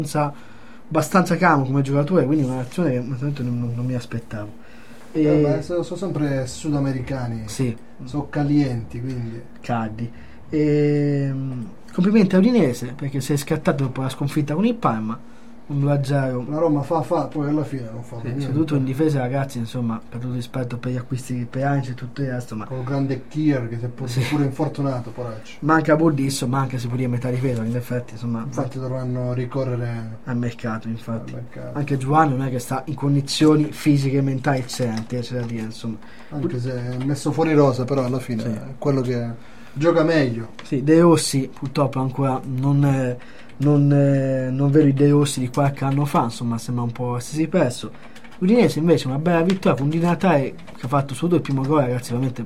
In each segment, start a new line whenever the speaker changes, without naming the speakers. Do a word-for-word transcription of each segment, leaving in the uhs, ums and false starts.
abbastanza calmo come giocatore, quindi una reazione che onestamente non, non, non mi aspettavo. E
eh beh, sono, sono sempre sudamericani,
sì,
sono calienti, quindi
caldi. E, complimenti a Udinese perché si è scattato dopo la sconfitta con il Parma, un due a zero.
la Roma fa fa poi alla fine non fa
Sì,
niente.
soprattutto in difesa, ragazzi, insomma, per tutto rispetto per gli acquisti di Peranci e tutto il resto, ma
con il grande Kier che si è pure,
sì.
pure infortunato, poraccio.
Manca Burdisso, manca si può dire metà difesa, in effetti, insomma,
Infatti dovranno ricorrere
al mercato, infatti.
al mercato.
Anche Giovanni non è che sta in condizioni fisiche e mentali eccellenti, c'è da dire, insomma.
Anche se è messo fuori rosa, però alla fine
Sì.
è quello che gioca meglio.
Sì, De Rossi purtroppo ancora non è, non, eh, non vedo i De Rossi di qualche anno fa, insomma sembra un po' essersi perso. Udinese invece una bella vittoria con Di Natale che ha fatto solo il primo gol, ragazzi, veramente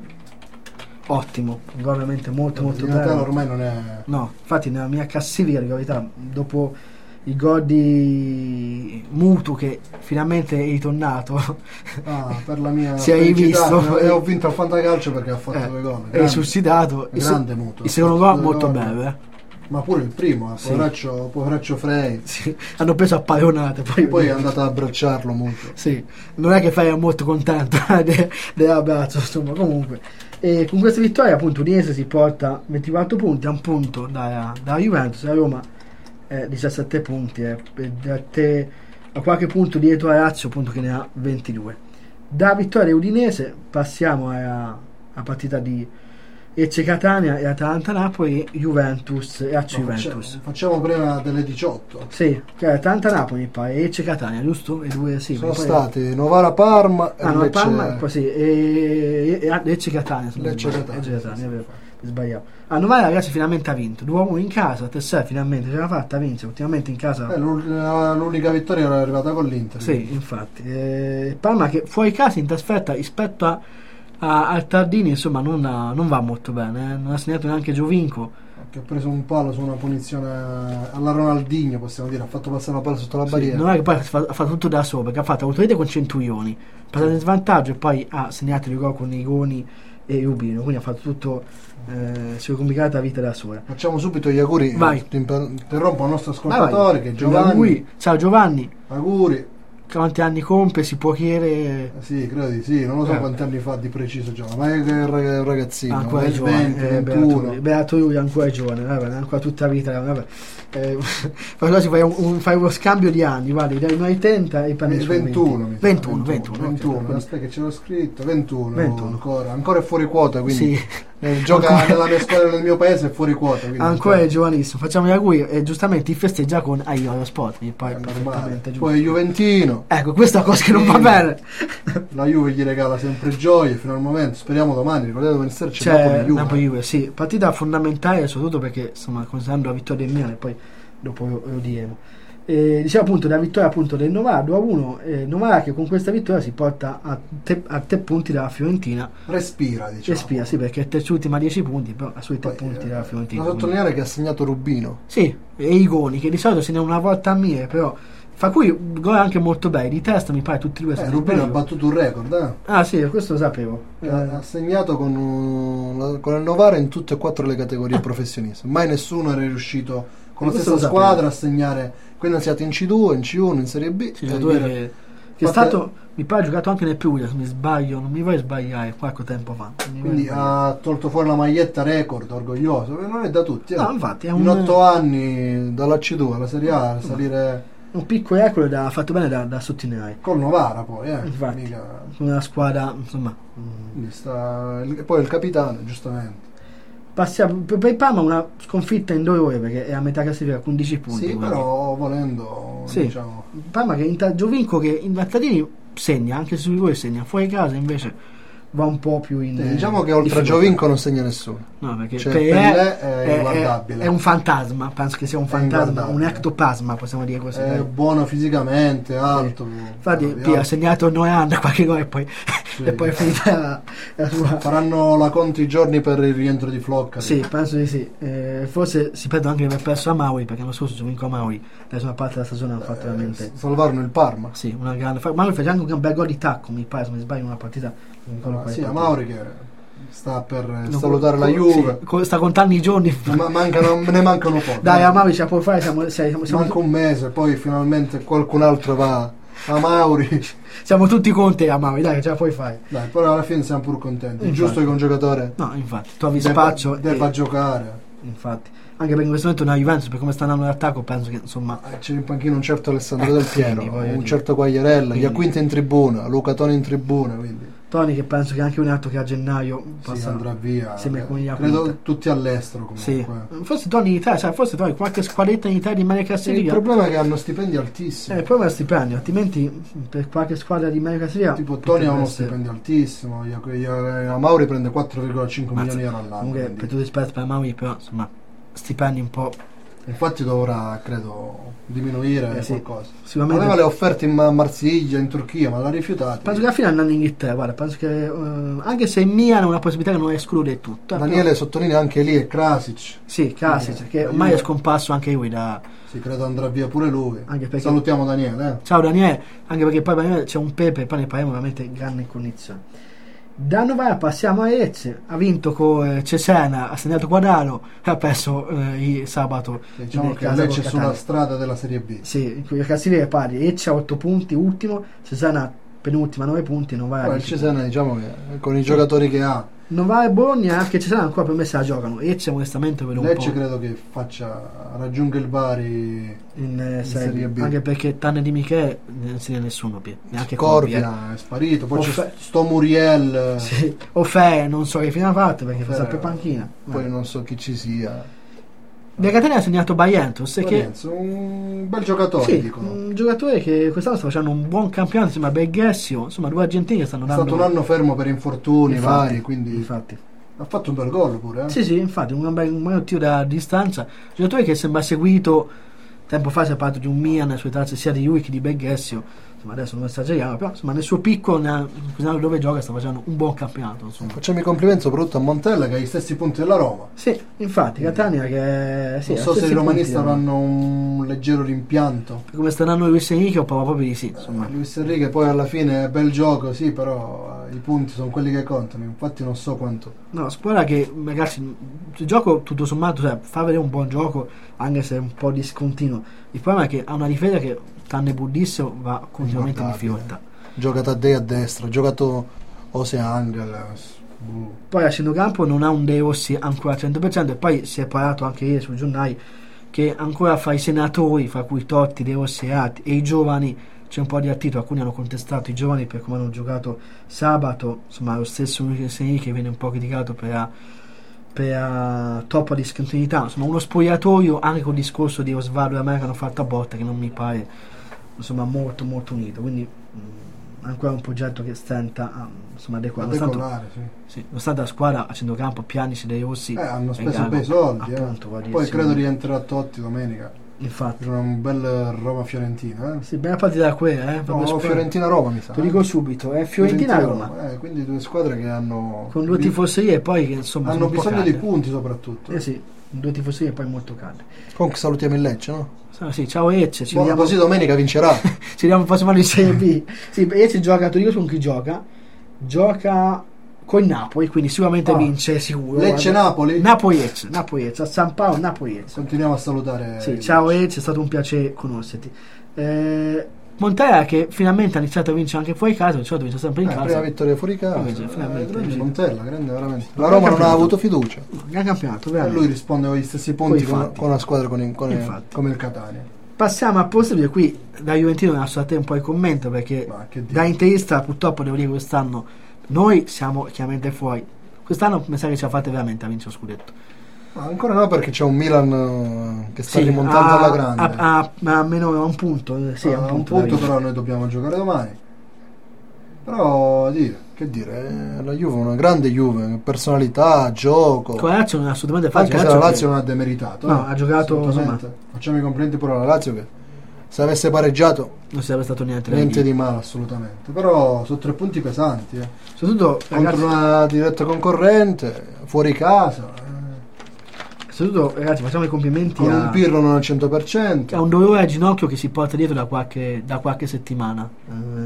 ottimo, un gol veramente molto molto
Di Natale
bello.
ormai non è
No, infatti nella mia classifica di verità, dopo il gol di Mutu che finalmente è ritornato,
ah, per la mia
si è
felicità,
rivisto
e ho vinto al fantacalcio perché ha fatto
eh,
due gol.
è
Grande,
risuscitato. Il,
grande
se-
Mutu.
il secondo gol molto bello, eh.
Ma pure il primo, eh,
Sì.
poveraccio, poveraccio Frey.
Sì, hanno preso a pallonate poi,
Poi è andato ad abbracciarlo Mutu.
sì, non è che fai molto contento de- dell'abbraccio, insomma, comunque. E con questa vittoria appunto Udinese si porta ventiquattro punti, a un punto dalla, dalla Juventus, la Roma eh, diciassette punti, eh, e da te, a qualche punto dietro a Lazio appunto che ne ha ventidue. Da vittoria Udinese passiamo alla, alla partita di Lecce Catania e Atalanta Napoli, Juventus e Lazio
No,
Juventus.
facciamo, facciamo prima delle diciotto.
Sì, che Atalanta Napoli mi pare, e Lecce Catania, giusto? E due, sì,
Sono
poi-
stati Novara Parma e
Ah no,
Lecce-
Parma, poi sì, e, e, e Lecce Catania, se non
Lecce
sbaglio.
Catania,
Lecce Catania,
sì,
è
sì,
vero, mi sbagliavo. Ah, Novara ragazzi finalmente ha vinto, due a uno in casa, Tessera finalmente ce l'ha fatta a vincere, ultimamente in casa.
Eh, l'unica, l'unica vittoria era arrivata con l'Inter.
Sì, infatti. Eh, Parma che fuori casa in trasferta rispetto a, a- al Tardini, insomma, non, ha- non va molto bene, eh. Non ha segnato neanche Giovinco.
Che ha preso un palo su una punizione alla Ronaldinho, possiamo dire, ha fatto passare una palla sotto la
Sì,
barriera.
non è che poi ha fa- ha fatto tutto da solo, perché ha fatto autorete con Centurioni, passato in svantaggio e poi ha segnato il gol con Igoni e Rubino, quindi ha fatto tutto, eh, si è complicata la vita da sola.
Facciamo subito gli auguri.
Vai.
Ti imper- interrompo il nostro
Vai,
ascoltatore
vai.
che è Giovanni.
Auguri. Ciao Giovanni,
Auguri.
quanti anni compie, si può chiedere?
Eh, Sì, credo di sì, non lo so
Eh.
quanti anni fa di preciso Giovanni, ma è che è un rag- un ragazzino,
Ancora
è
è giovane,
venti,
eh,
ventuno.
Beato, Beato lui è ancora giovane, vabbè, ha ancora tutta la vita, vabbè. Eh, però si fai, un, un- fai uno scambio di anni, guardi, dai noi trenta e i panni
Eh,
sono
ventuno, mi sa,
ventuno, ventuno,
ventuno,
ok,
aspetta che ce l'ho scritto, ventuno,
ventuno.
ancora, ancora è fuori quota, quindi
Sì.
eh, gioca
Ancora-
nella mia squadra nel mio paese è fuori quota, quindi
ancora è giovanissimo, facciamo gli auguri e giustamente ti festeggia con Aiolo Sport, mi pare
è normale.
perfettamente giusto.
Poi è Juventino,
Ecco, questa è una cosa che non
Sì.
va bene.
la Juve gli regala sempre gioie fino al momento, speriamo domani, ricordate venerdì c'è
C'è
Napoli-Juve.
Napoli-Juve, sì, partita fondamentale soprattutto perché insomma considerando la vittoria del Milan e poi dopo lo, lo diremo. E, diciamo appunto la vittoria appunto del Novara due a uno, eh, Novara che con questa vittoria si porta a tre, a tre punti dalla Fiorentina,
Respira, diciamo.
respira sì perché è terzultima a dieci punti, però ha sui tre
Poi,
punti
eh,
dalla Fiorentina.
Da sottolineare che ha segnato Rubino.
Sì, e Igoni che di solito se ne ha una volta a mille, però fa cui gol anche molto belli, di testa mi pare tutti e due. se
Eh,
non
Rubino ha
sbaglio.
battuto un record, eh?
Ah sì, questo lo sapevo. Eh,
Ha segnato con, un- con il Novara in tutte e quattro le categorie professioniste. Mai nessuno era riuscito con la
Questo
stessa
lo sapevo.
squadra a segnare. Quindi siete in C due, in C uno, in Serie B.
sì,
e
giocatore
dire-
che, che è
Infatti-
stato, mi pare, giocato anche nel Puglia, se mi sbaglio, non mi voglio sbagliare, qualche tempo fa. non mi voglio
Quindi
sbagliare.
ha tolto fuori la maglietta record, orgoglioso. Eh, Non è da tutti. Eh.
No, infatti è
In
un,
otto anni dalla C due alla Serie A salire
un piccolo record da, fatto bene da, da sottolineare.
col Novara poi. Eh.
Infatti.
Mica-
Con una squadra, insomma. mm.
quindi sta- il- poi il capitano, giustamente.
Passiamo, per per il Parma una sconfitta in dolore perché è a metà classifica con undici punti.
Sì,
quindi-
però volendo,
Sì.
diciamo.
Il Parma che in Giovinco che in Battadini segna, anche su lui segna, fuori casa invece va un po' più in...
Sì, diciamo che oltre a
difficoltà.
Giovinco non segna nessuno.
No, perché
Cioè,
Pelé
Pelé è
è,
inguardabile.
è un fantasma, penso che sia un
È
fantasma, un
inguardabile.
ectoplasma, possiamo dire così.
È
dai.
buono fisicamente, alto.
Infatti,
alto.
Pia ha segnato Noanda qualche gol e poi,
Sì.
e poi è finita la, la sua.
Faranno la conto i giorni per il rientro di Flocca.
Sì, penso di sì. Eh, forse si perdono anche per perso a Mauri perché l'anno scorso Giovinco a Mauri, la prima parte della stagione hanno fatto veramente.
Salvarono il Parma.
Sì, una grande. Mauri fece anche un bel gol di tacco, mi pare, se non mi sbaglio, in una partita. non ricordo
Ah,
quale
sì, a
partita.
Mauri che sta per
Non-
salutare la
co-
Juve.
sì, co- sta contando i giorni.
Ma mancano, ne mancano pochi.
Dai, a Mauri ce la può fare, siamo, siamo, siamo,
Manca un mese, poi finalmente qualcun altro va a Mauri.
siamo tutti con te a Mauri, dai, che ce la puoi fare.
Dai, però alla fine siamo pur contenti. È
Infatti.
giusto che un giocatore
No, infatti, trovi
debba,
spazio.
debba
e-
giocare.
infatti, anche perché in questo momento una Juventus, per come sta andando l'attacco, penso che insomma.
Eh, C'è in panchino un certo Alessandro
Eh,
Del Piero,
quindi, voglio
un
dire.
certo Quagliarella,
Quindi.
Iaquinta in tribuna, Luca Toni in tribuna, quindi
Toni, che penso che anche un altro che a gennaio
sì,
passa,
andrà via.
sembra come gli
Credo
Iaquinta.
tutti all'estero
Sì,
comunque.
forse Toni in Italia, sai, forse Toni qualche squadretta in Italia di media
Sì, il
classifica.
problema è che hanno stipendi altissimi.
Eh, poi va stipendio, altrimenti per qualche squadra di media classifica.
Tipo Toni
potrebbe
ha uno
essere-
stipendio altissimo, Ia- Ia- Amauri prende quattro virgola cinque
Mazza,
milioni di euro all'anno.
Comunque,
quindi-
per tutto rispetto per Mauri, però insomma, stipendi un po'.
Infatti dovrà, credo, diminuire
Eh sì,
qualcosa.
sicuramente.
Aveva le offerte in Ma- Marsiglia, in Turchia, ma l'ha rifiutato.
Penso che alla fine andando in Inghilterra, guarda, penso che eh, anche se in Milan è una possibilità che non esclude del tutto. eh,
Daniele
però-
sottolinea anche lì e Krasic.
sì, Krasic,
Eh,
che
la
ormai
Juve-
è scomparso anche lui da.
Sì, credo andrà via pure lui.
Anche perché-
Salutiamo Daniele. Eh.
Ciao Daniele, anche perché poi Daniele c'è un Pepe, poi ne parliamo veramente in grande condizione. Da Novara passiamo a Lecce, ha vinto con eh, Cesena, ha segnato Quadraro e ha perso eh, il sabato.
Diciamo
in
che
casa
Lecce è
col
sulla
Catania.
strada della Serie B.
Sì, in cui la classifica è pari, Lecce a otto punti, ultimo, Cesena penultima, nove punti, Novara
Poi il
dieci
Cesena, diciamo che con i giocatori che ha,
Novara e Bologna, anche Cesena ancora per me se la giocano. Lecce onestamente vedo un
Lecce
po'
credo che faccia raggiunga il Bari.
in, eh,
in
Serie
Serie
B.
B.
Anche perché Tanne di Michele non si nessuno più, neanche Corbi, eh.
Corvia è sparito, poi
Offe-
c'è sto Muriel,
Sì. O Fe, non so che fine ha fatto perché fa
Fe-
sempre panchina.
poi non so chi ci sia.
De Catania ha segnato Baientos che
Lorenzo, un bel giocatore,
sì,
dicono.
un giocatore che quest'anno sta facendo un buon campionato, insomma Berghessio, insomma due argentini che stanno
È
dando
stato un anno fermo per infortuni
Infatti,
vari, quindi
infatti.
ha fatto un bel gol pure. Eh?
Sì, sì, infatti, un bel, un bel tiro da distanza. Giocatore che sembra seguito, tempo fa si è parlato di un Milan nelle sue tracce sia di lui che di Berghessio. Insomma, adesso non esageriamo, però insomma nel suo picco, nel, nel dove gioca, sta facendo un buon campionato. Insomma.
Facciamo i complimenti soprattutto a Montella che ha gli stessi punti della Roma.
Sì, infatti, Catania che sì,
non
ha
so se
stessi
i romanisti
punti,
avranno un leggero rimpianto.
come sta andando Luis Enrique, o proprio di sì, insomma.
Eh, Luis Enrique poi alla fine è bel gioco, sì, però eh, i punti sono quelli che contano. Infatti non so quanto.
No, scuola che ragazzi, il gioco tutto sommato, cioè, fa vedere un buon gioco, anche se è un po' discontinuo. Il problema è che ha una difesa che, tranne Buddissimo, va continuamente in
Inguardabile.
difficoltà.
Gioca Taddei a destra, ha giocato Ose Angel. uh,
Poi a centrocampo non ha un De Rossi ancora al cento per cento e poi si è parlato anche ieri sui giornali che ancora fra i senatori, fra cui Totti, De Rossi e altri, e i giovani c'è un po' di attito, alcuni hanno contestato i giovani per come hanno giocato sabato, insomma lo stesso Luis Enrique viene un po' criticato per la, per la troppa discontinuità, insomma uno spogliatoio anche col discorso di Osvaldo e America hanno fatto a botte che non mi pare insomma molto molto unito, quindi mh, ancora un progetto che stenta a insomma adeguare,
da
nonostante,
decollare, sì.
sì, nonostante la squadra a centrocampo Pjanic, De Rossi
Eh, hanno
e
speso
Gago,
bei soldi. eh.
appunto, voglio
Poi
dire,
credo
sì.
rientrerà Totti domenica.
Infatti
Per un bel Roma-Fiorentina. Eh?
sì, bella partita da quella, eh,
No,
proprio squadra.
Fiorentina-Roma mi sa.
Te lo dico subito, è Fiorentina-Roma
Eh, quindi due squadre che hanno
con due
bi-
tifoserie e poi che insomma
hanno
sono un po'
bisogno di
calde.
punti soprattutto.
Eh sì, due tifoserie e poi molto calde.
Comunque salutiamo il Lecce, no?
Ah, sì, ciao Ecce, ci
Buono,
vediamo,
così domenica vincerà.
ci vediamo il prossimo anno in Serie B. Sì, Ecce gioca, ti dico con chi gioca, gioca con il Napoli, quindi sicuramente
Ah,
vince sicuro.
Lecce-Napoli.
Napoli-Ecce, Napoli-Ecce, a San Paolo, Napoli-Ecce.
Continuiamo a salutare.
Sì,
il
ciao
Lecce.
Ecce, è stato un piacere conoscerti. Eh, Montella che finalmente ha iniziato a vincere anche fuori casa, di solito vince sempre in
Eh,
casa.
prima vittoria fuori casa.
Invece,
Eh,
finalmente,
grande
sì.
Montella, grande veramente. La
Gran
Roma non ha
campionato.
avuto fiducia.
Gran campionato,
E
veramente.
lui risponde con gli stessi punti
Coi
con,
fatti.
con una squadra con, con-
Infatti.
come il Catania.
Passiamo a possibile, qui da Juventino mi lascio a te un po' il commento perché
Ma che dire.
da interista purtroppo devo dire che quest'anno noi siamo chiaramente fuori. Quest'anno mi sa che ce la fate veramente a vincere lo scudetto.
Ma ancora no, perché c'è un Milan eh, che sta
Sì,
rimontando
a,
alla grande.
a, a, a meno a un punto, eh, sì,
Ah,
a un
un
punto,
punto,
da vincere.
però noi dobbiamo giocare domani. Però dire, che dire, eh, la Juve è una grande Juve, personalità, gioco.
Con la Lazio non è assolutamente facile.
Anche se la
che-
Lazio non ha demeritato.
No,
eh.
ha giocato,
Assolutamente. Facciamo i complimenti pure alla Lazio che se avesse pareggiato
non sarebbe stato niente da
niente
dire.
di male assolutamente. Però sono tre punti pesanti. Eh.
Soprattutto, ragazzi,
Contro una diretta concorrente, fuori casa, eh.
soprattutto, ragazzi, facciamo i complimenti
con
a,
un Pirlo non al cento per cento.
a un dolore al ginocchio che si porta dietro da qualche, da qualche settimana. Eh,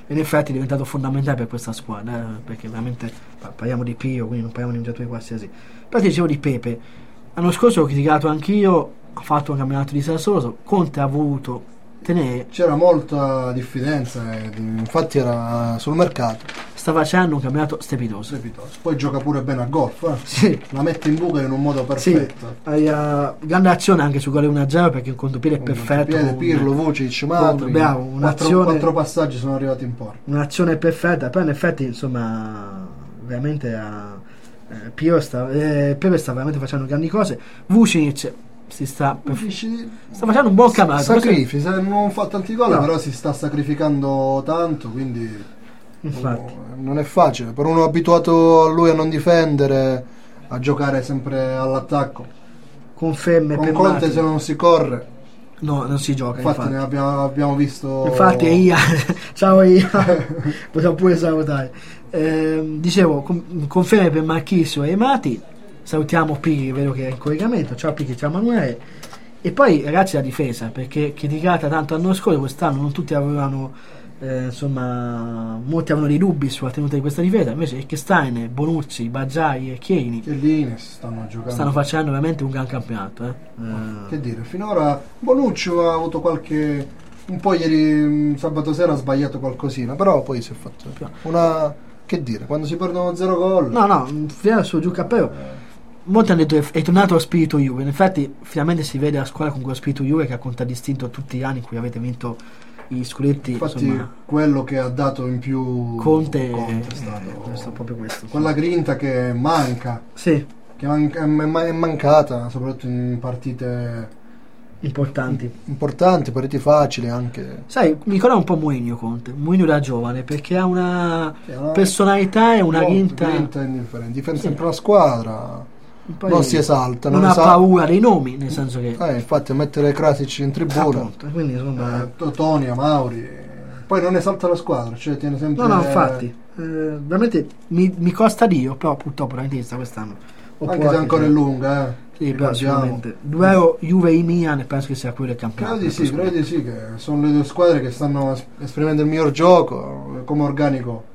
in effetti è diventato fondamentale per questa squadra, eh, perché veramente pa- parliamo di Pio, quindi non parliamo di un giocatore qualsiasi. Però ti dicevo di Pepe, l'anno scorso l'ho criticato anch'io, ha fatto un campionato disastroso, Conte ha voluto tenere,
C'era molta diffidenza, eh, infatti era sul mercato.
sta facendo un campionato strepitoso.
Strepitoso. Poi gioca pure bene a golf, eh.
Sì,
La mette in buca in un modo
sì,
perfetto.
hai, uh, grande azione anche su gol uno a zero perché un contropiede è
Un
perfetto.
contropiede,
con-
Pirlo, Vucic,
con-
Matri,
bravo,
quattro,
un'azione,
quattro passaggi sono arrivati in porta.
un'azione perfetta, però in effetti insomma veramente ha, eh, Pio sta, eh, Pepe sta veramente facendo grandi cose. Vucinic si sta, per-
Dici-
sta facendo un buon campionato.
Sacrifica, non fa tanti gol,
No.
però si sta sacrificando tanto, quindi
Infatti,
oh, non è facile. Per uno abituato a lui a non difendere, a giocare sempre all'attacco.
conferme
Con
per
Conte
Martin.
se non si corre,
No, non si gioca.
infatti,
Infatti,
ne abbiamo, abbiamo visto.
infatti è Ia. Ciao Ia, possiamo pure salutare. Ehm, dicevo, con- conferme per Marchisio e Mati. Salutiamo Pighi, vedo che è in collegamento. Ciao Pighi, ciao Manuele. E poi ragazzi la difesa, perché criticata tanto l'anno scorso, quest'anno non tutti avevano, eh, insomma, molti avevano dei dubbi sulla tenuta di questa difesa, invece Echestein, Bonucci, Bazzai e Chiellini
Che Lines stanno giocando.
stanno facendo veramente un gran campionato. Eh. Eh,
Che dire, finora Bonucci ha avuto qualche. Un po' ieri, mh, sabato sera, ha sbagliato qualcosina, però poi si è fatto una. Che dire, quando si perdono zero gol.
no, no, finale su giù cappello. Molti hanno detto che è tornato lo spirito Juve. In effetti, finalmente si vede la squadra con quello spirito Juve che ha contraddistinto tutti gli anni in cui avete vinto i scudetti.
Infatti,
Insomma,
quello che ha dato in più
Conte,
Conte è
è
stato
questo, proprio questo.
quella grinta che manca,
Sì,
che man- è ma- è mancata soprattutto in partite
importanti.
importanti, partite facili anche.
Sai, mi ricorda un po' Mourinho Conte, Mourinho da giovane, perché ha una
Che una-
personalità e una
molto
grinta.
grinta indifferente. Difende
Sì.
sempre la squadra,
Poi
non si esalta,
non,
non
ha
esa-
paura dei nomi, nel senso che
Eh, infatti, a mettere Krasic in tribuna,
appunto, quindi insomma,
eh, To- Toni, Mauri, poi non esalta la squadra, cioè tiene sempre.
no, no, infatti, eh, veramente mi, mi costa Dio, però purtroppo la Inter quest'anno. O
Anche
può
se ancora è
che-
lunga, eh.
Sì, però
ricordiamo.
sicuramente. Duello Juve e Milan penso che sia quello del
Credo
campionato.
di sì, credo di sì, che sono le due squadre che stanno es- esprimendo il miglior gioco, come organico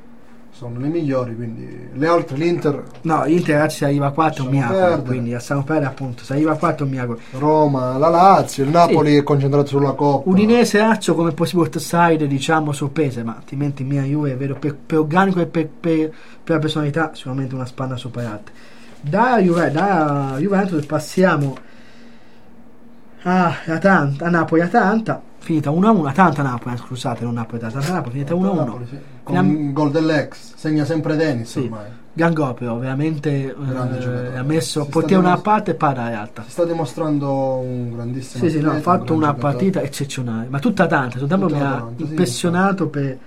sono le migliori, quindi le altre, l'Inter,
No, l'Inter ragazzi se arriva a quattro è un
Lasciamo
miracolo,
perdere.
quindi lasciamo perdere appunto, se arriva a quattro è un miracolo.
Roma, la Lazio, il Napoli è concentrato sulla Coppa.
Udinese Lazio come possible outsider diciamo sorprese, ma altrimenti Milan Juve vedo per, per organico e per, per, per la personalità sicuramente una spanna sopra le altre. Da, Juve, da Juventus passiamo a, Atalanta, a Napoli-Atalanta, finita uno a uno, Atalanta-Napoli, scusate, non Napoli-Atalanta, Napoli, finita uno a uno.
Napoli, sì. Con
Finam-
un gol dell'ex, segna sempre Dennis
Sì.
ormai.
Gangò però veramente
Grande
eh,
giocatore.
ha messo
Si
portiere
sta
una
dimos-
parte e palla realtà.
Si sta dimostrando un grandissimo
Sì, sì, no, ha
atleta, un
fatto
gran
una
giocatore.
partita eccezionale, ma tutta tanta, soltanto
Tutta
mi ha
Atalanta, sì,
impressionato per,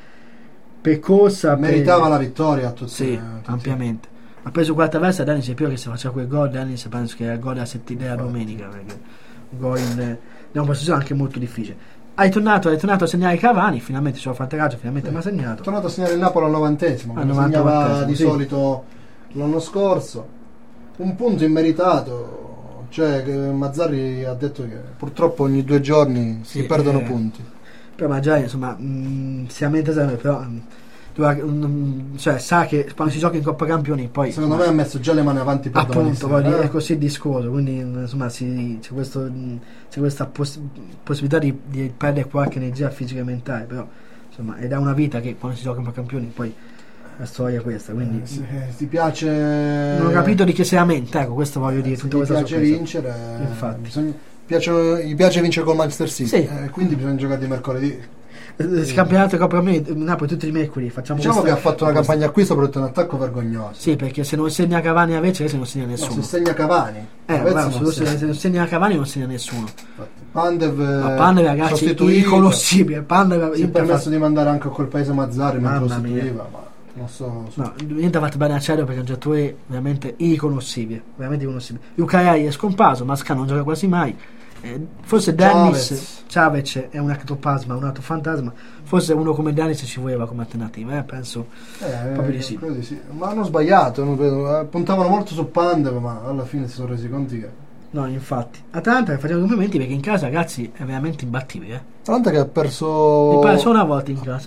per corsa. per-
Meritava la vittoria a tutti.
Sì,
eh, tutti.
ampiamente. Ha preso quattro versa Dennis e Pio che se faceva quel gol, Dennis penso che era il gol della settimana
Infatti.
domenica, perché un gol in, in una posizione anche molto difficile. Hai tornato, hai tornato a segnare Cavani, finalmente ci ho fatto caso, finalmente
Sì.
mi ha
È
segnato.
tornato a segnare il Napoli al novantesimo,
Al
come segnava
novantanovesimo,
di
sì.
solito l'anno scorso. Un punto immeritato, cioè che Mazzarri ha detto che purtroppo ogni due giorni si
Sì,
perdono
eh,
punti.
Però magari insomma mh, si ammette sempre, però mh, doveva- mh, cioè, sa che quando si gioca in Coppa Campioni poi
Secondo me ha messo già le mani avanti per domani
appunto
sera,
voglio dire,
eh.
è così il discorso, quindi insomma si- c'è, questo, mh, c'è questa poss- possibilità di, di perdere qualche energia fisica e mentale, però insomma ed è una vita che quando si gioca in Coppa Campioni poi la storia è questa, quindi
Eh, se eh, ti piace
non ho capito di che sia mente, ecco questo voglio dire,
se
tutta
ti
questa
piace
sorpresa.
vincere, eh,
Infatti.
bisogna- piacciono- gli piace vincere col Manchester City,
Sì.
eh, quindi bisogna giocare di mercoledì.
Il campionato di Coppa Campioni Napoli tutti i mercoledì facciamo
Diciamo che
questa-
ha fatto una
questa-
campagna acquisto per un attacco vergognoso.
sì, perché se non segna Cavani a Vecchia se non segna
No,
nessuno.
se segna Cavani,
eh,
Avezzi
bravo,
non
se,
segna.
se non segna Cavani non segna nessuno.
Infatti, Pandev,
Ma
eh,
Pandev ragazzi
sostituito.
riconoscibile, Pandev
Si è
Inter
permesso
fa-
di mandare anche a quel paese Mazzarri mentre lo
Mamma mia.
sostituiva, ma non so. so-
no, niente ha fatto bene a Cielo perché è un giocatore veramente irriconoscibile, veramente irriconoscibile. Yukarai è scomparso, Masca non gioca quasi mai. Eh, forse Dennis Chavez è un ectoplasma, un altro fantasma. Forse uno come Dennis ci voleva come alternativa, eh, penso.
Eh,
proprio di sì.
credo di sì. Ma hanno sbagliato, non vedo- eh, puntavano molto su Pandev, ma alla fine si sono resi conti che.
No, infatti. Atalanta che facciamo complimenti perché in casa, ragazzi, è veramente imbattibile. Eh.
Atalanta che ha perso.
Mi pare solo una volta in casa.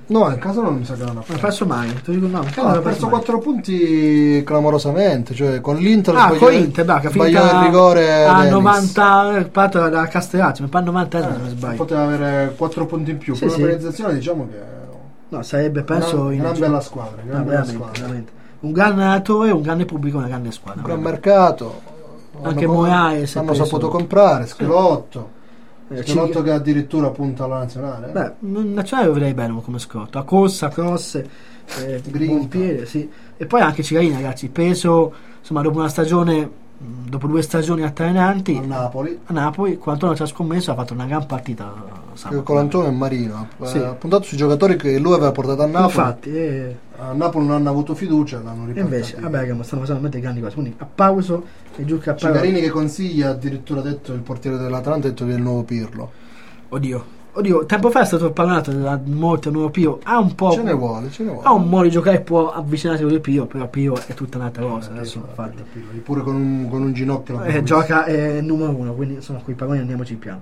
No, in casa non mi sa che non ha
Non ha
perso.
perso mai. Ti dico, no, in casa
No,
non
ha
ha
perso
mai.
quattro punti clamorosamente, cioè con l'Inter
Ah,
sbagliò-
con Inter, dai, che
sbagliò
finita
il rigore
a
Dennis.
novanta, parto da Castellazzi, mi pare novanta
Eh,
se non sbaglio.
poteva avere quattro punti in più.
Sì,
Con
sì.
l'organizzazione diciamo che
No, sarebbe penso
gran,
in
gran bella squadra, gran
No,
bella
veramente,
squadra.
veramente. Un grande allenatore, un grande pubblico, una grande squadra.
Un gran
veramente.
mercato.
Anche
Hanno-
Moraes è
hanno
preso-
saputo comprare, Schelotto.
Eh,
Schelotto
Cig-
che addirittura punta alla nazionale. eh.
Beh, in nazionale lo vedrei bene come scotto. A corsa, cross, eh,
Grinta.
buon piede, sì. E poi anche Cigarini, ragazzi, peso, insomma, dopo una stagione, mh, dopo due stagioni altalenanti
A Napoli.
a Napoli, Colantuono ci ha scommesso, ha fatto una gran partita sabato.
Con Antonio e Marino ha
Sì.
ha puntato sui giocatori che lui aveva portato a Napoli.
Infatti, e
A Napoli non hanno avuto fiducia, l'hanno
e
riportato.
invece a Bergamo stanno facendo veramente grandi cose. Quindi applauso e giù che applauso.
Cigarini che consiglia, addirittura detto il portiere dell'Atalanta, ha detto che è il nuovo Pirlo.
Oddio, oddio, tempo fa è stato parlato da molto nuovo Pio. Ha un po'.
Ce ne vuole, ce ne vuole.
Ha un modo di giocare, può avvicinarsi con il Pio, però Pio è tutta un'altra cosa. Adesso,
Pirlo,
infatti.
Pirlo, Pirlo. Pure con un, con un ginocchio l'abbiamo
Eh,
visto.
gioca è numero uno, quindi insomma con i paragoni andiamoci piano.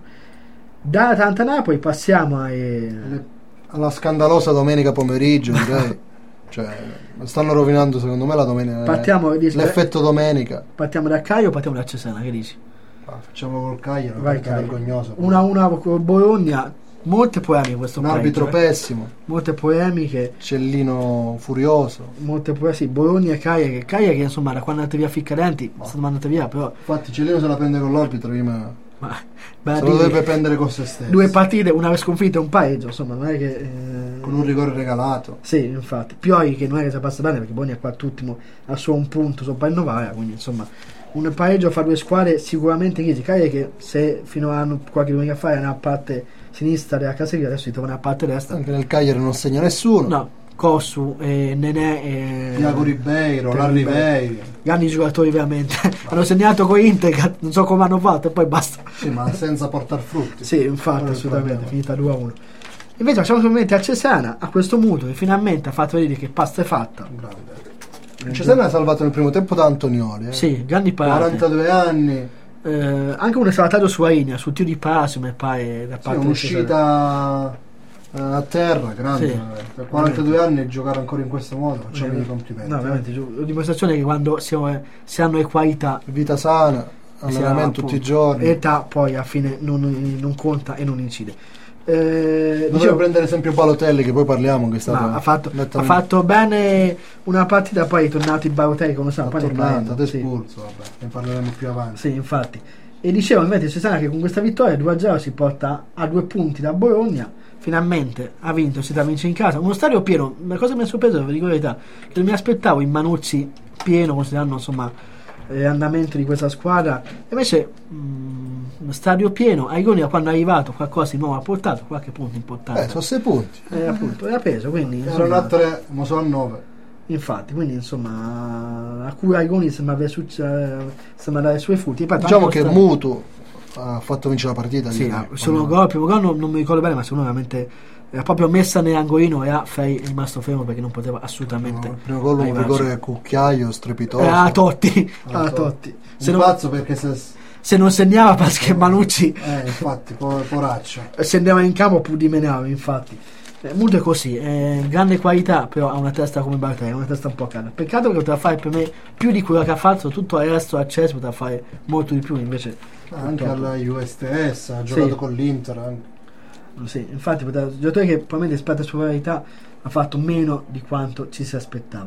Da Atalanta Napoli passiamo ai.
Le- alla scandalosa domenica pomeriggio, direi. Cioè, stanno rovinando secondo me la domenica.
Partiamo di-
l'effetto domenica.
Partiamo da Caio o partiamo da Cesena, che dici?
Ah, facciamo col Cagliari, una
Vai
partita
Caio.
vergognosa.
uno a uno con Bologna, molte polemiche in questo
Un arbitro
pareggio, eh.
pessimo,
Molte polemiche,
Cellino furioso.
molte polemiche, sì, Bologna e Cagliari, Cagliari che insomma da quando è andate via Ficcadenti, sono andate via, però
Infatti Cellino se la prende con l'arbitro, prima
ma, beh,
se lo
dire,
dovrebbe prendere con se stesso.
due partite, una sconfitta e un pareggio, insomma, non è che eh,
Con un rigore regalato.
sì, infatti. Pioi che non è che si passa bene perché Bologna è quattultimo a solo un punto sopra il Novara, quindi insomma un pareggio fra due squadre sicuramente crisi. Cagliari che se fino a un- qualche domenica fa era nella parte sinistra della casseria, adesso si trova nella parte destra.
Anche nel Cagliari non segna nessuno.
No, Cossu, e Nenè e
Tiago Ribeiro,
Tiago
Larry
Ribeiro.
Vei.
grandi giocatori veramente. Hanno segnato con Inter, non so come hanno fatto e poi basta.
Sì, ma senza portar frutti.
Sì, infatti,
Quello è il
assolutamente,
problema.
finita due a uno. Invece facciamo solamente a Cesana, a questo muto che finalmente ha fatto vedere che pasta è fatta.
Grande. Cesena è salvato nel primo tempo da Antonioli. Eh.
Sì, grandi parate.
quarantadue anni.
Eh, anche un salvataggio su Ainia, sul tiro di Palazzo, mi pare da
Sì,
parte di Cesana.
un'uscita eh, a terra, grande.
Sì.
veramente. quarantadue anni e giocare ancora in questo modo, facciamo i complimenti.
No, veramente, giu- la dimostrazione che quando si, si hanno le qualità,
Vita sana,
si ha,
allenamento tutti i
appunto,
giorni.
età poi alla fine non, non conta e non incide. Eh,
Dovevo
dicevo,
prendere esempio Balotelli, che poi parliamo, che è stato
ma ha, fatto, ha
nettamente-
fatto bene una partita, poi è tornato in Balotelli come sa,
è
poi ne
tornato,
parliamo,
è
sì.
espulso, vabbè, ne parleremo più avanti.
Sì, infatti. E dicevo invece Cesana che con questa vittoria due a zero si porta a due punti da Bologna. Finalmente ha vinto, si da vince in casa. Uno stadio pieno. La cosa che mi ha sorpreso, vi dico la verità, che non mi aspettavo in Manuzzi pieno, considerando insomma eh, l'andamento di questa squadra. Invece mh, uno stadio pieno. Aigonia quando è arrivato qualcosa di nuovo ha portato, qualche punto importante.
Eh, sono sei punti.
Eh, appunto, era preso, quindi
Erano
insomma,
a tre, ma sono a nove.
infatti, quindi insomma a cui Aigoni sembra, aver succe- sembra dare i suoi frutti. E poi
Diciamo
tanto
che
stadio-
Mutu ha fatto vincere la partita.
Sì,
direi.
solo un gol, il primo gol non, non mi ricordo bene, ma secondo me veramente era proprio messa nell'angolino e a Fei è rimasto fermo perché non poteva assolutamente
Il primo gol un
arrivarci.
rigore cucchiaio strepitoso.
Era a Totti,
Ah,
a
Totti.
Totti. Se,
Un
non,
pazzo perché se
se non segnava perché Manucci
eh, infatti, po- poraccio.
scendeva in campo più dimenava, infatti. Eh, Muto è così, è grande qualità, però ha una testa come Bartella, una testa un po' calda. Peccato che poteva fare per me più di quello che ha fatto, tutto il resto a Chelsea poteva fare molto di più, invece
Ah, anche
purtroppo-
alla U S T S ha giocato
Sì.
con l'Inter anche.
Sì, infatti poteva, un giocatore che probabilmente rispetto alla sua qualità ha fatto meno di quanto ci si aspettava.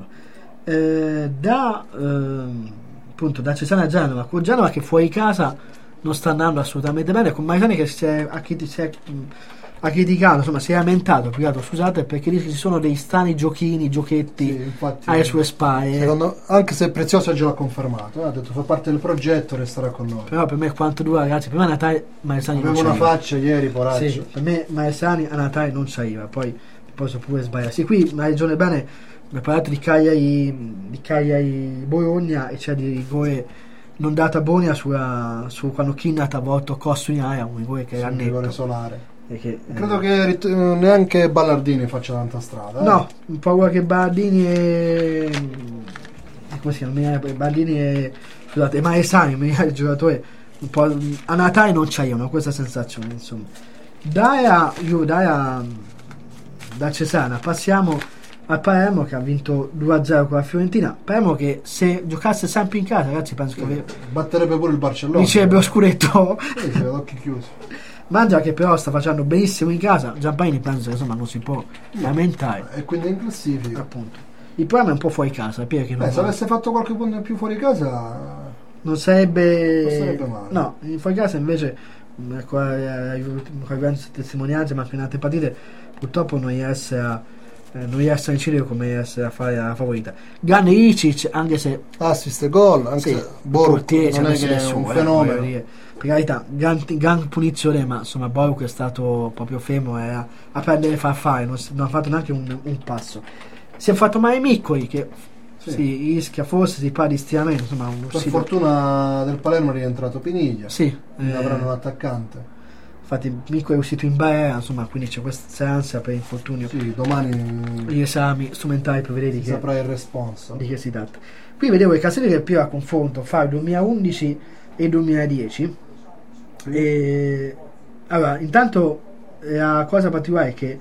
Eh, da ehm, appunto da Cesana a Genova, con Genova che fuori casa non sta andando assolutamente bene, con Maritani che si è, ha, criti- si è, mh, ha criticato, insomma si è lamentato, piegato, scusate, perché dice che ci sono dei strani giochini, giochetti
Sì, infatti,
alle sue spalle.
secondo- anche se Prezioso già l'ha confermato, eh, ha detto fa parte del progetto, resterà con noi.
Però per me quanto dura, ragazzi, prima Natale Maritani non
Aveva una
c'era.
faccia ieri, poraccio.
Sì, per me Maesani a Natale non ci arriva, poi posso pure sbagliare. Sì, qui mi hai ragione bene, mi ha parlato di Cagliari, di Cagliari Bologna e c'è di rigore non dato a Bologna sulla, su quando Kinna ha volto Costo in area, un rigore che
Sì,
era
un rigore
netto.
solare.
E che, eh,
Credo che rit- neanche Ballardini faccia tanta strada. eh.
no, un po' che Bardini e come si chiama? Mi viene- Bardini e scusate, Maesani, mi viene il giocatore un po' a Natale non c'è io, questa sensazione, insomma. Dai a io dai a da Cesana passiamo al Palermo che ha vinto due a zero con la Fiorentina. Palermo che se giocasse sempre in casa, ragazzi, penso che
batterebbe pure il Barcellona,
riceverebbe lo scudetto.
Sì, sì, occhi chiusi.
Mangia che però sta facendo benissimo in casa. Giampaini penso che insomma non si può lamentare,
e quindi in classifica
appunto. Il problema è un po' fuori casa, perché
Beh, se avesse fatto qualche punto in più fuori casa
non sarebbe,
non sarebbe male.
No, in fuori casa invece con le grandi testimonianze, ma anche in altre partite purtroppo non riesce a eh, non riesce a incidere come riesce a fare la favorita. Grande Icic, anche se
assist e gol, anche
sì,
se Boruk non
non
è che è un fenomeno,
eh, per carità, gran, gran punizione, ma insomma Boruk è stato proprio fermo e a, a prendere farfalle, non, non ha fatto neanche un, un passo. Si è fatto male Miccoli che sì. si rischia forse si parla di stiramento, insomma un
per fortuna del Palermo è rientrato Piniglia,
sì,
quindi
eh,
avranno un attaccante.
Infatti Miccoli è uscito in barriera, insomma, quindi c'è questa ansia per infortunio.
Sì, domani
gli esami strumentali per vedere di che,
saprà il responso.
Di che si tratta. Qui vedevo i Caselli del più a confronto fra il duemilaundici e il duemiladieci. Sì. E allora, intanto la cosa particolare è che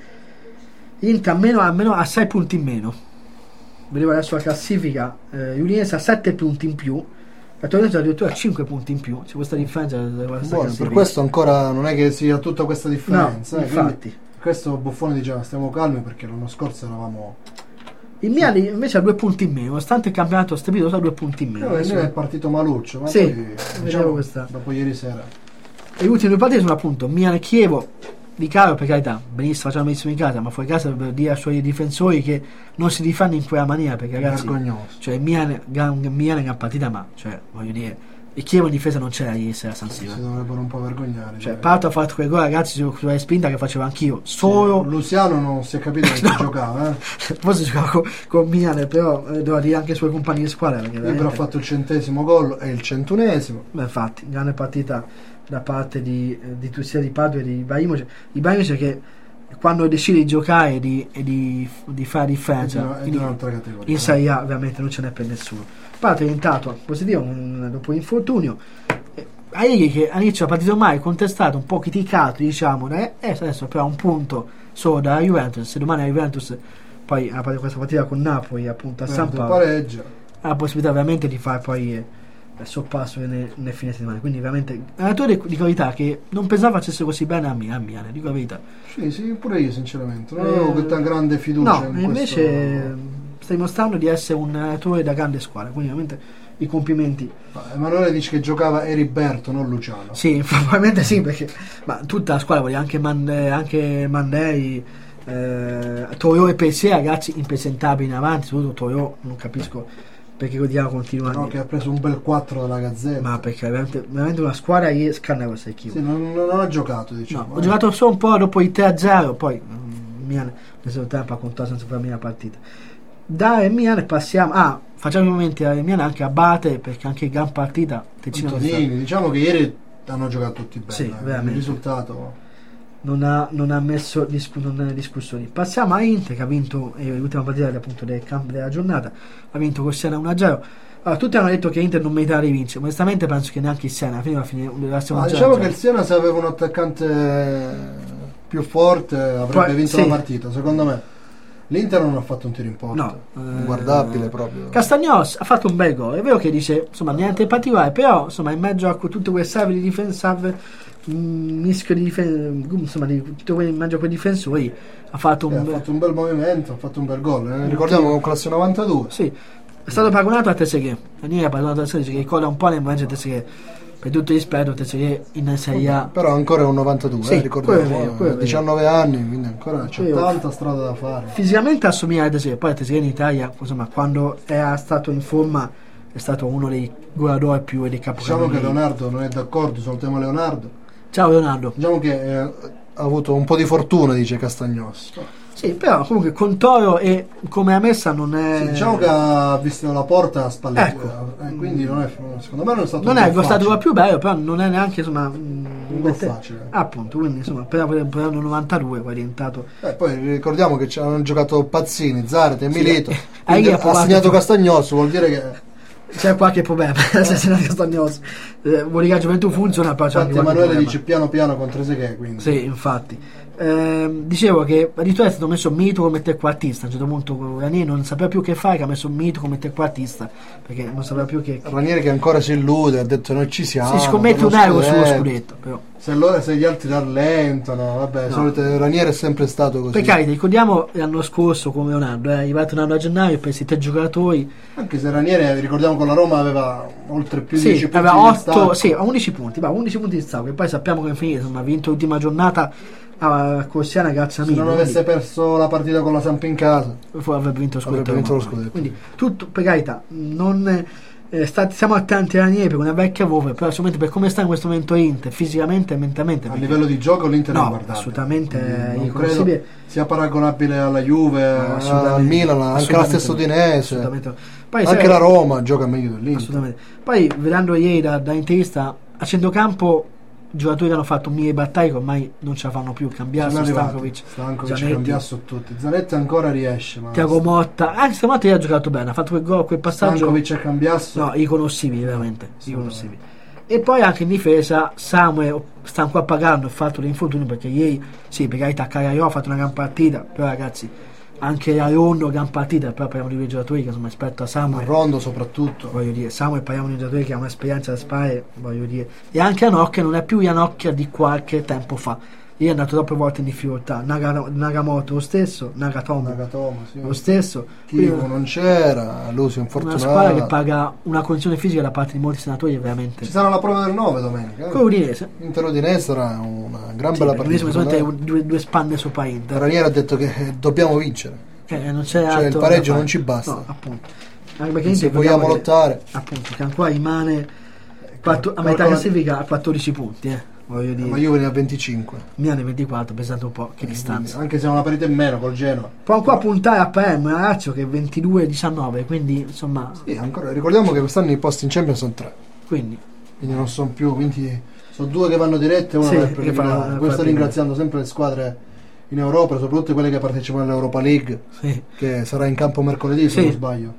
Inter almeno, almeno ha sei punti in meno. Vedevo adesso la classifica, eh, Udinese ha sette punti in più, la Torino addirittura ha cinque punti in più. C'è questa differenza.
Buono, per questo ancora non è che sia tutta questa differenza.
No,
eh,
infatti.
Questo Buffone diceva stiamo calmi perché l'anno scorso eravamo.
Il Milan invece ha due punti in meno, nonostante il campionato strepitoso ha due punti in meno.
No, il Milan è partito maluccio, ma
sì,
poi diciamo,
questa.
dopo ieri sera.
E le ultime due partite sono appunto Milan e Chievo. Di Caro, per carità, benissimo, facciamo benissimo in casa, ma fuori casa dovrebbero dire ai suoi difensori che non si difende in quella maniera, perché ragazzi,
vergognoso. Cioè
Milan, gran, Milan è una partita, ma cioè voglio dire, il Chievo in difesa non c'era ieri sera a San Siro.
Si dovrebbero un po' vergognare.
Cioè, Pato ha fatto quel gol, ragazzi, sulla spinta che facevo anch'io. Solo
sì, Luciano non si è capito che no. giocava, eh.
Forse giocava con, con Milan, però eh, devo dire anche i suoi compagni di squadra. Perché
veramente... ha fatto il centesimo gol e il centunesimo.
Beh, infatti, grande partita da parte di, di sia di Padova e di Ibrahimovic. Ibrahimovic che quando decide di giocare e di, e di, di fare differenza
in, in,
in Serie A ovviamente non ce n'è per nessuno. Padova è diventato positivo un, dopo l'infortunio. Aeghi che all'inizio ha partito mai contestato, un po' criticato, diciamo, eh, e adesso però un punto solo dalla Juventus. Se domani la Juventus poi ha questa partita con Napoli appunto a San Paolo ha la possibilità veramente di fare poi il sorpasso nel, nel fine settimana, quindi veramente allenatore di qualità che non pensavo facesse così bene a me, a Milan, dico la verità.
Sì, sì, pure io sinceramente non avevo eh, questa grande fiducia
no,
in
invece
questo...
stai mostrando di essere un allenatore da grande squadra, quindi veramente i complimenti.
Emanuele dice che giocava Eriberto, non Luciano.
Sì, probabilmente sì, perché ma tutta la squadra, voglio anche Mande, anche Mandei, eh, Toyo e P S, ragazzi impresentabili in avanti, soprattutto Toyo, non capisco perché Godiano continua
no, che ha preso un bel quattro dalla Gazzetta,
ma perché è veramente, veramente una squadra che scannava sei chili.
Sì, non, non ha giocato, diciamo.
No, eh. Ho giocato solo un po' dopo il tre a zero, poi mm, Milan nel secondo tempo ha contato senza farmi la partita. Da Milan passiamo ah, facciamo i momenti a Milan anche a Bate, perché anche in gran partita
Antonini, diciamo che ieri hanno giocato tutti bene,
sì,
eh, il risultato
non ha, non ha messo discu- non ha discussioni. Passiamo a Inter che ha vinto eh, l'ultima partita appunto del campo della giornata, ha vinto con Siena uno a zero. Allora, tutti hanno detto che Inter non meritava di vincere, onestamente penso che neanche il Siena alla fine va a finire la
seconda. Diciamo che il Siena, se aveva un attaccante più forte, avrebbe Poi, vinto sì. la partita, secondo me. L'Inter non ha fatto un tiro in porta,
no,
guardabile
eh,
proprio.
Castagnos ha fatto un bel gol, è vero che dice insomma niente in particolare, però insomma in mezzo a tutte quelle salve di difesa, mischio di difesa, insomma di tutto in mezzo a quei difensori ha fatto,
eh,
un,
ha fatto un bel movimento, ha fatto un bel gol, eh. Ricordiamo con classe novantadue.
Sì, è stato paragonato a Trezeguet, Daniele ha paragonato a Trezeguet che ricorda un po' l'imbaggio di Trezeguet. Per tutto il rispetto, Trezeguet in Serie A,
però ancora è un novantadue,
sì,
eh, ricordiamo,
vero, vero,
diciannove anni, quindi ancora c'è vero. Tanta strada da fare.
Fisicamente assomiglia a Trezeguet, poi Trezeguet in Italia, insomma, quando è stato in forma è stato uno dei golatori più e dei capocannonieri.
Diciamo che Leonardo non è d'accordo sul tema Leonardo.
Ciao Leonardo.
Diciamo che eh, ha avuto un po' di fortuna, dice Castagnos.
Sì, però comunque con Toro e come ha messa non è.
Sì, diciamo che ha visto la porta a spalle,
ecco.
eh, quindi non è, secondo me non è stato
non è il stato più bello, però non è neanche insomma
un po' facile.
Appunto, quindi insomma per l'anno novantadue poi è diventato.
Eh, poi ricordiamo che ci hanno giocato Pazzini, Zarate e Milito.
Sì,
eh, ha, ha segnato Castagnos, vuol dire che
c'è qualche problema. Se segnato Castagnos, eh, vuol dire che la gioventù funziona, però c'è
infatti Emanuele dice piano piano con Trezeguet, quindi.
Sì, infatti. Eh, dicevo che addirittura è stato messo Mito come trequartista. A un certo punto Ranieri non sapeva più che fare, che ha messo Mito come trequartista perché non sapeva più che, che...
Ranieri che ancora si illude, ha detto noi ci siamo,
si scommette un euro sullo scudetto, però
se, loro, se gli altri rallentano, vabbè,
no.
solito, Ranieri è sempre stato così.
Per carità, ricordiamo l'anno scorso come Leonardo, è arrivato un anno a gennaio, presi tre giocatori.
Anche se Ranieri, ricordiamo con la Roma aveva oltre più di
sì,
dieci punti
aveva
di
otto,
stacco.
sì, undici punti, va, undici punti di stacco, e poi sappiamo come è finita, insomma, ha vinto l'ultima giornata a Corsiana grazie a
se
Milan.
non avesse quindi perso la partita con la Samp in casa
avrebbe vinto lo scudetto,
avrebbe vinto lo scudetto.
Quindi tutto, per carità, non eh, sta, siamo attenti a Ranieri per una vecchia voce, però solamente per come sta in questo momento Inter fisicamente e mentalmente,
a
perché
livello di gioco l'Inter
no,
è guardabile,
assolutamente
non
irriconoscibile,
credo sia paragonabile alla Juve,
no,
al Milan, anche alla stessa Udinese,
poi,
anche
sai,
la Roma gioca meglio dell'Inter,
assolutamente. Poi vedendo ieri da, da interista a centrocampo giocatori che hanno fatto mille battaglie che ormai non ce la fanno più, Cambiasso, Stankovic,
Stankovic,
Zanetti,
Cambiasso, tutti. Zanetti ancora riesce, ma
Tiago Motta, anche stamattina ha giocato bene, ha fatto quel gol, quel passaggio.
Stankovic e Cambiasso,
no, riconoscibili veramente, riconoscibili. E poi anche in difesa Samuel sta ancora pagando il fatto dell'infortunio, perché ieri sì, per carità Caraio ha fatto una gran partita, però ragazzi anche a Rondo gran partita, però parliamo di due giocatori che insomma rispetto a Samuel,
a Rondo soprattutto,
voglio dire, Samuel parliamo di un giocatore che ha un'esperienza da spare, voglio dire, e anche Anocchia non è più Anocchia di qualche tempo fa. Ieri è andato troppe volte in difficoltà. Naga, Nagamoto lo stesso, Nagatomo,
Nagatomo sì.
lo stesso.
Tivo non c'era, lui si è infortunato.
Una squadra che paga una condizione fisica da parte di molti senatori veramente.
Ci sarà la prova del nove domenica. Eh?
Con l'Udinese.
Inter Udinese sarà una gran
sì,
bella partita.
L'Udinese due, due spanne sopra Inter.
Ranieri ha detto che eh, dobbiamo vincere.
Eh, non c'è
cioè il pareggio non ci basta.
No, appunto. Anche perché
se vogliamo lottare.
Che, appunto, che ancora rimane quattro, a metà classifica a quattordici punti, eh. Voglio dire,
ma Juve ne ha venticinque,
Milan ne ventiquattro, pensate un po' che distanza,
anche se è una partita in meno col Genoa.
Può ancora puntare a Palermo e a Lazio che è ventidue diciannove, quindi insomma
sì, ancora, ricordiamo che quest'anno i posti in Champions sono tre,
quindi,
quindi non sono più, quindi sono due che vanno dirette e una
sì,
per preliminare. Questo ringraziando sempre le squadre in Europa, soprattutto quelle che partecipano all'Europa League,
sì,
che sarà in campo mercoledì se
sì.
non sbaglio.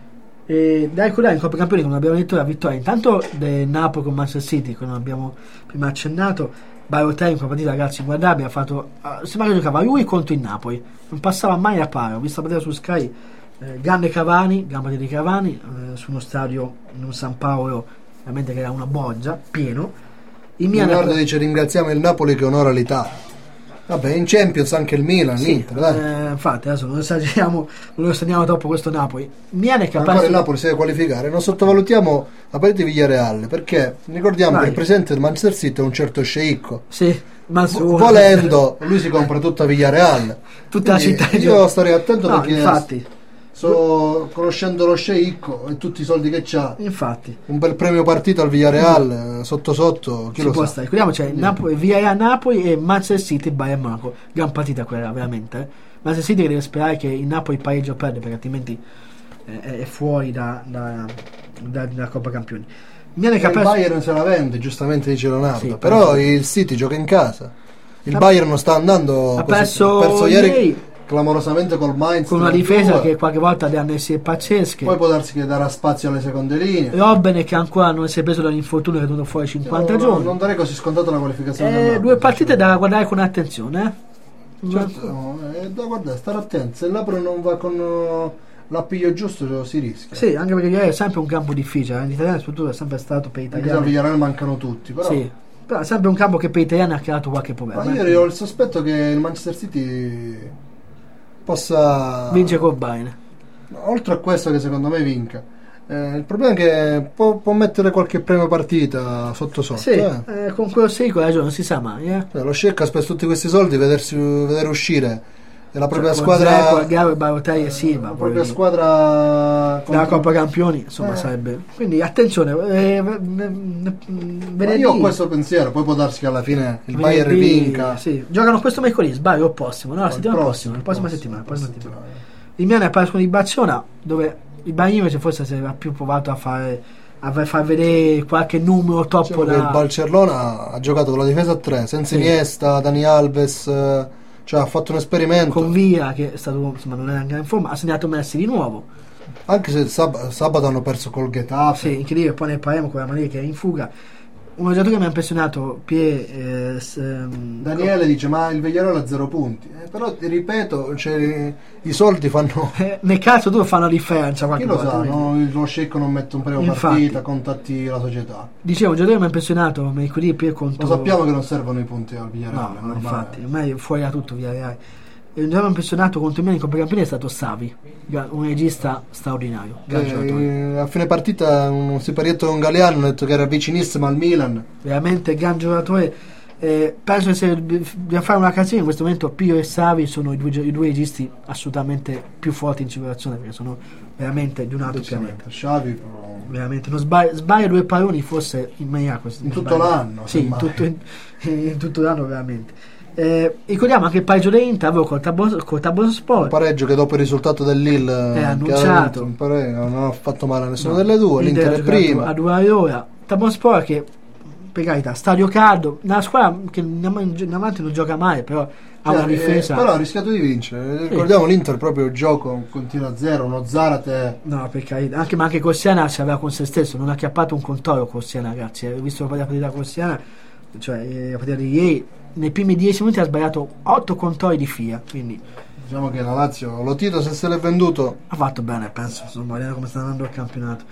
E da ricordare in Coppa Campioni, come abbiamo detto, la vittoria intanto del Napoli con Manchester City, come abbiamo prima accennato. Balotelli in quella partita, ragazzi, guardabile, ha fatto uh, sembra che giocava lui contro il Napoli, non passava mai a paro. Ho visto la partita su Sky, eh, grande Cavani, gran partita di Cavani, eh, su uno stadio in un San Paolo veramente che era una boggia, pieno.
Il Leonardo dice ringraziamo il Napoli che onora l'Italia. Vabbè, in Champions anche il Milan,
sì,
l'Inter, dai.
Eh, infatti adesso non esageriamo, non esteniamo troppo questo Napoli. Milan è capace.
Ancora il Napoli si deve qualificare, non sottovalutiamo la partita di Villarreal, perché ricordiamo Vai. che il presidente del Manchester City è un certo sceicco.
Sì, ma su...
volendo lui si compra tutta Villarreal.
Tutta
Quindi
la città.
Io starei attento
no,
perché
infatti.
So, conoscendo lo sceicco e tutti i soldi che c'ha,
infatti
un bel premio partito al Villarreal, mm. sotto sotto chi
si
lo
può
sa.
stare. Ricordiamo c'è Napoli, Villarreal Napoli e Manchester City Bayern Monaco, gran partita quella veramente, eh. Manchester City che deve sperare che il Napoli pareggio perde, perché altrimenti eh, è fuori da, da, da, da Coppa Campioni.
Il Bayern se la vende, giustamente dice Leonardo, sì, però
perso.
il City gioca in casa, il ha, Bayern non sta andando,
ha perso,
ha perso ieri,
ieri
clamorosamente col Mainz,
con una difesa che qualche volta deve essere pazzesche.
Poi può darsi che darà spazio alle seconde linee.
Robben che ancora non si è preso dall'infortunio, che è venuto fuori cinquanta no, giorni.
Non darei così scontato la qualificazione.
Eh, due partite da guardare con attenzione, eh?
Certo, no, è da guardare, stare attenti. Se l'Apro non va con uh, l'appiglio giusto si rischia.
Sì, anche perché è sempre un campo difficile. L'italiano soprattutto è sempre stato per italiani.
Anche al Villarreal mancano tutti, però.
Sì. Però è sempre un campo che per italiani ha creato qualche problema.
Ma io ho il sospetto che il Manchester City possa
vince col Bayern,
oltre a questo che secondo me vinca. Eh, il problema è che può, può mettere qualche premio partita sotto sotto,
sì,
eh.
Eh, con quello sì, con non si sa mai, eh.
Eh, lo Scecca ha speso tutti questi soldi vedersi, vedere uscire la propria
cioè,
squadra,
Garo, Balotelli e Silva,
la propria squadra
della Coppa Campioni, insomma, eh. sarebbe. Quindi attenzione, eh,
venerdì, io ho questo pensiero, poi può darsi che alla fine il
venerdì,
Bayern vinca.
Sì. Giocano questo mercoledì, sbaglio, il prossimo, no, la settimana prossima, la prossima settimana, prossima settimana. Il Milan è parlato di Barcellona, dove il Bayern invece forse si aveva più provato a fare a far vedere qualche numero troppo da...
Il Barcellona ha giocato con la difesa a tre, senza sì. Iniesta, Dani Alves, cioè ha fatto un esperimento
con Via, che è stato, insomma, non è anche in forma, ha segnato Messi di nuovo,
anche se sab- sabato hanno perso col Getafe.
Sì, incredibile. Poi ne parliamo con la Maria che è in fuga. un giocatore che mi ha impressionato, Pie, eh, s- ehm,
Daniele dice ma il Villarreal ha zero punti, eh, però ti ripeto, cioè, i soldi fanno,
eh, nel caso tu fa una differenza
chi
qualche
lo
volta,
sa,
quindi-
no? Lo Scecco non mette un primo
Infatti.
partita, contatti la società,
Dicevo, un giocatore che mi ha impressionato mercoledì Pie
lo
contro...
sappiamo che non servono i punti al
No,
Villarreal, è
no,
normale.
infatti, ormai fuori da tutto via Real. E un giocatore impressionato contro il Milan in Coppa Campioni è stato Savi, un regista straordinario, gran giocatore.
Eh, a fine partita un siparietto con Galeano ha detto che era vicinissimo al Milan.
Veramente gran giocatore. Eh, penso che se bisogna fare una canzone in questo momento Pio e Savi sono i due, gio- i due registi assolutamente più forti in circolazione, perché sono veramente di un altro pianeta.
Xavi però,
Veramente non sbaglia, sbaglia due palloni forse in maniera così.
in tutto l'anno,
Sì, in
semmai.
tutto, in, in tutto l'anno veramente. Eh, ricordiamo anche il pareggio dell'Inter avevo col Tabor- col Taborspor.
un pareggio che dopo il risultato dell'Lille
È
eh,
annunciato.
che ha- un pare- non ha fatto male a nessuna
No,
delle due,
l'Inter
l'Inter
ha
è
giocato
prima.
a due ora. Taborspor che per carità stadio caldo, una squadra che in av- in avanti non gioca mai, però ha
Cioè,
una difesa.
eh, però ha rischiato di vincere. Ricordiamo l'Inter proprio il gioco continua a zero, uno Zarate.
No, per carità, anche, ma anche Corsiana si aveva con se stesso, non ha acchiappato un controllo Corsiana, ragazzi. Ho visto la partita Corsiana, cioè eh, la partita di ieri, nei primi dieci minuti ha sbagliato otto controlli di fila, quindi
Diciamo che la Lazio, lo Tito se se l'è venduto.
ha fatto bene, penso, insomma, vedendo come sta andando il campionato.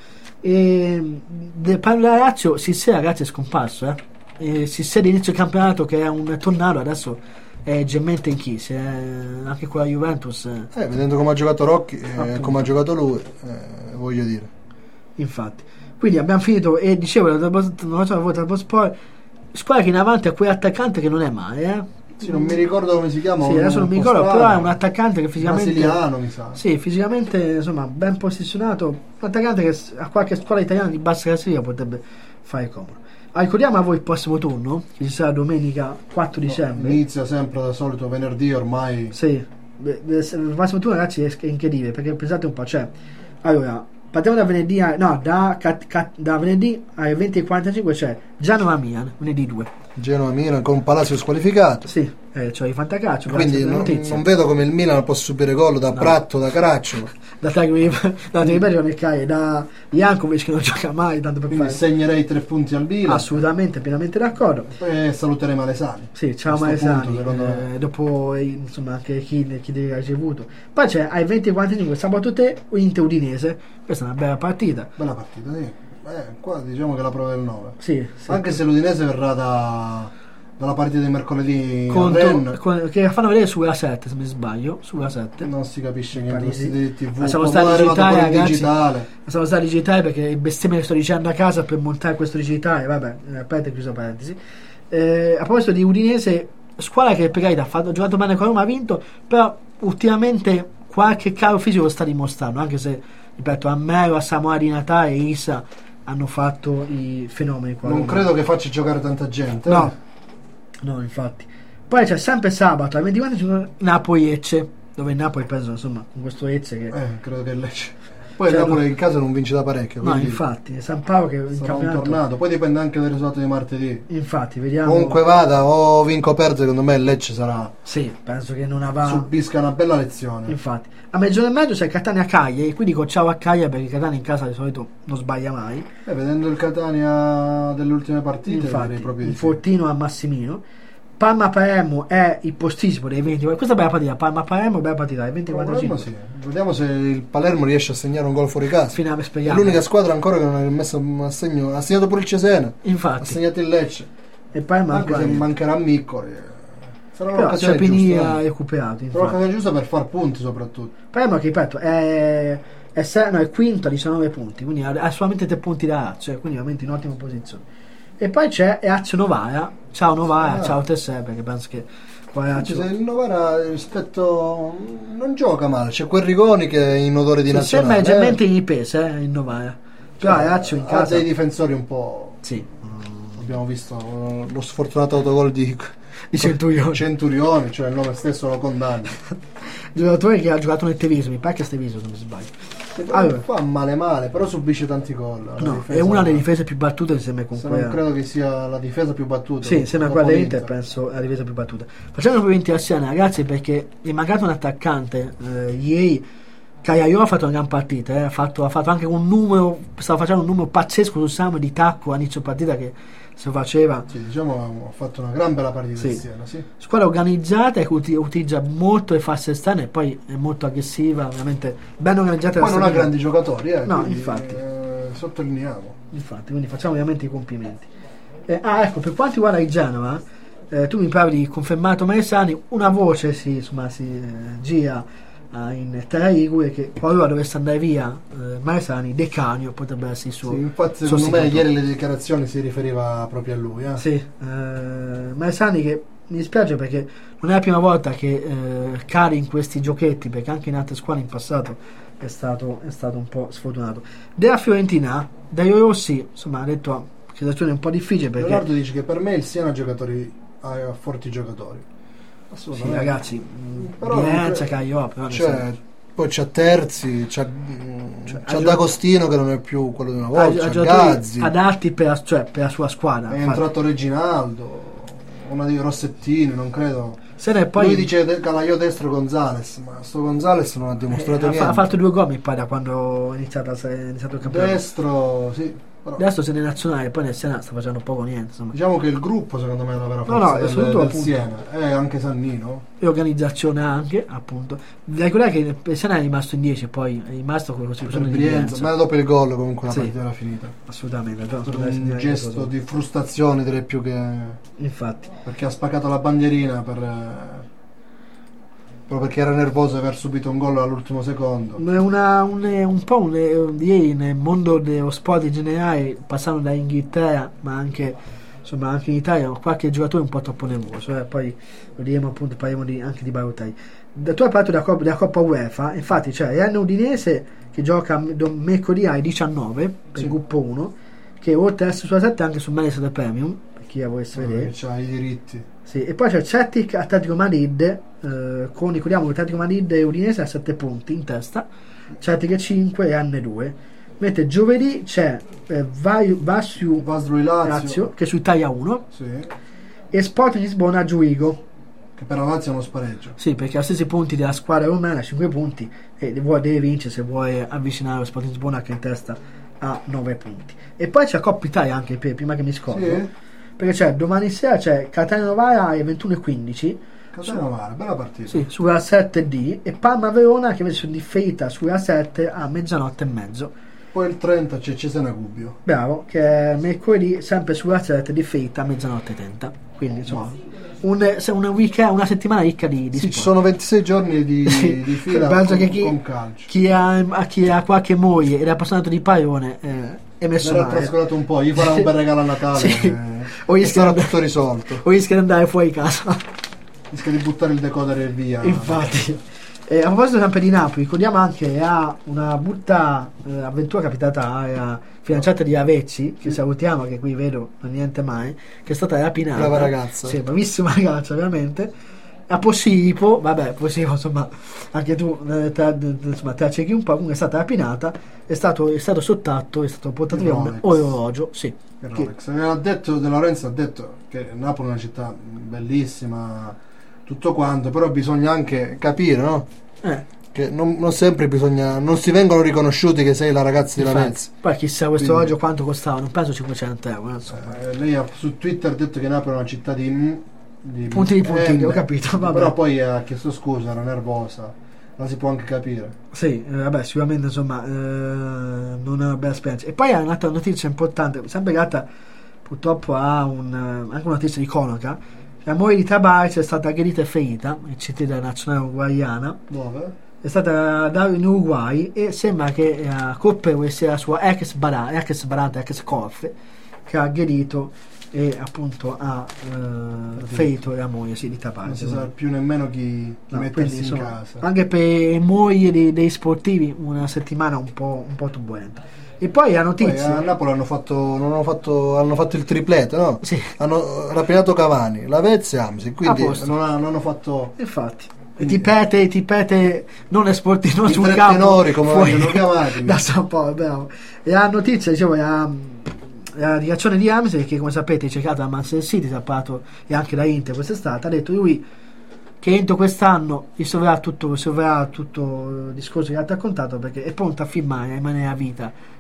E del parlo della Lazio, Sissé ragazzi è scomparso, eh. E Sissé all'inizio del campionato che è un tornado, adesso è gemmente in crisi, eh. Anche con la Juventus, eh.
Eh, vedendo come ha giocato Rocchi e
Appunto.
come ha giocato lui, eh, voglio dire.
Infatti, quindi abbiamo finito e dicevo la Trabzonspor, squadra che in avanti ha quell'attaccante che non è male, eh?
Sì, non mi ricordo come si chiama.
Sì,
un-
adesso non mi
un po'
ricordo,
strano.
però è un attaccante che fisicamente
brasiliano, mi sa.
sì, fisicamente insomma ben posizionato, un attaccante che s- a qualche squadra italiana di bassa classifica potrebbe fare comodo. Ah, ricordiamo a voi il prossimo turno che ci sarà domenica quattro dicembre.
Inizia sempre da solito venerdì ormai.
Sì, beh, beh, se- il prossimo turno ragazzi è è incredibile perché pensate un po', cioè allora partiamo da venerdì a, no, da, cat- cat- da venerdì alle venti e quarantacinque c'è Genova Milan, venerdì due.
Genoa Milan con Palacio squalificato.
Sì, eh, cioè i fantacalcio,
Quindi
grazie per la
non,
notizia.
non vedo come il Milan possa subire gol da Pratto, da Caracciolo.
Da Tagliari, da Tagliari nel Cagliari, da Jankovic che non gioca mai, tanto per
Quindi
fare.
segnerei tre punti al Milan.
Assolutamente, pienamente d'accordo.
E saluteremo Alesani.
Sì, ciao
A sto
Maesani,
punto, secondo me.
eh, dopo eh, insomma anche chi, chi deve ha ricevuto. Poi c'è ai venti e quarantacinque sabato te Inter Udinese, questa è una bella partita.
Bella partita, sì. Eh, qua diciamo che la prova del nove.
Sì, sì.
Anche se l'Udinese verrà da, dalla partita di mercoledì a
Contro-
Rennes.
con- che fanno vedere sulla sette se mi sbaglio, sulla sette.
Non si capisce niente
Palesi.
questi tivù.
Ma siamo
Poi
stati
è arrivato
digitali,
quello in
ragazzi.
digitale.
Siamo stati digitali perché il bestemmie che sto dicendo a casa per montare questo digitale, vabbè, eh, aperta e chiusa parentesi. Eh, a proposito di Udinese, squadra che per carità ha fatto- ha giocato bene con Roma, ha vinto, però ultimamente qualche calo fisico lo sta dimostrando, anche se, ripeto, a Mero, a Samoa di Natale e Isa hanno fatto i fenomeni qua.
Non credo che faccia giocare tanta gente.
No, no, infatti. Poi c'è sempre sabato alle ventiquattro Napoli-Ecce, dove il Napoli penso insomma con questo Ecce che
Eh, credo che Lecce. Poi
Cioè,
il Napoli
no-
in casa non vince da parecchio.
no,
quindi
infatti San Paolo che in
sarà un
campionato
tornato. Poi dipende anche dal risultato di martedì.
infatti vediamo.
Comunque vada, o vinco o perdo, secondo me il Lecce sarà.
Sì, penso che non avrà.
Subisca una bella lezione.
Infatti, a mezzogiorno e mezzo c'è Catania Cagliari, quindi dico ciao a Cagliari perché Catania in casa di solito non sbaglia mai.
Eh, vedendo il Catania delle ultime partite,
Infatti,
direi proprio
un
di sì.
fortino a Massimino. Parma Palermo è il postissimo dei venti. Questa è bella partita. Parma Palermo, bella partita. Ai venti e
Palermo
quarantacinque.
sì. Vediamo se il Palermo riesce a segnare un gol fuori casa.
Finale,
È
speriamo.
l'unica squadra ancora che non ha messo a segno. Ha segnato pure il Cesena, ha
Infatti,
segnato il Lecce.
e Parma
Anche se
ancora.
mancherà Miccoli. eh. Sarà
Però
l'occasione
Ciapini
giusta.
ha
eh.
recuperato.
Sarà
Infatti.
l'occasione giusta per far punti soprattutto.
Palermo che ripeto è, è, se- no, è quinto a diciannove punti, quindi ha, ha solamente tre punti da Lazio, quindi veramente in ottima posizione. E poi c'è Lazio Novara. Ciao Novara,
Ah.
ciao te Sebe, che penso che poi
Anche
Lazio
se il Novara rispetto non gioca male, c'è quel Rigoni che è in odore di
sì,
nazionale.
sembra
eh.
leggermente in pesa eh, il Novara. Però
Cioè,
Lazio in
ha
casa
dei difensori un po'.
sì,
Abbiamo visto eh, lo sfortunato autogol di
di Centurione.
Centurioni, cioè il nome stesso lo condanna.
Giocatore che ha giocato nel Treviso, mi pare che è Treviso se non mi sbaglio. Allora.
Non fa male male, però subisce tanti gol. La
No,
difesa-
è una delle difese più battute insieme con
Se
quella.
non credo che sia la difesa più battuta.
Sì, insieme a
dopo
quella dell'Inter
l'Inter.
penso è la difesa più battuta. Facciamo i complimenti a Siena ragazzi perché è mancato un attaccante eh, ieri. Cagliario ha fatto una gran partita, eh, ha, fatto, ha fatto anche un numero, stava facendo un numero pazzesco sul Samo di tacco a inizio partita che si faceva.
Sì, diciamo ha fatto una gran bella partita
Sì.
Siena, sì.
Squadra organizzata che uti- utilizza molto le fasce esterne e poi è molto aggressiva, ovviamente ben organizzata.
Poi
da
non ha
Savino.
grandi giocatori, eh,
No,
quindi,
infatti.
eh, sottolineiamo.
Infatti, quindi facciamo ovviamente i complimenti. Eh, ah, ecco, per quanto riguarda il Genova, eh, tu mi parli di confermato Maresani, una voce si, insomma, si eh, gira eh, in Terra Ligure che qualora dovesse andare via eh, Maresani, De Canio potrebbe essere il suo.
Sì, infatti
suo
secondo me
seguitore.
ieri le dichiarazioni si riferiva proprio a lui. Eh.
Sì, eh, Maresani che mi dispiace perché non è la prima volta che eh, cade in questi giochetti, perché anche in altre squadre in passato è stato, è stato un po' sfortunato. Della Fiorentina, Dario Rossi, insomma, ha detto una situazione un po' difficile perché
Leonardo dice che per me il Siena ha giocatori ha forti giocatori.
sì,
Assolutamente.
ragazzi, mh,
Però
Bielsa,
comunque-
Caio, però nel
Cioè,
senso-
poi c'ha Terzi, c'ha, mm,
Cioè,
c'ha
ha
D'Agostino che non è più quello di una
ha-
volta,
ha
c'ha
giocatori
Gazzi,
adatti per la, cioè, per la sua squadra.
è
infatti.
entrato Reginaldo, una di Rossettini, non credo.
Se ne poi
Lui dice de- Calaiò destro Gonzales, ma sto Gonzales non ha
eh,
dimostrato
ha,
niente.
fa- ha fatto due gol mi pare da quando è iniziato, è iniziato il campionato.
Destro, sì. Però,
Adesso se ne è nazionale, poi nel Siena sta facendo poco niente, insomma.
diciamo che il gruppo secondo me è la vera
No,
forza
no,
del,
assoluto,
del
appunto.
Siena, e anche Sannino.
E organizzazione anche, appunto. Da ricordare che il Siena è rimasto in dieci, poi è rimasto con la
Per
costituzione di
Brienza,
Brienza.
ma dopo il gol comunque la
Sì.
partita era finita.
Assolutamente, però,
Per
assolutamente,
un
direi
gesto
così.
di frustrazione direi più che...
Infatti.
perché ha spaccato la bandierina per... eh, proprio perché era nervoso di aver subito un gol all'ultimo secondo.
Una, un, un po' un, ieri nel mondo dello sport in generale, passando da Inghilterra, ma anche, insomma, anche in Italia, qualche giocatore un po' troppo nervoso. Eh. Poi lo diremo appunto, parliamo di, anche di Balotelli. Da, tu hai parlato della Coppa, della Coppa UEFA, infatti c'è Real Udinese che gioca do- mercoledì alle diciannove per
Sì.
il gruppo uno, che oltre ad essere sulla sette anche su Mediaset del Premium, per chi la volesse vedere.
Perché c'ha i diritti.
Sì, e poi c'è Celtic Atletico Madrid, eh, con ricordiamo che Atletico Madrid e Udinese a sette punti in testa, Celtic cinque e N due. Mentre giovedì c'è eh, Vai- Vasio
Vasrui Lazio.
Lazio che è su Italia uno
Sì.
e Sporting Lisbona a Giuigo.
Che per la Lazio è uno spareggio.
Sì, perché ha stessi punti della squadra romana, cinque punti, e vuole- deve vincere se vuole avvicinare lo Sporting Lisbona che è in testa a nove punti. E poi c'è Coppa Italia anche per, prima che mi scordo.
Sì.
Perché c'è domani sera c'è Catania Novara alle ventuno e quindici.
Catania Novara, bella partita.
Sì, sulla sette D e Parma Verona che invece è differita sulla sette a mezzanotte e mezzo.
Poi il trenta c'è Cesena Gubbio.
Bravo, che è mercoledì sempre sulla sette differita a mezzanotte e trenta. Quindi insomma un, se una, weekend, una settimana ricca di, di
Sì, ci
sport.
sono ventisei giorni di,
Sì,
di fila
penso
con,
che chi,
con calcio.
chi, ha, a chi ha qualche moglie ed è appassionato di pallone eh, è messo
Verrà
male.
trascurato un po', gli farà un bel regalo a Natale.
Sì.
eh,
O
e
gli
sarà
scrive-
tutto risolto.
o rischia di andare fuori casa.
Rischia di buttare il decoder e via.
Infatti. Eh, a proposito sempre di Napoli, ricordiamo anche che ha una brutta eh, avventura capitata alla fidanzata di Avezzi, che salutiamo, che qui vedo non niente mai, che è stata rapinata.
Brava ragazza.
Sì, bravissima ragazza, veramente. A Posipo, vabbè, Posipo, insomma, anche tu eh, te, te- insomma, te la cerchi un po', comunque è stata rapinata, è stato, è stato sottratto, è stato portato via un
Rolex.
orologio, sì.
Il
Che-
Rolex. Ha detto, De Lorenzo ha detto che Napoli è una città bellissima, tutto quanto, però bisogna anche capire, no?
eh,
Che non, non sempre bisogna, non si vengono riconosciuti che sei la ragazza di
infatti.
Lorenzo.
Poi chissà questo
Quindi-
orologio quanto costava, non penso cinquecento euro, insomma.
Eh, lei ha su Twitter ha detto che Napoli è una città di, m- di
Punti di puntini,
M,
ho capito, vabbè.
però poi ha chiesto scusa, era nervosa, la si può anche capire.
Sì, eh, vabbè, sicuramente insomma eh, non è una bella esperienza. E poi è un'altra notizia importante, sempre legata purtroppo a un, eh, anche una notizia di cronaca. La moglie di Tabarez è stata aggredita e ferita, in città della nazionale uruguayana,
Dove?
è stata da in Uruguay e sembra che a colpevole sia la sua ex barata, ex barata, ex coff, che ha aggredito e appunto ha eh, ferito la moglie sì, di
Non
Tabarez.
si sa più nemmeno chi, chi
No,
mettersi
quindi,
in
insomma,
casa.
anche per le mogli dei, dei sportivi una settimana un po', un po' turbolenta. E poi la
Poi
notizia
a Napoli hanno fatto, non hanno fatto, hanno fatto il tripleto, no?
sì,
Hanno rapinato Cavani, Lavezzi e Amsi, quindi
A posto.
non, ha- non hanno fatto
infatti e
Quindi-
ti pete, ti pete non è sportivo, non
i
sul
tre
campo
tenori come
fuori
vengono chiamati.
da San Paolo, bravo. E la notizia, diciamo, la, la dichiarazione di Amsi, che come sapete è cercata da Manchester City, si è parlato e anche da Inter quest'estate, ha detto lui che entro quest'anno risolverà tutto, risolverà tutto il discorso che ha raccontato perché è pronto a firmare a rimanere a vita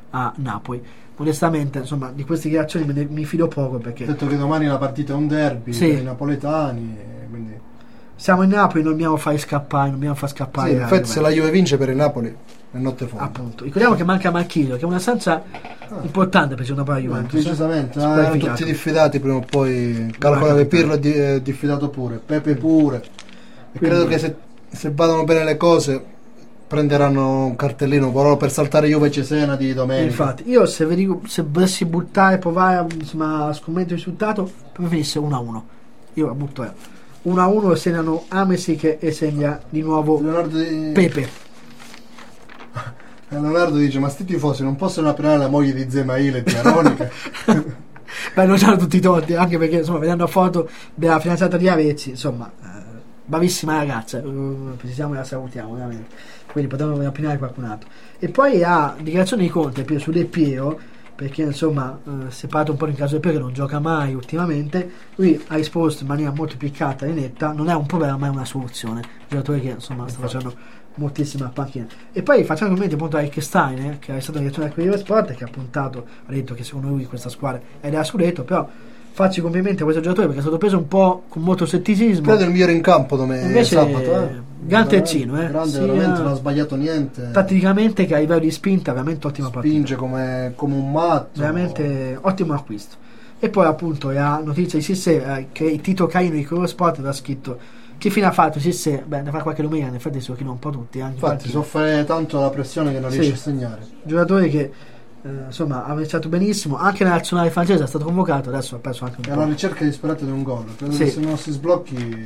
a Napoli. Onestamente, insomma, di queste reazioni me ne, mi fido poco, perché
detto che domani la partita è un derby
sì.
per i napoletani, quindi
siamo in Napoli, non dobbiamo fare scappare, non dobbiamo far scappare.
Sì, infatti se la Juve vince per il Napoli è notte fonda.
Appunto. Ricordiamo che manca Marchisio, che è un'assenza ah. importante per una pari Juventus.
Precisamente, ah, erano tutti diffidati prima o poi. Calcola che Pirlo è, di, è diffidato pure, Pepe pure. E quindi credo che se, se vadano bene le cose prenderanno un cartellino però per saltare Juve Cesena di domenica.
Infatti, io se, vedi, se volessi buttare, provare insomma, a scommettere il risultato, preferissi uno a uno. Io la butto eh. uno a uno segnano Amesic e segna di nuovo
di...
Pepe.
Leonardo dice: ma sti tifosi non possono appellare la moglie di Zemaile e di Aronica?
Beh, non c'hanno tutti i torti, anche perché insomma vedendo la foto della fidanzata di Avezzi, insomma eh, bravissima ragazza, uh, precisiamo e la salutiamo veramente, quindi potremmo opinare qualcun altro. E poi ha dichiarazioni di Conte più su De Piero, perché insomma eh, si è parlato un po' in caso De Piero che non gioca mai ultimamente. Lui ha risposto in maniera molto piccata e netta: non è un problema ma è una soluzione. Un giocatore che insomma sta facendo moltissima panchina. E poi facciamo commenti appunto a Rick Steiner, che è stato direttore del Corriere Sport, che ha puntato, ha detto che secondo lui questa squadra è da scudetto, però faccio i complimenti a questo giocatore perché è stato preso un po' con molto scetticismo.
Credo il migliore in campo domenica.
Invece
sabato, eh.
gran terzino, eh.
Grande,
sì,
veramente
eh,
non ha sbagliato niente.
Tatticamente che a livello di spinta veramente ottima partita.
Spinge come, come un matto.
Veramente ottimo acquisto. E poi appunto la notizia di Sisse eh, che il Tito Caino di Corriere Sport aveva scritto: che fine ha fatto Sisse? Beh, ne fa qualche domenica, in effetti si occhino un po' tutti. Anche
infatti soffre tanto la pressione che non
sì.
riesce a segnare.
Giocatore che eh, insomma ha iniziato benissimo, anche nella nazionale francese è stato convocato, adesso ha perso anche un
è
po'.
alla ricerca disperata di un gol, credo
sì.
che se non si sblocchi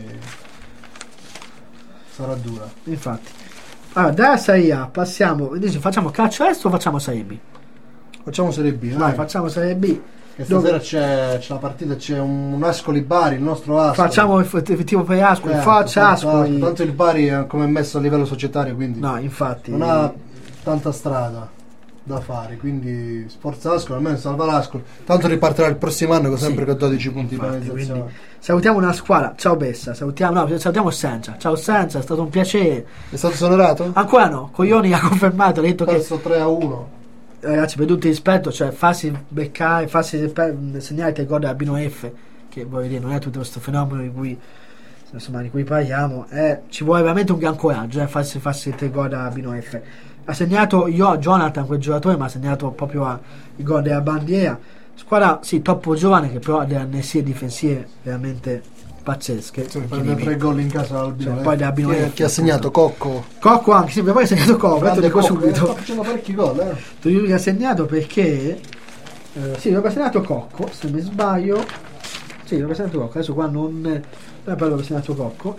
sarà dura.
Infatti. Allora, dalla Serie A passiamo, dice, facciamo calcio est o facciamo Serie B?
Facciamo Serie B,
vai, facciamo Serie B.
Che stasera c'è, c'è la partita, c'è un, un Ascoli Bari, il nostro Ascoli.
Facciamo effettivo per Ascoli,
eh,
faccia Ascoli.
Tanto il Bari è come è messo a livello societario, quindi
no, infatti
non ha tanta strada da fare, quindi Sforza Ascoli, almeno salva l'Ascoli. Tanto ripartirà il prossimo anno sempre sì, con dodici punti
infatti,
di penalizzazione.
Salutiamo una squadra, ciao Bessa, salutiamo, no, salutiamo Senza, ciao Senza, è stato un piacere.
È stato esonerato?
Ancora no, Coglioni ha confermato, ha detto
perso
che
tre a uno.
Ragazzi, per tutti rispetto, cioè farsi beccare, farsi segnare il gol da Bino F, che voglio dire non è tutto questo fenomeno di cui insomma di cui parliamo, eh, ci vuole veramente un gran coraggio eh, farsi, farsi il gol da Bino F. Ha segnato io Jonathan, quel giocatore, ma ha segnato proprio a, il gol della bandiera. Squadra sì, troppo giovane, che però ha delle annesie difensive veramente pazzesche.
Sì, prende tre gol in casa Albino,
cioè,
eh.
poi da Albino
chi,
F,
chi ha segnato Cocco
Cocco anche, sì, poi ha segnato Cocco, te lo dico subito.
Sta facendo parecchi gol, eh.
Te lo dico che ha segnato perché eh, sì, aveva segnato Cocco, se mi sbaglio. Sì, aveva segnato Cocco, adesso qua non non parlo, aveva segnato Cocco.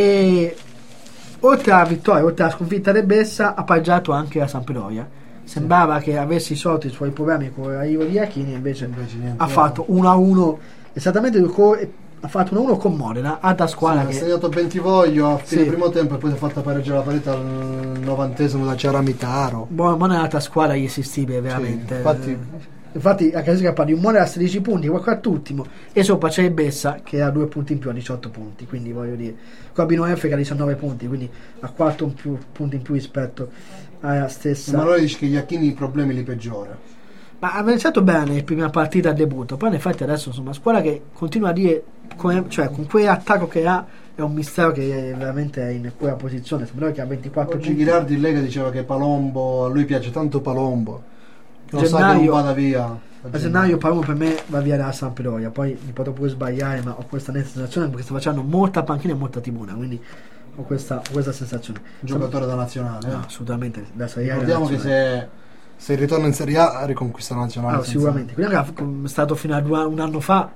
E oltre alla vittoria, oltre alla sconfitta del Bessa, ha pareggiato anche la Sampdoria. Sembrava sì. che avesse risolto i suoi problemi con l'arrivo di Iachini, invece, invece niente, ha fatto uno a uno esattamente ha fatto uno a uno con Modena, altra squadra
sì,
che
ha segnato Bentivoglio a fine
sì.
primo tempo e poi si è fatta pareggiare la parità al novantesimo da Ceramitaro.
Modena è un'altra squadra irresistibile veramente.
Sì, infatti
Infatti la classifica parla di un Modena a sedici punti, qua quart'ultimo, e sopra c'è il Bessa che ha due punti in più a diciotto punti, quindi voglio dire, qua Bino F che ha diciannove punti, quindi ha quattro in più, punti in più rispetto alla stessa.
Ma allora dice che Iachini i problemi li peggiora.
Ma ha iniziato bene la prima partita al debutto, poi in effetti adesso insomma squadra che continua a dire, come, cioè con quell'attacco che ha è un mistero che è veramente in quella posizione, sembra che ha ventiquattro
Oggi
punti.
Ghirardi in Lega diceva che Palombo, a lui piace tanto Palombo. Non
gennaio,
sa che non vada via a,
a gennaio Palombo per me va via dalla Sampdoria, poi mi potrò pure sbagliare, ma ho questa netta sensazione perché sta facendo molta panchina e molta tribuna, quindi ho questa, ho questa sensazione.
Giocatore da nazionale,
no,
eh?
assolutamente da Serie A.
Ricordiamo che se, se ritorna in Serie A riconquista la nazionale.
Ah, sicuramente, quindi è stato fino a due, un anno fa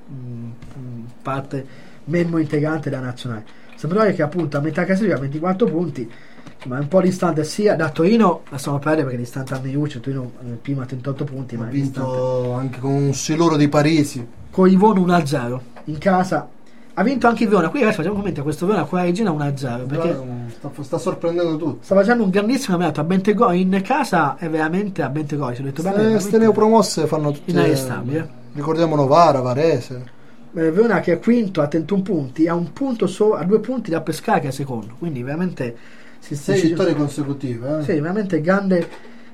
mh, parte membro integrante della nazionale. Sampdoria che appunto a metà classifica ha ventiquattro punti, ma è un po' distante sia da Torino, la stiamo perdendo perché è distante anni luce. Torino eh, prima a trentotto punti,
ha
ma ha
vinto
distante.
Anche con un siluro di Parisi
con i Livorno uno a zero in casa, ha vinto anche il Verona. Qui ragazzi facciamo un commento a questo Verona con la Regina uno a zero perché
sta, sta sorprendendo tutti,
sta facendo un grandissimo merito a Bentegoi in casa, è veramente a Bentegoi, si è detto bene,
queste neopromosse fanno tutte
inarrestabili, eh.
Ricordiamo Novara, Varese.
Verona che è quinto a trentuno punti, ha un punto so, a due punti da Pescara che è secondo, quindi veramente
si sei vittorie consecutive, eh?
Sì, veramente grande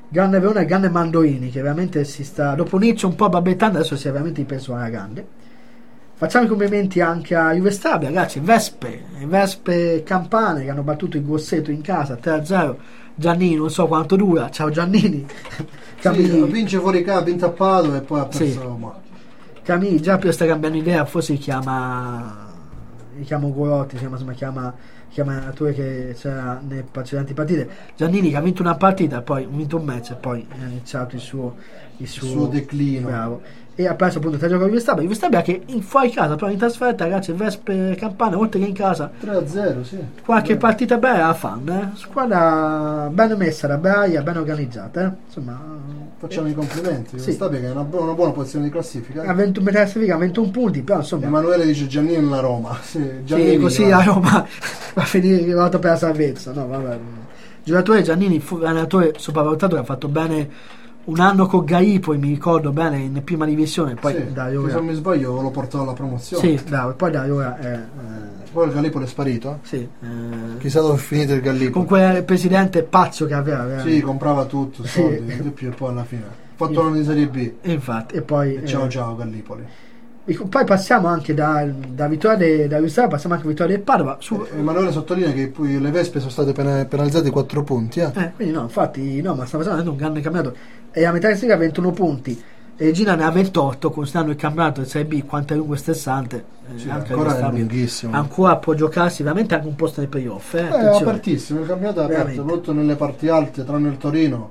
grande Verona e grande Mandoini, che veramente si sta, dopo un inizio un po' babbettando, adesso si è veramente ripreso alla grande. Facciamo i complimenti anche a Juve Stabia, ragazzi. Vespe, Vespe Campane che hanno battuto il Grosseto in casa tre a zero. Giannini non so quanto dura, ciao Giannini.
Camini, sì, vince fuori casa, ha vinto a Padova e poi ha perso
sì.
Roma.
Camini già più sta cambiando idea, forse si chiama si chiama Gorotti, si chiama, insomma, chiama chiama l'allenatore che c'era nelle precedenti partite. Giannini che ha vinto una partita, poi ha vinto un match e poi ha iniziato il suo il suo,
il suo declino.
Bravo. E ha perso appunto tre giochi con Juve Stabia. Juve Stabia che in fuori casa, però in trasferta, ragazzi, Vespe Campana, oltre che in casa
tre a zero, sì.
Qualche
bene.
Partita bella la fanno, eh? Squadra ben messa da Braia, ben organizzata, eh? Insomma,
facciamo eh, i complimenti. Juve
sì.
Stabia che è una, bu- una buona posizione di classifica.
Ha ventuno, ha ventuno punti, però insomma.
Emanuele dice Giannini nella Roma. Sì, Giannini,
sì, così la Roma va a finire arrivato per la salvezza. No, vabbè. Giocatore Giannini fu un allenatore sopravvalutato che ha fatto bene un anno con Gallipoli, mi ricordo bene, in prima divisione, poi
sì,
da allora,
se non mi sbaglio lo portò alla promozione.
Sì, bravo, poi da allora è, eh,
poi il Gallipoli è sparito.
Sì, eh,
chissà dove è finito il Gallipoli.
Con quel presidente pazzo che aveva. Veramente.
Sì, comprava tutto, soldi, sì. E poi alla fine ha fatto l'anno di Serie B.
Infatti, e poi
e ciao
eh,
ciao Gallipoli.
Poi passiamo anche da, da vittoria da Russia, passiamo anche a vittoria del Padova. Su...
Eh, Emanuele sottolinea che poi le Vespe sono state penalizzate quattro punti. Eh.
Eh, quindi no, infatti, no, ma sta facendo un grande campionato. E a metà di ha ventuno punti. E Gina ne ha ventotto, considerando il campionato del Serie B quanto è lungo e stressante. Eh,
sì,
anche
ancora è lunghissimo.
Ancora può giocarsi veramente anche un posto nei playoff. Eh,
è apertissimo, il campionato è aperto,
veramente.
soprattutto nelle parti alte, tranne il Torino.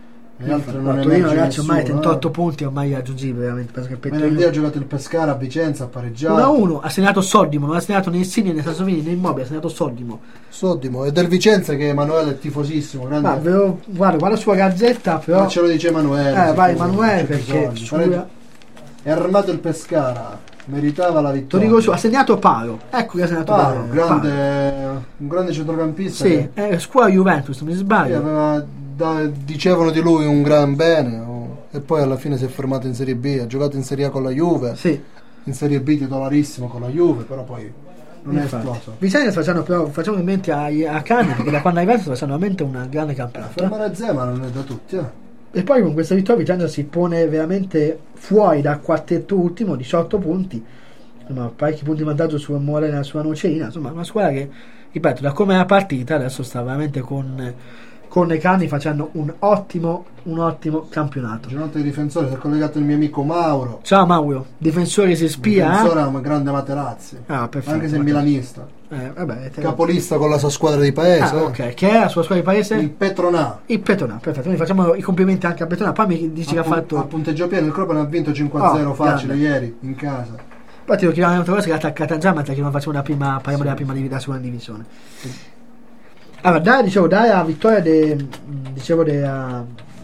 Le altre non
Torino, ragazzi,
nessuno,
ormai trentotto
eh.
punti ormai raggiungibili veramente. Perché per
venerdì ha giocato il Pescara a Vicenza, ha pareggiato
uno a uno, ha segnato Soddimo, non ha segnato né Insigne né Sassovini né Immobile, ha segnato Soddimo.
Soddimo, e del Vicenza che Emanuele è tifosissimo, grande.
Ma però, guarda, guarda sulla gazzetta, però.
Ma ce lo dice Emanuele.
Eh, vai Emanuele perché scusa.
È armato il Pescara, meritava la vittoria.
Lo dico su, ha segnato Paro, ecco che ha segnato Paro,
Paro, grande, Paro. Un grande centrocampista.
Sì,
che...
eh, scuola Juventus, mi sbaglio.
Sì, aveva, da, dicevano di lui un gran bene, oh, e poi alla fine si è fermato in Serie B, ha giocato in Serie A con la Juve,
sì.
In Serie B titolarissimo con la Juve, però poi non
Infatti.
è esploso.
Vicenza facciamo, però, facciamo in mente a, a Cani, perché da quando è arrivato sta facendo veramente una grande campionato.
Fermare Zema non è da tutti, eh.
E poi con questa vittoria Vicenza si pone veramente fuori dal quartetto ultimo, diciotto punti, insomma parecchi punti di vantaggio su Morena e sulla Nocerina, insomma una squadra che, ripeto, da come è la partita adesso sta veramente con, con i Cani facendo un ottimo un ottimo campionato.
Giornata di difensori, si è collegato il mio amico Mauro.
Ciao Mauro, difensore si spia.
Difensore
eh?
è un grande Materazzi,
ah, perfetto,
anche se è milanista.
Eh, vabbè, te...
capolista con la sua squadra di paese.
Ah, ok, che è la sua squadra di paese?
Il Petronà.
Il Petronà, perfetto. Quindi facciamo i complimenti anche a Petronà. Poi mi dici
a
che ha fatto.
A punteggio pieno, il Crotone ha vinto cinque a zero oh, facile grande. Ieri in casa.
Poi ti lo chiediamo un'altra cosa che è attaccata già, ma che non facciamo una prima, parliamo sì. della prima della seconda divisione. Sì. Allora, dai, dicevo, dai la vittoria de, dicevo della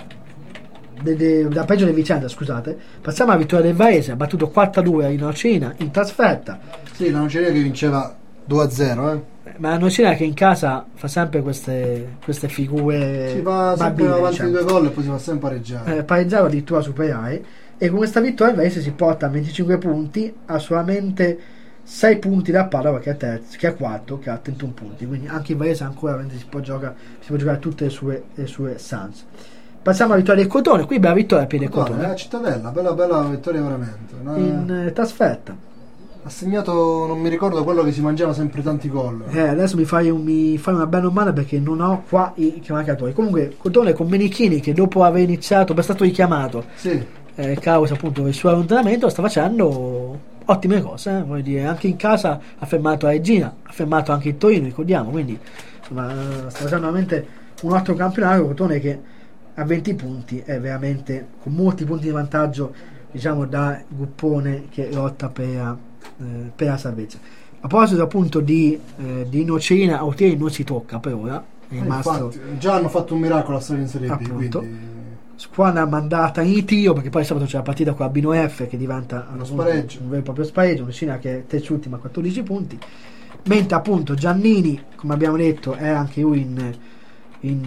de, de, da peggio del Vicenza, scusate. Passiamo alla vittoria del Varese, ha battuto quattro a due in Nocina in trasferta.
Sì, la Nocina che vinceva due a zero, eh.
Ma la Nocina che in casa fa sempre queste, queste figure.
Si va sempre
babine,
avanti
diciamo.
due gol e poi si va sempre pareggiare.
Eh, pareggiare addirittura superare. E con questa vittoria il Varese si porta a venticinque punti, ha solamente sei punti da Padova che è terzo, che è quarto, che ha trentuno punti. Quindi anche il Varese ancora si può giocare, si può giocare tutte le sue, le sue sans. Passiamo alla vittoria del Crotone, qui bella vittoria a piede del Crotone.
La Cittadella, bella bella vittoria veramente. Una...
In eh, trasferta.
Ha segnato, non mi ricordo, quello che si mangiava sempre tanti gol.
Eh, adesso mi fai, un, mi fai una bella domanda perché non ho qua i marcatori. Comunque, Crotone con Menichini che dopo aver iniziato, è stato richiamato,
sì.
eh, causa appunto del suo allontanamento, sta facendo ottime cose. Eh, voglio dire, anche in casa ha fermato la Regina, ha fermato anche il Torino, ricordiamo. Quindi, insomma, sta facendo veramente un ottimo campionato. Crotone che a venti punti è veramente con molti punti di vantaggio, diciamo, da gruppone che lotta per. Eh, per la salvezza. A proposito appunto di, eh, di Nocina, Autieri non si tocca per ora, è
eh,
rimasto,
infatti, già hanno fatto un miracolo a stare in Serie B,
appunto,
quindi...
squadra mandata in ritiro perché poi sabato c'è la partita con la Bino F che diventa
uno
un,
spareggio,
un vero e proprio spareggio. Nocina che è terzultima a quattordici punti, mentre appunto Giannini, come abbiamo detto, è anche lui in In,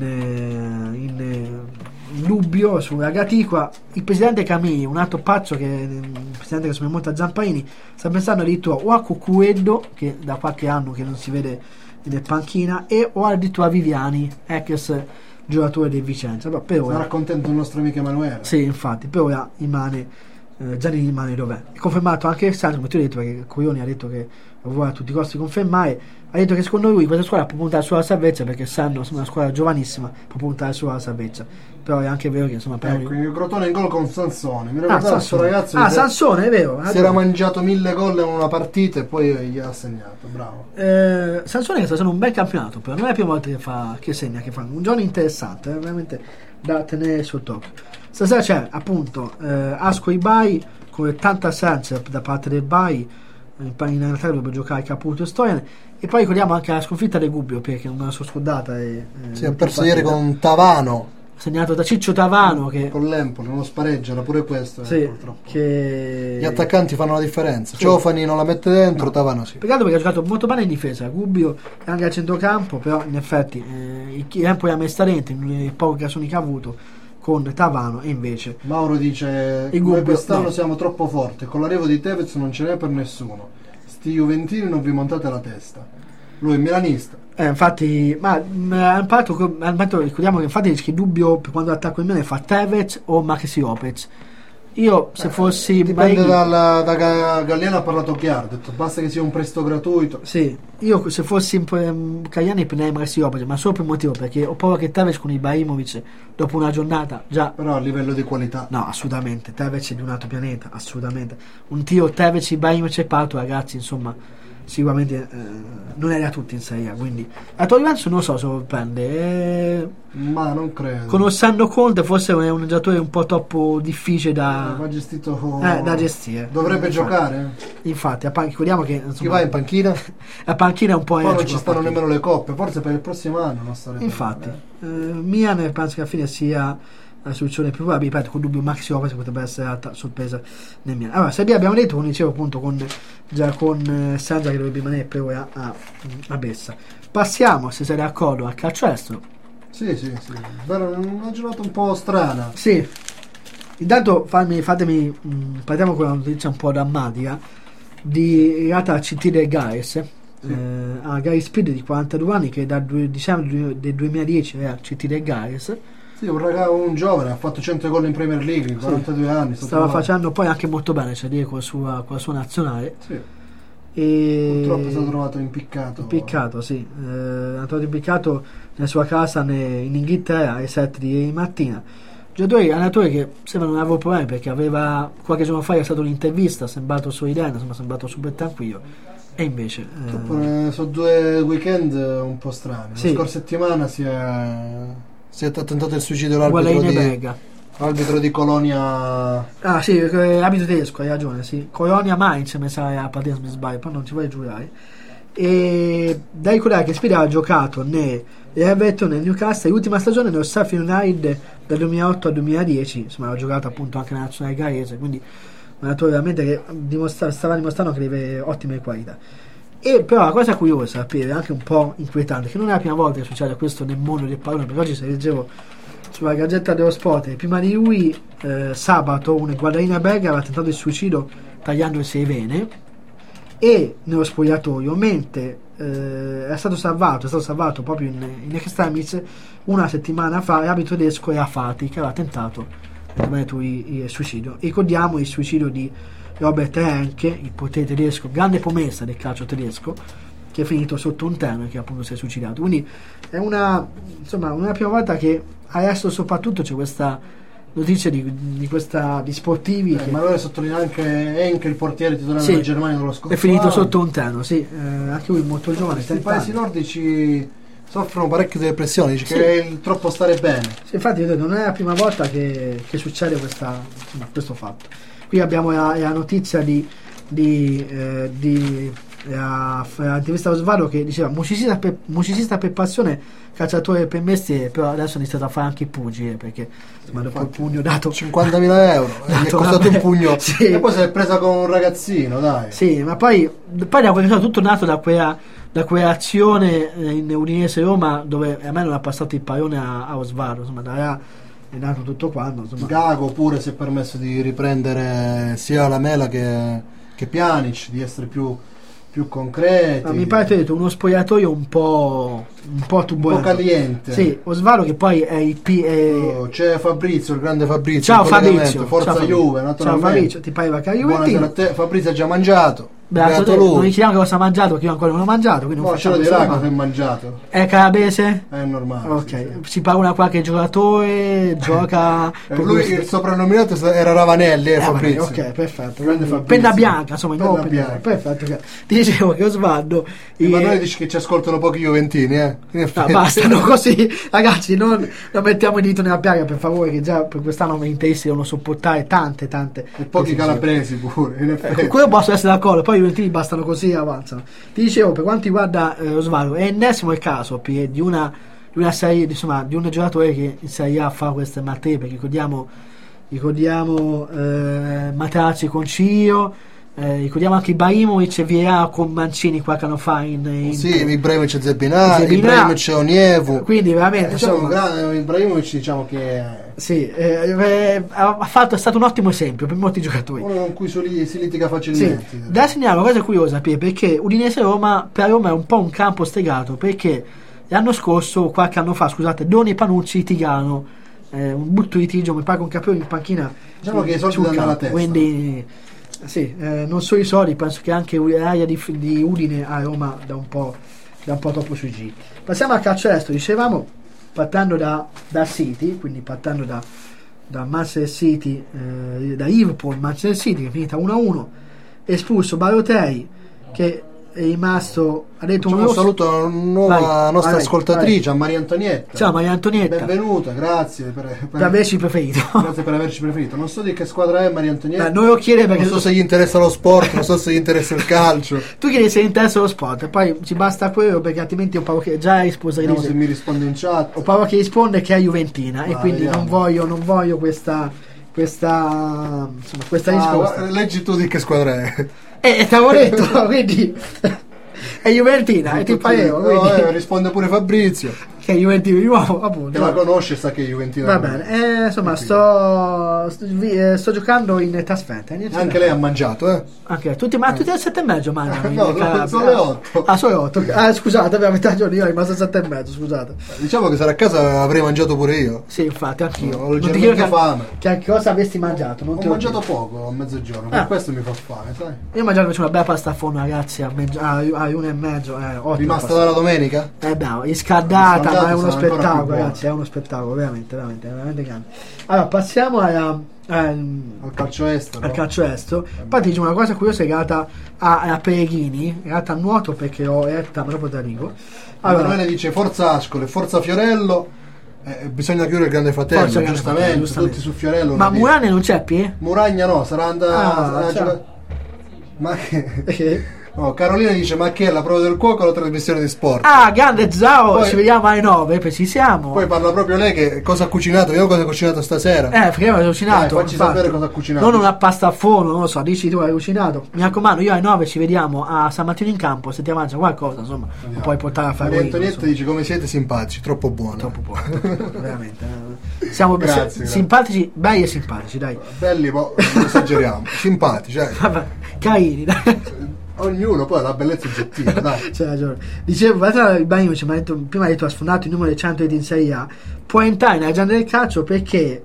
in, in dubbio sulla graticola. Il presidente Camini, un altro pazzo che il presidente che somiglia molto a Zamparini, sta pensando addirittura o a Cucueddo che da qualche anno che non si vede in panchina, e o addirittura a Viviani, ex giocatore di Vicenza. Però per ora,
sarà contento il nostro amico Emanuele.
Sì, infatti, per ora rimane eh, Giannini rimane dov'è. È confermato anche Sandro, come ti ho detto, perché Coglioni ha detto che lo vuole a tutti i costi confermare. Ha detto che secondo lui questa squadra può puntare sulla salvezza, perché Sandro è una squadra giovanissima, può puntare sulla salvezza. Però è anche vero che insomma
ecco, il Crotone in gol con Sansone. Mi
ah,
ricordavo questo ragazzo
ah
che
Sansone è vero,
si era mangiato mille gol in una partita e poi gli ha segnato. Bravo.
eh, Sansone che sta facendo un bel campionato, però non è la prima volta che fa che segna, che fa un giorno interessante, è veramente da tenere sott'occhio. Stasera c'è appunto eh, Asco Ibai con tanta assenza da parte del Bari, in realtà dovrebbe giocare Caputo e Stojan, e poi ricordiamo anche la sconfitta del Gubbio, perché non si è scordata e, eh,
si è perso ieri con Tavano,
segnato da Ciccio Tavano, che
con l'Empoli, non spareggia, era pure questo.
Sì,
eh, purtroppo.
Che
gli attaccanti fanno la differenza.
Sì.
Ciofani non la mette dentro, no. Tavano sì.
Peccato perché ha giocato molto bene in difesa, Gubbio anche al centrocampo, però in effetti eh, il Empoli ha messo dentro in poche occasioni che ha avuto con Tavano, e invece
Mauro dice
il
come
Gubbio,
quest'anno
no.
Siamo troppo forti, con l'arrivo di Tevez non ce n'è per nessuno, sti Juventini non vi montate la testa. Lui è milanista.
Eh, infatti, ma ha imparato, ricordiamo che infatti il dubbio per quando attacco il Milan fa Tevez o Maxi Lopez. Io se
eh,
fossi
dipende dalla, da Galliano ha parlato chiaro, ha detto basta che sia un prestito gratuito.
Sì, io se fossi Cagliani prenderei Maxi Lopez, ma solo per un motivo, perché ho paura che Tevez con Ibrahimovic dopo una giornata già.
Però a livello di qualità
no, assolutamente, Tevez è di un altro pianeta, assolutamente. Un tiro Tevez, Ibrahimovic e Pato, ragazzi, insomma sicuramente eh, non è da tutti in Serie A, quindi a Torivenso non lo so se lo prende, eh,
ma non credo,
conoscendo Conte forse è un giocatore un po' troppo difficile da,
eh, va gestito,
eh, da gestire,
dovrebbe
infatti,
giocare
infatti a pan- ricordiamo che insomma,
chi va in panchina
la panchina è un po'
poi non ci stanno nemmeno le coppe, forse per il prossimo anno non sarebbe
infatti
male.
eh, Milan penso che alla fine sia la soluzione più probabile, ripeto, con dubbio Maxi Lopez potrebbe essere alta sorpresa nel Milan. Allora, se abbiamo detto, come dicevo appunto con, già con eh, Sandra che dovrebbe rimanere per ora a, a Bessa. Passiamo, se sei d'accordo, al calcio estero.
Sì, sì, sì. Vero, una giornata un po' strana.
Sì. Intanto fammi, fatemi mh, partiamo con una notizia un po' drammatica di in realtà C T del Gares. Sì. Eh, a Gary Speed di quarantadue anni che dal dicembre del duemiladieci era C T del Gares.
Sì, un ragazzo, un giovane, ha fatto cento gol in Premier League, quarantadue sì. anni.
Stava facendo poi anche molto bene, cioè dire, con la sua, con la sua nazionale.
Sì.
E
purtroppo è stato trovato impiccato.
Impiccato, sì. Eh, è trovato impiccato nella sua casa ne, in Inghilterra alle sette di ieri mattina. Giocatore, allenatore che sembra non aveva problemi, perché aveva qualche giorno fa è stato un'intervista, è sembrato sorridente, insomma, è sembrato super tranquillo. E invece
eh, sono due weekend un po' strani.
Sì.
La scorsa settimana si è si è tentato il suicidio l'arbitro di, l'arbitro di Colonia.
Ah sì, arbitro tedesco, hai ragione, sì. Colonia Mainz mi sa la partita, se mi sbaglio, poi non ti voglio giurare. E da ricordare che Speed ha giocato nell'Everton, nel Newcastle, l'ultima stagione nello Sheffield United dal duemilaotto al duemiladieci, insomma ha giocato appunto anche nella nazionale gallese, quindi un allenatore veramente che dimostra, stava dimostrando che aveva ottime qualità. E però la cosa curiosa, per anche un po' inquietante, che non è la prima volta che succede questo nel mondo del pallone, perché oggi se leggevo sulla Gazzetta dello Sport, prima di lui eh, sabato un guardarina belga aveva tentato il suicidio tagliandosi le vene, e nello spogliatoio, mentre eh, è stato salvato è stato salvato proprio in, in extremis una settimana fa l'arbitro tedesco era Fati, che aveva tentato il, il suicidio. Ricordiamo il suicidio di Robert Henke, il portiere tedesco, grande promessa del calcio tedesco, che è finito sotto un treno e che appunto si è suicidato. Quindi è una insomma una prima volta che adesso soprattutto c'è questa notizia di, di questa di sportivi
eh,
che,
ma allora sottolinea anche Henke, il portiere titolare
sì,
della Germania dello scorso
è finito
anno.
Sotto un treno, sì, eh, anche lui molto giovane.
Questi paesi nordici soffrono parecchio di depressione, dice sì. Che è il troppo stare bene.
Sì, infatti non è la prima volta che, che succede questa, insomma, questo fatto. Qui abbiamo la, la notizia di, di, eh, di la, la intervista a Osvaldo che diceva musicista per, musicista per passione, calciatore per mestiere, però adesso ha iniziato a fare anche i pugili, perché insomma, dopo il pugno dato
cinquantamila euro gli è costato un pugno
sì.
E poi si è presa con un ragazzino, dai.
Sì, ma poi, poi da quel tutto nato da quella, da quella azione in Udinese Roma, dove a me non ha passato il pallone a, a Osvaldo, insomma da là è nato tutto quanto, insomma.
Gago pure si è permesso di riprendere sia la Mela che, che Pjanic, di essere più più concreti.
Ma mi pare che hai detto uno spogliatoio un po' un po' tubolento,
un po' caliente.
Sì, Osvaldo che poi è il P è...
oh, c'è Fabrizio, il grande Fabrizio,
ciao Fabrizio,
forza
ciao,
Juve,
naturalmente. Ciao Fabrizio, ti pareva che
Buonasera a te. Fabrizio ha già mangiato.
Beato te, non gli chiediamo che cosa ha mangiato, che io ancora non ho mangiato, quindi non
no, ce lo dirà cosa hai mangiato.
È calabrese?
È normale.
Ok,
sì, sì.
Si parla qualche giocatore, gioca.
Eh, lui il soprannominato era Ravanelli, eh,
eh,
Fabrizio.
Ok, perfetto.
Fabrizio.
Penna bianca, insomma,
penna
no,
bianca.
Perfetto. Okay. Ti dicevo che Osvaldo.
E ma noi dici che ci ascoltano pochi juventini, eh?
No, bastano così, ragazzi, non, non mettiamo il dito nella piaga, per favore, che già per quest'anno i intesi devono sopportare tante, tante.
E pochi calabresi pure, in effetti.
Eh, quello posso essere d'accordo, poi i juventini bastano così e avanzano. Ti dicevo, per quanto riguarda eh, Osvaldo, è ennesimo il caso di una, di una serie, insomma, di un giocatore che in Serie A fa queste mattee, perché ricordiamo, ricordiamo eh, Materacci con Cio, eh, ricordiamo anche Ibrahimovic e Vieira con Mancini qualche anno fa in, in
sì, Ibrahimovic e Zebinà, Ibrahimovic e Onievu,
quindi veramente
eh, diciamo, insomma, Ibrahimovic diciamo che
sì, eh, ha fatto, è stato un ottimo esempio per molti giocatori,
uno con cui si, si litiga facilmente.
Sì. Da segnalare una cosa curiosa, perché Udinese-Roma per Roma è un po' un campo stregato, perché l'anno scorso, qualche anno fa, scusate, Doni e Panucci litigano eh, un brutto litigio, mi pare con Caprioli in panchina,
diciamo che i soldi danno alla testa,
quindi sì, eh, non solo i soldi, penso che anche l'area di, di Udine a Roma da un po', da un po' troppo sui giri. Passiamo al calcio estero, dicevamo, partendo da, da City, quindi partendo da, da Manchester City, eh, da Liverpool, Manchester City che è finita uno a uno, espulso Balotelli che è rimasto, ha detto
un saluto a una nuova vai, nostra vai, ascoltatrice, vai. a Maria Antonietta.
Ciao Maria Antonietta,
benvenuta, grazie per, per,
per averci preferito.
Grazie per averci preferito. Non so di che squadra è Maria Antonietta.
Beh, non lo chiede perché
non so se gli interessa lo sport, non so se gli interessa il calcio.
Tu chiedi se gli interessa lo sport, poi ci basta quello, perché altrimenti ho paura che già hai risposto.
Vediamo se mi risponde in chat.
Ho paura che risponde che è juventina, vai, e quindi vediamo. non voglio non voglio questa questa insomma, questa
ah,
risposta.
Leggi tu di che squadra è.
Eh, te l'avevo detto, quindi è juventina e ti pareva,
no, eh, risponde pure Fabrizio
che è juventino di nuovo, appunto.
Che la conosce, sa che è juventino.
Va bene, eh, insomma, sto, sto, sto giocando in trasferta.
Anche lei ha mangiato, eh?
Anche tutti, ma tutti alle sette e mezzo mangiano.
No, no, sono le otto.
Ah, sono le otto. Ah, scusate, abbiamo metà giorno, io ho rimasto alle sette e mezzo, scusate.
Diciamo che sarà a casa avrei mangiato pure io.
Sì, infatti, anch'io.
Ho leggermente fame.
Che cosa avresti mangiato? Non
ho
te
mangiato poco a mezzogiorno, per ah. questo mi fa fame, sai?
Io ho mangiato invece una bella pasta a forno, ragazzi, a, mezzo, a, a uno e mezzo. Eh,
rimasta dalla domenica?
Eh, bravo, riscaldata, ma è uno spettacolo. Ragazzi, è uno spettacolo veramente, veramente, veramente grande. Allora, passiamo alla, al,
al calcio estero.
Al calcio estero. Poi ti dico una cosa curiosa legata a, a Pellegrini, legata al nuoto, perché ho letta proprio da Rigo.
Allora, Emanuele dice forza Ascoli, forza Fiorello. Eh, bisogna chiudere il Grande Fratello, forza giustamente, grande giustamente, tutti su Fiorello.
Ma Muragna non c'è più?
Muragna no, sarà andato ah, a giocare. Ma che Oh, Carolina dice ma che è la prova del cuoco o la trasmissione di sport?
Ah, grande Zao, poi, ci vediamo alle nove, precisiamo.
Poi parla proprio lei che cosa ha cucinato, vediamo cosa ha cucinato stasera.
Eh, perché io ho cucinato.
Dai, facci infatti, sapere cosa ha cucinato.
Non una pasta a forno, non lo so, dici tu hai cucinato. Mi raccomando, io alle nove ci vediamo a San Martino in campo, se ti avanza qualcosa, insomma, lo puoi portare a fare.
Maria Antonietta dice come siete simpatici, troppo buono.
Troppo buono, veramente. Eh. Siamo
grazie,
simpatici,
grazie.
Belli e simpatici, dai.
Belli, ma non esageriamo, simpatici, eh.
Vabbè, carini, dai.
Ognuno poi ha la bellezza oggettiva, dai.
C'è ragione. Dicevo, il Ibrahimovic mi ha detto, prima ha detto ha sfondato il numero di cento in Serie A, può entrare nella giornata del calcio perché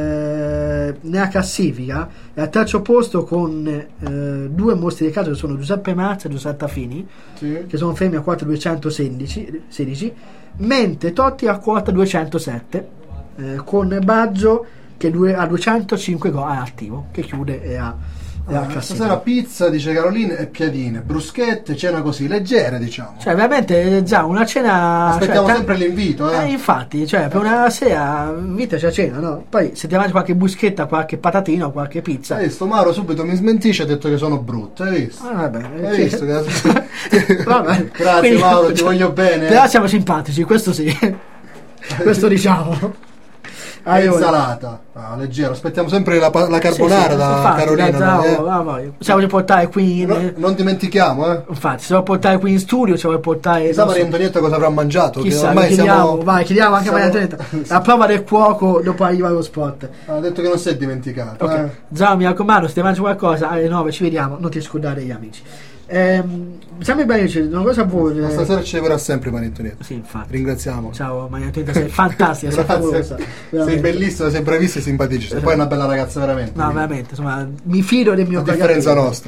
eh, nella classifica è al terzo posto con eh, due mostri del calcio che sono Giuseppe Mazza e Giuseppe Fini, sì, che sono fermi a quota duecentosedici, mentre Totti a quota duecentosette, eh, con Baggio che due, ha duecentocinque gol attivo, che chiude e ha
Ah, stasera pizza, dice Caroline, e piadine, bruschette, cena così leggere, diciamo.
Cioè, veramente già una cena.
Aspettiamo
cioè,
sempre l'invito, eh.
eh. Infatti, cioè, per una sera invita c'è cena, no? Poi se ti mangi qualche bruschetta, qualche patatina o qualche pizza.
Hai visto, Mauro subito mi smentisce, ha detto che sono brutte, hai visto?
Ah, vabbè,
hai
sì.
visto che...
vabbè.
Grazie quindi, Mauro, ti cioè, voglio bene.
Però eh. siamo simpatici, questo sì. Questo diciamo.
Ah, insalata ah, leggero, aspettiamo sempre la, la carbonara, sì, sì, da infatti, Carolina,
da eh. ah, possiamo portare qui in...
no, non dimentichiamo, eh.
Infatti, se vuoi portare qui in studio, se vuoi portare,
chissà Maria Antonietta cosa avrà mangiato,
chissà,
che ormai
chiediamo,
siamo...
vai, chiediamo anche a Maria Antonietta la prova del cuoco dopo arriva allo spot.
Ha detto che non si è dimenticato,
okay.
eh.
Già, mi raccomando, se ti mangi qualcosa alle nove ci vediamo, non ti scordare gli amici. Ehm, Sammy Banic, una cosa vuoi?
Ma stasera ci vorrà sempre Manettonietto.
Sì, infatti.
Ringraziamo.
Ciao Manettonietto, sei fantastica, sei favolosa.
Sei bellissima, sei bravissima e simpatica. E poi è una bella ragazza veramente.
No, veramente, insomma, mi fido del mio
a differenza nostra.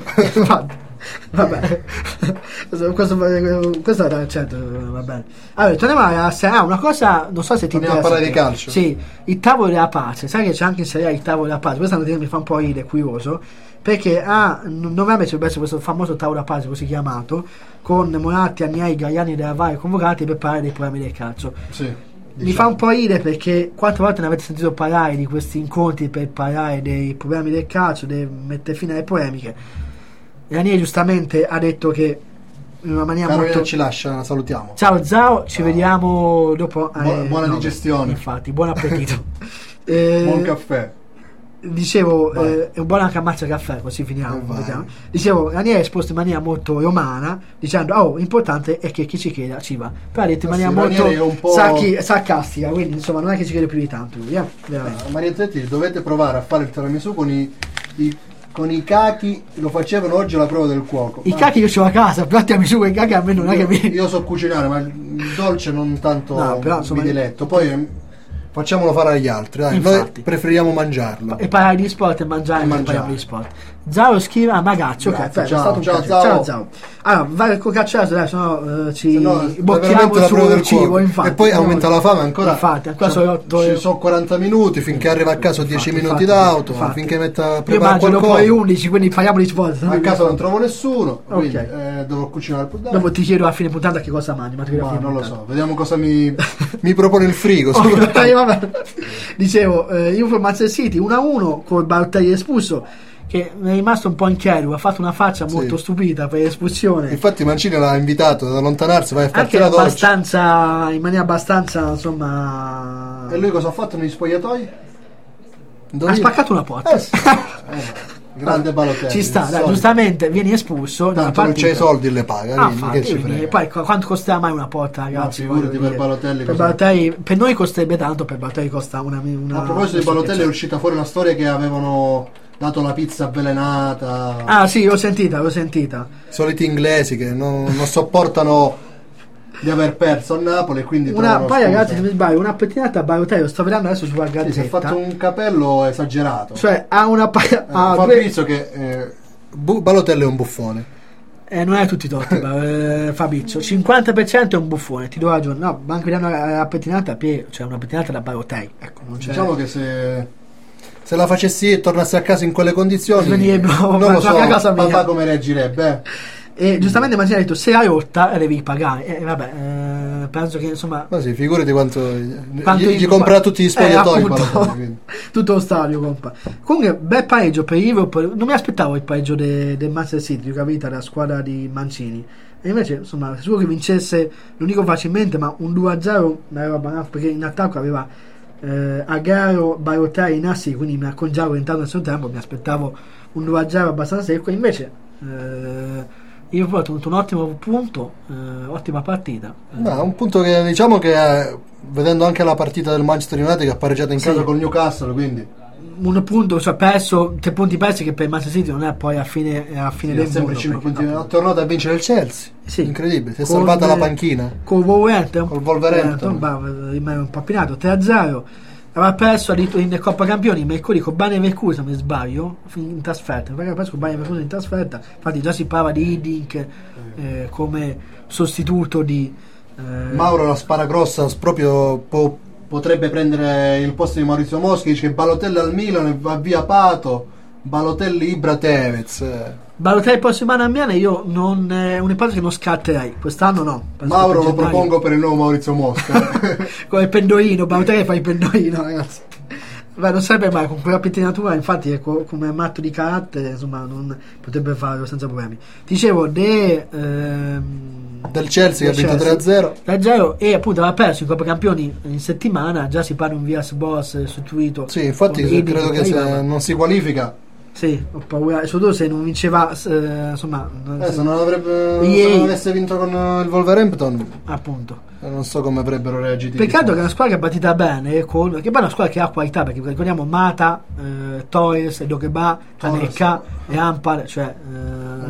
Vabbè, questo, questo era certo, va bene. Allora, torniamo a ah, una cosa, non so se ti
torniamo
interessa.
a parlare di calcio.
Sì, il tavolo della pace. Sai che c'è anche in Serie A il tavolo della pace. Questa notizia mi fa un po' ridere, curioso, perché a novembre ci deve essere questo famoso tavolo della pace, così chiamato, con Moratti, Agnelli, Gagliani della Valle convocati per parlare dei problemi del calcio.
Sì,
mi
diciamo.
fa un po' ridere perché quante volte ne avete sentito parlare di questi incontri per parlare dei problemi del calcio, di mettere fine alle polemiche. Ranieri giustamente ha detto che in una maniera
Carolina
molto...
ci lascia, la salutiamo.
Ciao Zao, ci
Ciao.
Vediamo dopo.
Buona,
eh,
buona
no,
digestione.
Infatti, buon appetito. eh,
Buon caffè.
Dicevo, eh, è un buon anche ammazza caffè, così finiamo.
Eh,
Dicevo, Ranieri ha esposto in maniera molto romana, dicendo, oh, l'importante è che chi ci chieda ci va. Però ha detto in
Ma
maniera
sì,
molto
un po'...
sacchi, sarcastica, quindi insomma non è che ci crede più di tanto lui, eh? Veramente.
Uh, Maria Zetti, dovete provare a fare il tiramisù con i, i con i cachi, lo facevano oggi alla prova del cuoco.
I
ma...
cachi io ho a casa, però ti su quei cachi a me non
io,
è che mi...
io so cucinare, ma il dolce non tanto
no, però, insomma,
mi diletto. Poi facciamolo fare agli altri, dai. Noi preferiamo mangiarlo.
E parlare di sport e mangiare, e mangiare di sport. Zao scrive a Magaccio, ok,
ciao,
è stato un
ciao,
ciao,
ciao.
Zao. Allora, vai col cacciato, adesso no, eh, ci
se no,
bocchiamo sul cibo, infatti.
E poi aumenta la fame ancora.
Infatti, ancora
so,
sono otto
ci sono quaranta minuti finché arriva a casa dieci minuti infatti, d'auto, infatti. Finché metta a preparare
io mangio
poi
undici, quindi parliamo di sport.
A casa non trovo nessuno,
okay.
Quindi eh, devo cucinare il
dopo ti chiedo a fine puntata che cosa mangi, ma,
ma non lo so, vediamo cosa mi, mi propone il frigo.
Okay, vabbè. Dicevo, eh, io per Manchester City uno a uno col Balotelli espulso, che è rimasto un po' incheruo, ha fatto una faccia molto sì. stupida per l'espulsione.
Infatti Mancini l'ha invitato ad allontanarsi, vai a farti la
abbastanza, in maniera abbastanza, insomma.
E lui cosa ha fatto negli spogliatoi?
Dove ha spaccato una porta.
Eh sì. eh, grande Balotelli.
Ci sta, dai, giustamente vieni espulso.
Tanto non c'è i soldi e le paga.
Ah,
quindi,
infatti,
che ci
quindi, poi quanto costerà mai una porta, ragazzi?
No, figurati per Balotelli.
Per, Balotelli, per noi costerebbe tanto, per Balotelli costa una. una
A proposito di Balotelli, è uscita fuori una storia che avevano dato la pizza avvelenata.
Ah sì, l'ho sentita, l'ho sentita.
Soliti inglesi che non, non sopportano di aver perso a Napoli, quindi
una, poi ragazzi, se mi sbaglio, una pettinata a Balotelli, lo sto vedendo adesso sulla gazzetta.
Sì, si è fatto un capello esagerato.
Cioè ha una pa-
eh,
ah,
Fabrizio due... che eh, bu- Balotelli è un buffone.
Eh, non è tutti torti, eh, Fabrizio. cinquanta per cento è un buffone, ti do ragione. No, ma anche vedendo la pettinata a piedi, cioè una pettinata da Balotelli. Ecco, non c'è.
Diciamo che se se la facessi e tornassi a casa in quelle condizioni,
venirebbero,
non lo so,
casa mia.
Papà come reagirebbe? Eh?
E giustamente Mancini ha detto se l'hai rotta devi pagare. E eh, vabbè, eh, penso che insomma.
Ma sì, figurati quanto,
quanto
gli, gli compra tutti gli spogliatoi.
Eh, Balotelli, tutto lo stadio compra. Comunque, bel pareggio per Liverpool. Non mi aspettavo il pareggio del de Manchester City, capita, la squadra di Mancini. E invece, insomma, sicuro che vincesse, non dico facilmente, ma un due a zero, una roba, perché in attacco aveva eh, Agaro, Balotelli, Nassi, quindi mi accongiavo intanto nel suo tempo, mi aspettavo un due a zero abbastanza secco, invece eh, io ho avuto un ottimo punto, eh, ottima partita.
No, un punto che diciamo che eh, vedendo anche la partita del Manchester United che ha pareggiato in casa sì. col Newcastle, quindi
un punto, cioè perso tre punti persi che per Manchester City non è poi a fine, a fine
sì,
del
sempre cinque punti, ha tornato a vincere il Chelsea. Sì. Incredibile, si è
con,
salvata la panchina
con Wolverhampton,
col Wolverhampton,
rimane un po' appinato tre a zero. Aveva perso in Coppa Campioni mercoledì con Bayer Leverkusen, mi sbaglio, in trasferta. Aveva perso con Bayer Leverkusen in trasferta. Infatti già si parlava di Hiddink eh, come sostituto di
eh... Mauro la spara grossa, proprio po- potrebbe prendere il posto di Maurizio Moschi. Dice che Balotelli al Milan e va via Pato, Balotelli Ibra Tevez.
Balotelli il prossimo anno a Milan io non è un'ipotesi che non scatterei quest'anno no.
Penso Mauro lo propongo per il nuovo Maurizio Mosca
come il pendolino, Balotelli fa il pendolino ragazzi. Beh, non sarebbe mai con quella pettinatura, infatti è co- come matto di carattere, insomma non potrebbe farlo senza problemi. Dicevo de, ehm,
del Chelsea che ha vinto tre a zero
tre a zero e appunto aveva perso in Coppa Campioni in settimana, già si parla un Vias Boss sostituito.
Sì, infatti credo che se non si qualifica.
Sì, ho paura, soprattutto se non vinceva eh, insomma
eh, se non avrebbe se non avesse vinto con il Wolverhampton
appunto
non so come avrebbero reagito.
Peccato che è una squadra che è partita bene con, che poi è una squadra che ha qualità, perché ricordiamo Mata, eh, Torres, Dokeba, Kaneka e Ampar, cioè eh,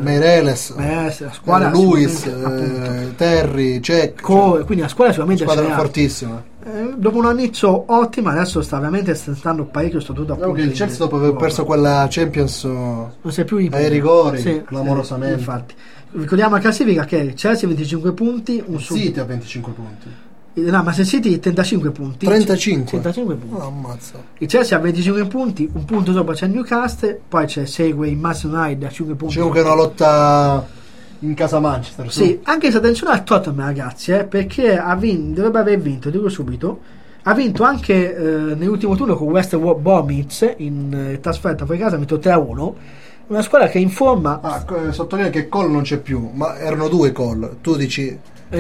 Meireles,
Meireles, la squadra
Luis, eh, Terry, Cech,
Co- quindi la squadra sicuramente
squadra
ce n'è.
fortissima.
Eh, dopo un annizio ottimo, adesso sta veramente stando parecchio statuto a
Dopo che il Chelsea dopo aver perso quella Champions
non sei più
ai rigori,
sì,
clamorosamente.
Sì, infatti. Ricordiamo la classifica che il Chelsea venticinque punti, un
il
sub...
City a venticinque punti.
No, ma se City trentacinque punti.
trentacinque?
trentacinque punti.
Oh, ammazza.
Il Chelsea ha venticinque punti, un punto sopra c'è il Newcastle, poi c'è segue il Manchester United a cinque punti.
C'è comunque una lotta in casa Manchester.
Sì, su. Anche se attenzione al Tottenham, ragazzi, eh, perché ha vinto, dovrebbe aver vinto, dico subito. Ha vinto anche eh, nell'ultimo turno con West Bromwich in eh, trasferta fuori casa, ha vinto tre a uno. Una squadra che è in forma.
Ah, sottolineo che Cole non c'è più, ma erano due Cole. Tu dici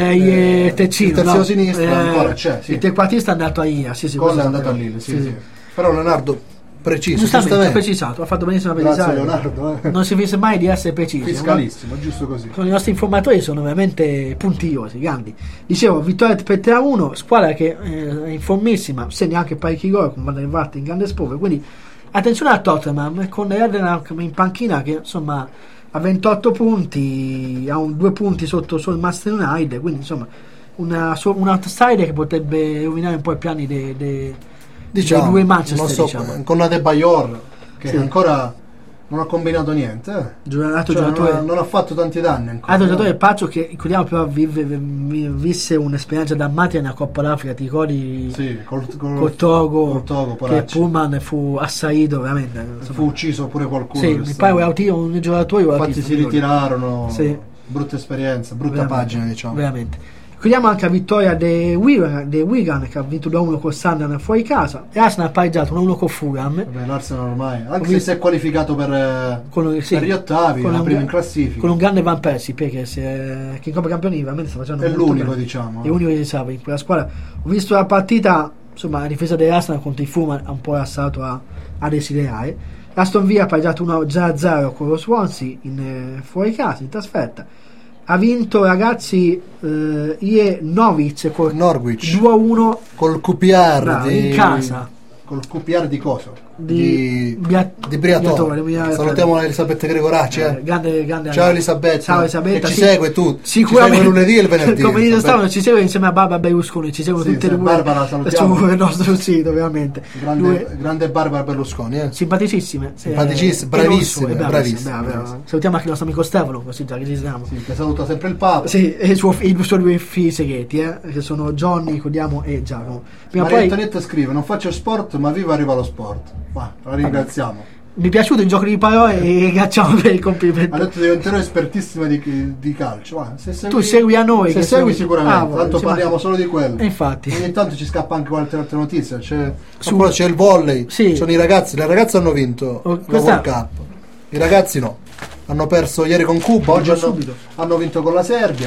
eh, eh, terzino,
il terzino
no?
sinistro
eh,
ancora c'è, sì.
Il trequartista è andato a Ia, sì, sì,
Cole è andato a Lille, sì, sì. sì. Però Leonardo preciso,
giustamente, precisato, ha fatto benissimo a precisare.
Leonardo, eh.
Non si finisce mai di essere preciso.
Fiscalissimo, no? Giusto così.
Con i nostri informatori sono veramente puntigliosi, grandi. Dicevo, vittoria per tre a uno, squadra che eh, è in formissima, segna anche parecchi gol con Van der Vaart in grande sfogo, quindi attenzione a Tottenham con Erdenau in panchina che insomma ha ventotto punti, ha un, due punti sotto sul Manchester United, quindi insomma una, un outsider che potrebbe rovinare un po' i piani dei de,
diciamo,
dei due Manchester,
non so,
diciamo.
Con Adebayor che
sì.
ancora non ha combinato niente, eh.
Giocato,
cioè,
giocatore,
non, ha, non ha fatto tanti danni ancora.
Altro giocatore pazzo che ricordiamo però vive, vive, visse un'esperienza drammatica nella Coppa d'Africa, ti ricordi?
Sì, col, col,
col Togo,
col Togo
che Pullman fu assaito veramente, insomma.
Fu ucciso pure qualcuno.
Sì, mi pare autista, un giocatore
infatti
autista,
si ritirarono,
sì.
Brutta esperienza, brutta
veramente,
pagina diciamo.
Veramente. Ricordiamo anche la vittoria dei Wigan, dei Wigan che ha vinto due a uno con Sunderland fuori casa e Arsenal ha pareggiato uno a uno con Fulham.
Vabbè, l'Arsenal ormai, anche se si è qualificato per,
con, sì,
per gli ottavi,
con
la
un,
prima in classifica.
Con un grande Van Persie, perché se, che in Coppa Campioni veramente sta facendo
è
molto
l'unico
bene.
diciamo.
È l'unico che sa in quella squadra. Ho visto la partita, insomma la difesa dell'Arsenal contro il Fulham ha un po' lasciato a, a desiderare. Aston Villa ha pareggiato uno zero a zero con lo Swansea in, eh, fuori casa, in trasferta. Ha vinto ragazzi eh, Ie Norwich con
Norwich
due a uno
col Q P R
bravo,
di,
in casa
col Q P R di Coso
di,
di,
Bia,
di Briatore.
Briatore.
Salutiamo Elisabetta Gregoracci, eh.
grande, grande
ciao Elisabetta,
ciao Elisabetta,
che ci
sì,
segue tu
sicuramente
ci segue lunedì e il venerdì.
Come dice Stefano, ci segue insieme a Barbara Berlusconi, ci seguono
sì,
tutte
sì,
e due
Barbara, salutiamo.
sul nostro sito veramente
grande,
Lui,
grande Barbara Berlusconi, eh.
simpaticissime
simpaticissime,
eh,
bravissime,
bravissime,
bravissime,
brava, brava.
bravissime.
Salutiamo anche il nostro amico Stefano, così già che ci siamo,
sì, che saluta sempre il Papa,
sì, e i suoi, i suoi due figli segreti, eh, che sono Johnny, ricordiamo, e Giacomo.
Maria poi... Antonietta scrive: non faccio sport ma viva arriva lo sport. Ma la ringraziamo.
Mi è piaciuto il gioco di parole e ringraziamo per il complimento.
Ha detto diventerò espertissima di, di calcio. Ma se segui,
tu segui a noi,
se segui segui sicuramente,
ah,
tanto parliamo ma... solo di quello.
E infatti.
Ogni tanto ci scappa anche qualche altra notizia. C'è, Su... c'è il volley,
sì.
Sono i ragazzi, le ragazze hanno vinto oh, la World Cup. I ragazzi no. Hanno perso ieri con Cuba, oggi hanno, hanno vinto con la Serbia.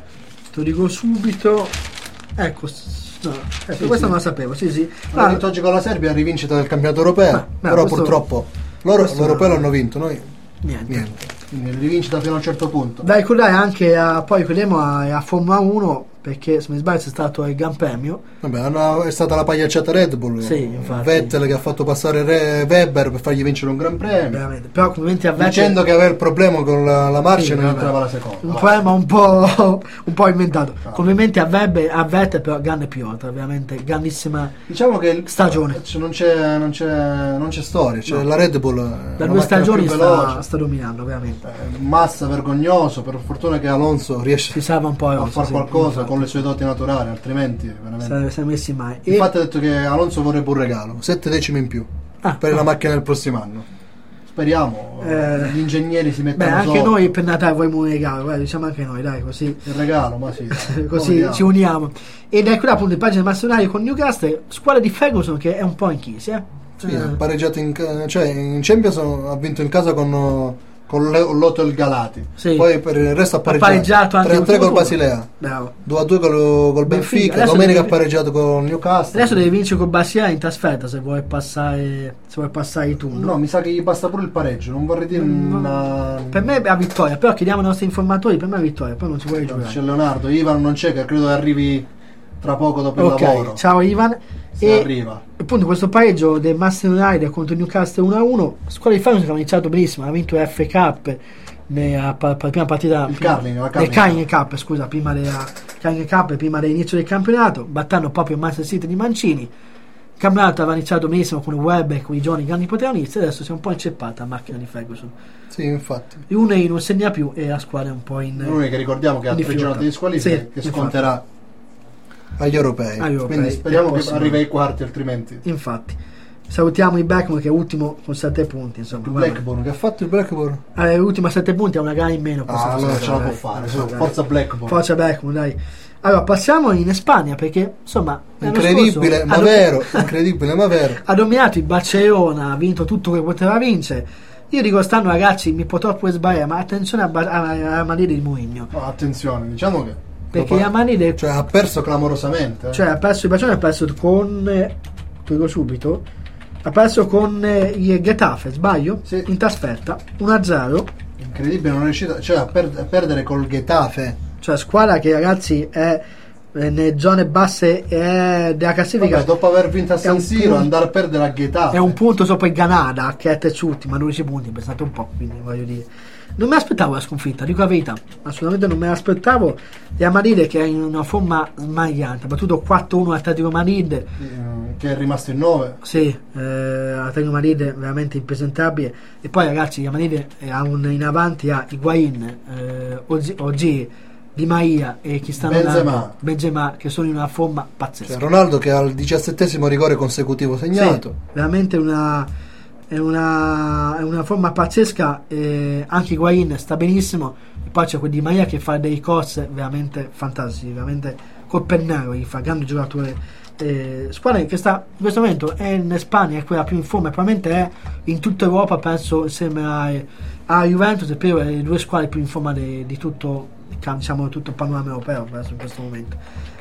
Te lo dico subito. Ecco. No, ecco, sì, questa sì. Non la sapevo, sì, sì.
Hanno ah, vinto oggi con la Serbia, rivincita del campionato europeo. Ah, però questo, purtroppo loro l'europeo l'hanno vinto, noi
niente.
niente. Quindi rivincita fino a un certo punto.
Da ricordare anche a, poi ricordiamo a, a Formula uno, perché se mi sbaglio c'è stato il Gran Premio.
Vabbè, hanno, è stata la pagliacciata Red Bull.
Sì, infatti.
Vettel che ha fatto passare Re Weber per fargli vincere un Gran Premio.
Veramente. Però complimenti a Vettel.
Dicendo che aveva il problema con la, la marcia
sì,
e non entrava la seconda.
Un problema un po', un po' inventato. Ah. Complimenti a Weber, a Vettel, però grande pilota, veramente grandissima
diciamo che il,
stagione.
Non c'è, non c'è, non c'è storia. Cioè, no. La Red Bull
da due stagioni sta, sta dominando veramente.
Eh, Massa vergognoso, per fortuna che Alonso riesce
si salva un po'
a
Alonso,
fare
sì,
qualcosa
infatti.
Con le sue doti naturali, altrimenti veramente
si è messi mai.
Infatti e... ha detto che Alonso vorrebbe un regalo, sette decimi in più ah, per ah. la macchina del prossimo anno. Speriamo eh, gli ingegneri si mettano
beh, anche
sotto.
Noi per Natale vogliamo un regalo, guarda, diciamo anche noi, dai, così
il regalo, ma sì,
così ci uniamo. Ed ecco là appunto in pagina nazionale con Newcastle, squadra di Ferguson che è un po' in crisi, eh?
Sì, eh. ha pareggiato in, cioè in Champions ha vinto in casa con con l'Otto il Galati, sì. Poi per il resto ha pareggiato,
pareggiato anche
tre a tre col Basilea,
bravo.
due a due col, col Benfica, Benfica. Domenica devi... ha pareggiato con Newcastle.
Adesso deve vincere col Basilea in trasferta se vuoi passare se vuoi passare i turni.
No, mi sa che gli basta pure il pareggio, non vorrei dire mm, una...
Per me è la vittoria, però chiediamo ai nostri informatori, per me è la vittoria, poi non si vuole giocare.
C'è Leonardo, Ivan non c'è, che credo che arrivi tra poco dopo
okay.
il lavoro.
Ciao Ivan.
Se
e
arriva.
Appunto questo pareggio del Manchester United contro Newcastle uno a uno, squadra di Ferguson che ha iniziato benissimo, ha vinto l'F Cup, nella pa- pa- prima partita
Il
prima,
Carling, la
del
Carling
Carling Cup, scusa, prima della Carling Cup, prima dell'inizio del campionato, battendo proprio il Manchester City di Mancini. Il campionato aveva iniziato benissimo con il Web e con i giovani grandi protagonisti, adesso si è un po' inceppata la macchina di Ferguson.
Sì, infatti.
Unai non segna più e la squadra è un po' in.
L'unica che ricordiamo che ha tre giornate di squalifica,
sì,
che sconterà agli europei.
Agli europei.
Quindi speriamo che
Prossimo.
arrivi ai quarti, altrimenti.
Infatti. Salutiamo il Blackburn che è ultimo con sette punti. Insomma,
Il Blackburn, che ha fatto il Blackburn?
Allora, l'ultima sette punti ha una gara in meno.
Ah, allora ce la può fare. So, forza Blackburn.
Forza Blackburn, dai. Allora, passiamo in Spagna perché, insomma,
incredibile,
scorso,
ma
ha
vero, incredibile, ma vero.
Ha dominato il Barcellona, ha vinto tutto che poteva vincere. Io dico quest'anno, ragazzi, mi potrò pure sbagliare, ma attenzione a, Ba- a, a Manide di Mourinho.
Oh, attenzione, diciamo che
Perché a Manide,
cioè, ha perso clamorosamente. Eh.
cioè, ha perso il Barcellona, ha perso con, eh, ti dico subito, ha perso con eh, il Getafe, sbaglio?
Sì.
In trasferta, uno a zero.
Incredibile, non è riuscito, cioè a, per- a perdere col Getafe.
Cioè, squadra che, ragazzi, è eh, nelle zone basse è della classifica.
Vabbè, dopo aver vinto a
è
San
un
Siro,
punto-
andare a perdere a Getafe.
È un punto sopra il Granada, che è terzultima, dodici punti, pensate un po', quindi voglio dire. Non mi aspettavo la sconfitta, dico la verità, assolutamente non me l'aspettavo. E a Madrid che è in una forma smagliante, ha battuto quattro uno Atletico Madrid,
Eh, che è rimasto in nove.
sì, eh, Atletico Madrid veramente impresentabile. E poi ragazzi, a Madrid eh, ha un, in avanti ha Higuaín, eh, Ogier, Di Maria e Cristiano
Benzema.
Ronaldo, Benzema, che sono in una forma pazzesca.
Cioè, Ronaldo che ha il diciassettesimo rigore consecutivo segnato.
Sì, veramente una è una, è una forma pazzesca. Eh, anche Higuaín sta benissimo, e poi c'è quel Di Maria che fa dei cross veramente fantastici, veramente col pennello, gli fa grande giocatore. Eh, squadra che sta in questo momento è in Spagna, è quella più in forma, probabilmente è in tutta Europa, penso insieme a, a Juventus, e per le due squadre più in forma di, di tutto, diciamo, tutto il panorama europeo penso in questo momento.